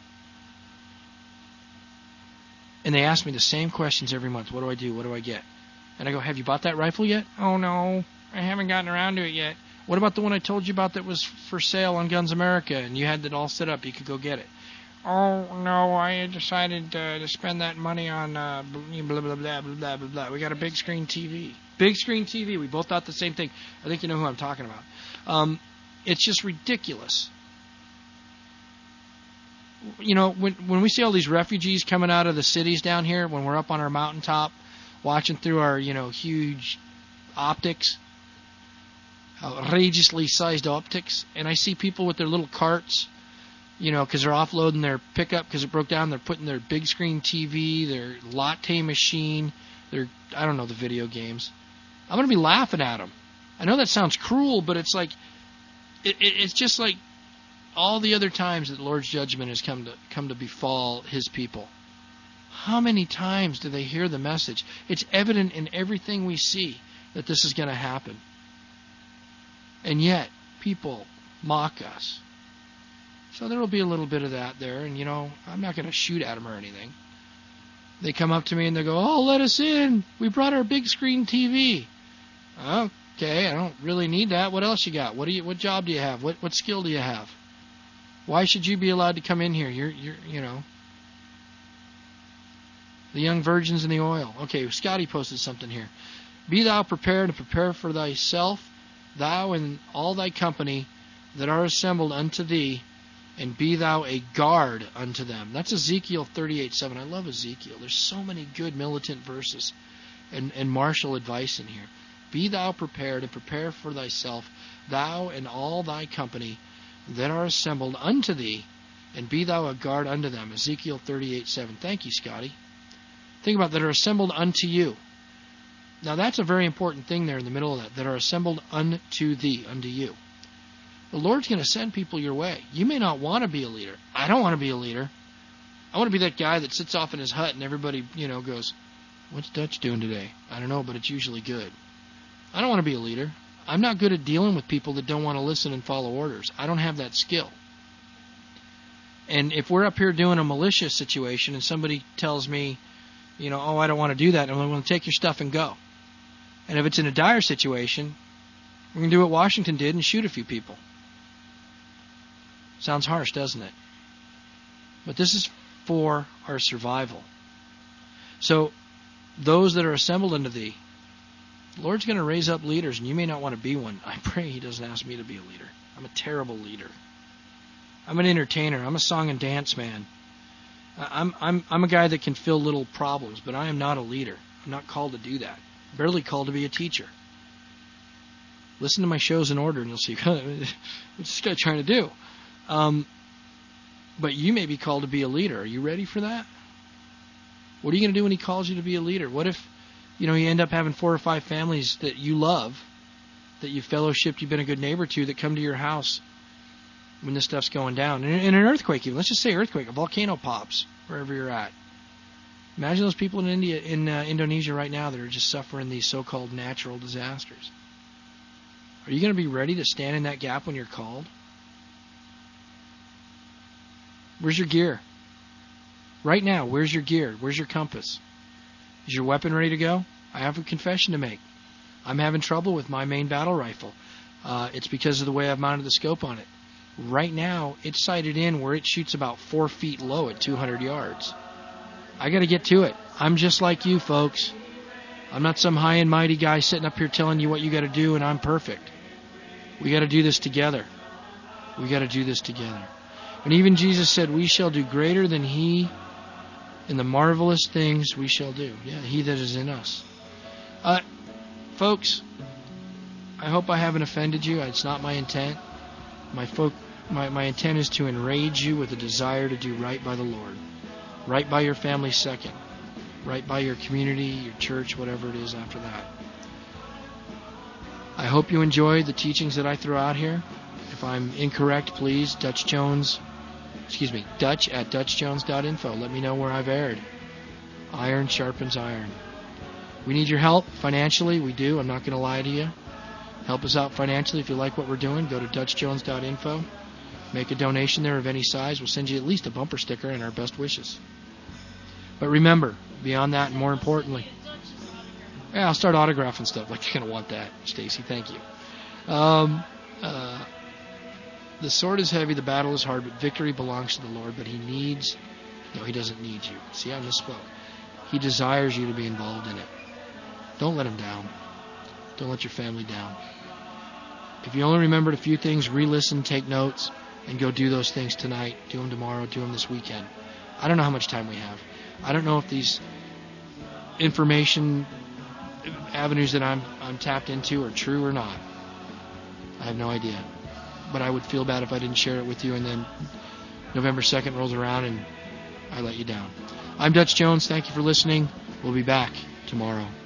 And they ask me the same questions every month. What do I do? What do I get? And I go, have you bought that rifle yet? Oh, no, I haven't gotten around to it yet. What about the one I told you about that was for sale on Guns America, and you had it all set up, you could go get it? Oh, no, I decided to spend that money on blah, blah, blah, blah, blah, blah, blah. We got a big screen TV. Big screen TV. We both thought the same thing. I think you know who I'm talking about. It's just ridiculous. When we see all these refugees coming out of the cities down here, when we're up on our mountaintop, watching through our, huge optics, outrageously sized optics, and I see people with their little carts, because they're offloading their pickup because it broke down. They're putting their big screen TV, their latte machine, the video games. I'm going to be laughing at them. I know that sounds cruel, but it's like, it's just like all the other times that the Lord's judgment has come to befall His people. How many times do they hear the message? It's evident in everything we see that this is going to happen. And yet, people mock us. So there will be a little bit of that there, and I'm not going to shoot at them or anything. They come up to me and they go, oh, let us in. We brought our big screen TV. Okay, I don't really need that. What else you got? What job do you have? What skill do you have? Why should you be allowed to come in here? You're the young virgins in the oil. Okay, Scotty posted something here. Be thou prepared and prepare for thyself, thou and all thy company that are assembled unto thee, and be thou a guard unto them. That's Ezekiel 38:7. I love Ezekiel. There's so many good militant verses and martial advice in here. Be thou prepared and prepare for thyself, thou and all thy company that are assembled unto thee, and be thou a guard unto them. Ezekiel 38:7. Thank you, Scotty. Think about that are assembled unto you. Now that's a very important thing there in the middle of that are assembled unto thee, unto you. The Lord's going to send people your way. You may not want to be a leader. I don't want to be a leader. I want to be that guy that sits off in his hut and everybody, goes, what's Dutch doing today? I don't know, but it's usually good. I don't want to be a leader. I'm not good at dealing with people that don't want to listen and follow orders. I don't have that skill. And if we're up here doing a militia situation and somebody tells me, oh, I don't want to do that, I'm going to take your stuff and go. And if it's in a dire situation, we're going to do what Washington did and shoot a few people. Sounds harsh, doesn't it? But this is for our survival. So, those that are assembled unto thee, The Lord's going to raise up leaders, and you may not want to be one. I pray He doesn't ask me to be a leader. I'm a terrible leader. I'm an entertainer. I'm a song and dance man. I'm a guy that can fill little problems, but I am not a leader. I'm not called to do that. I'm barely called to be a teacher. Listen to my shows in order, and you'll see what's this guy trying to do. But you may be called to be a leader. Are you ready for that? What are you going to do when He calls you to be a leader? What if, you end up having 4 or 5 families that you love, that you fellowshipped, you've been a good neighbor to, that come to your house when this stuff's going down? And an earthquake even. Let's just say earthquake. A volcano pops wherever you're at. Imagine those people in Indonesia right now that are just suffering these so-called natural disasters. Are you going to be ready to stand in that gap when you're called? Where's your gear? Right now, where's your gear? Where's your compass? Is your weapon ready to go? I have a confession to make. I'm having trouble with my main battle rifle. It's because of the way I've mounted the scope on it. Right now, it's sighted in where it shoots about 4 feet low at 200 yards. I got to get to it. I'm just like you, folks. I'm not some high and mighty guy sitting up here telling you what you got to do, and I'm perfect. We got to do this together. We got to do this together. And even Jesus said, we shall do greater than He, and the marvelous things we shall do. Yeah, He that is in us. Folks, I hope I haven't offended you. It's not my intent. My intent is to enrage you with a desire to do right by the Lord. Right by your family second. Right by your community, your church, whatever it is after that. I hope you enjoyed the teachings that I throw out here. If I'm incorrect, please, Dutch at dutchjones.info. Let me know where I've erred. Iron sharpens iron. We need your help financially. We do. I'm not going to lie to you. Help us out financially. If you like what we're doing, go to dutchjones.info. Make a donation there of any size. We'll send you at least a bumper sticker and our best wishes. But remember, beyond that, and more importantly, I'll start autographing stuff. Like, you're going to want that, Stacy. Thank you. The sword is heavy, the battle is hard, but victory belongs to the Lord. But He doesn't need you. See, I misspoke. He desires you to be involved in it. Don't let Him down. Don't let your family down. If you only remembered a few things, re-listen, take notes, and go do those things tonight. Do them tomorrow. Do them this weekend. I don't know how much time we have. I don't know if these information avenues that I'm tapped into are true or not. I have no idea. But I would feel bad if I didn't share it with you, and then November 2nd rolls around and I let you down. I'm Dutch Jones. Thank you for listening. We'll be back tomorrow.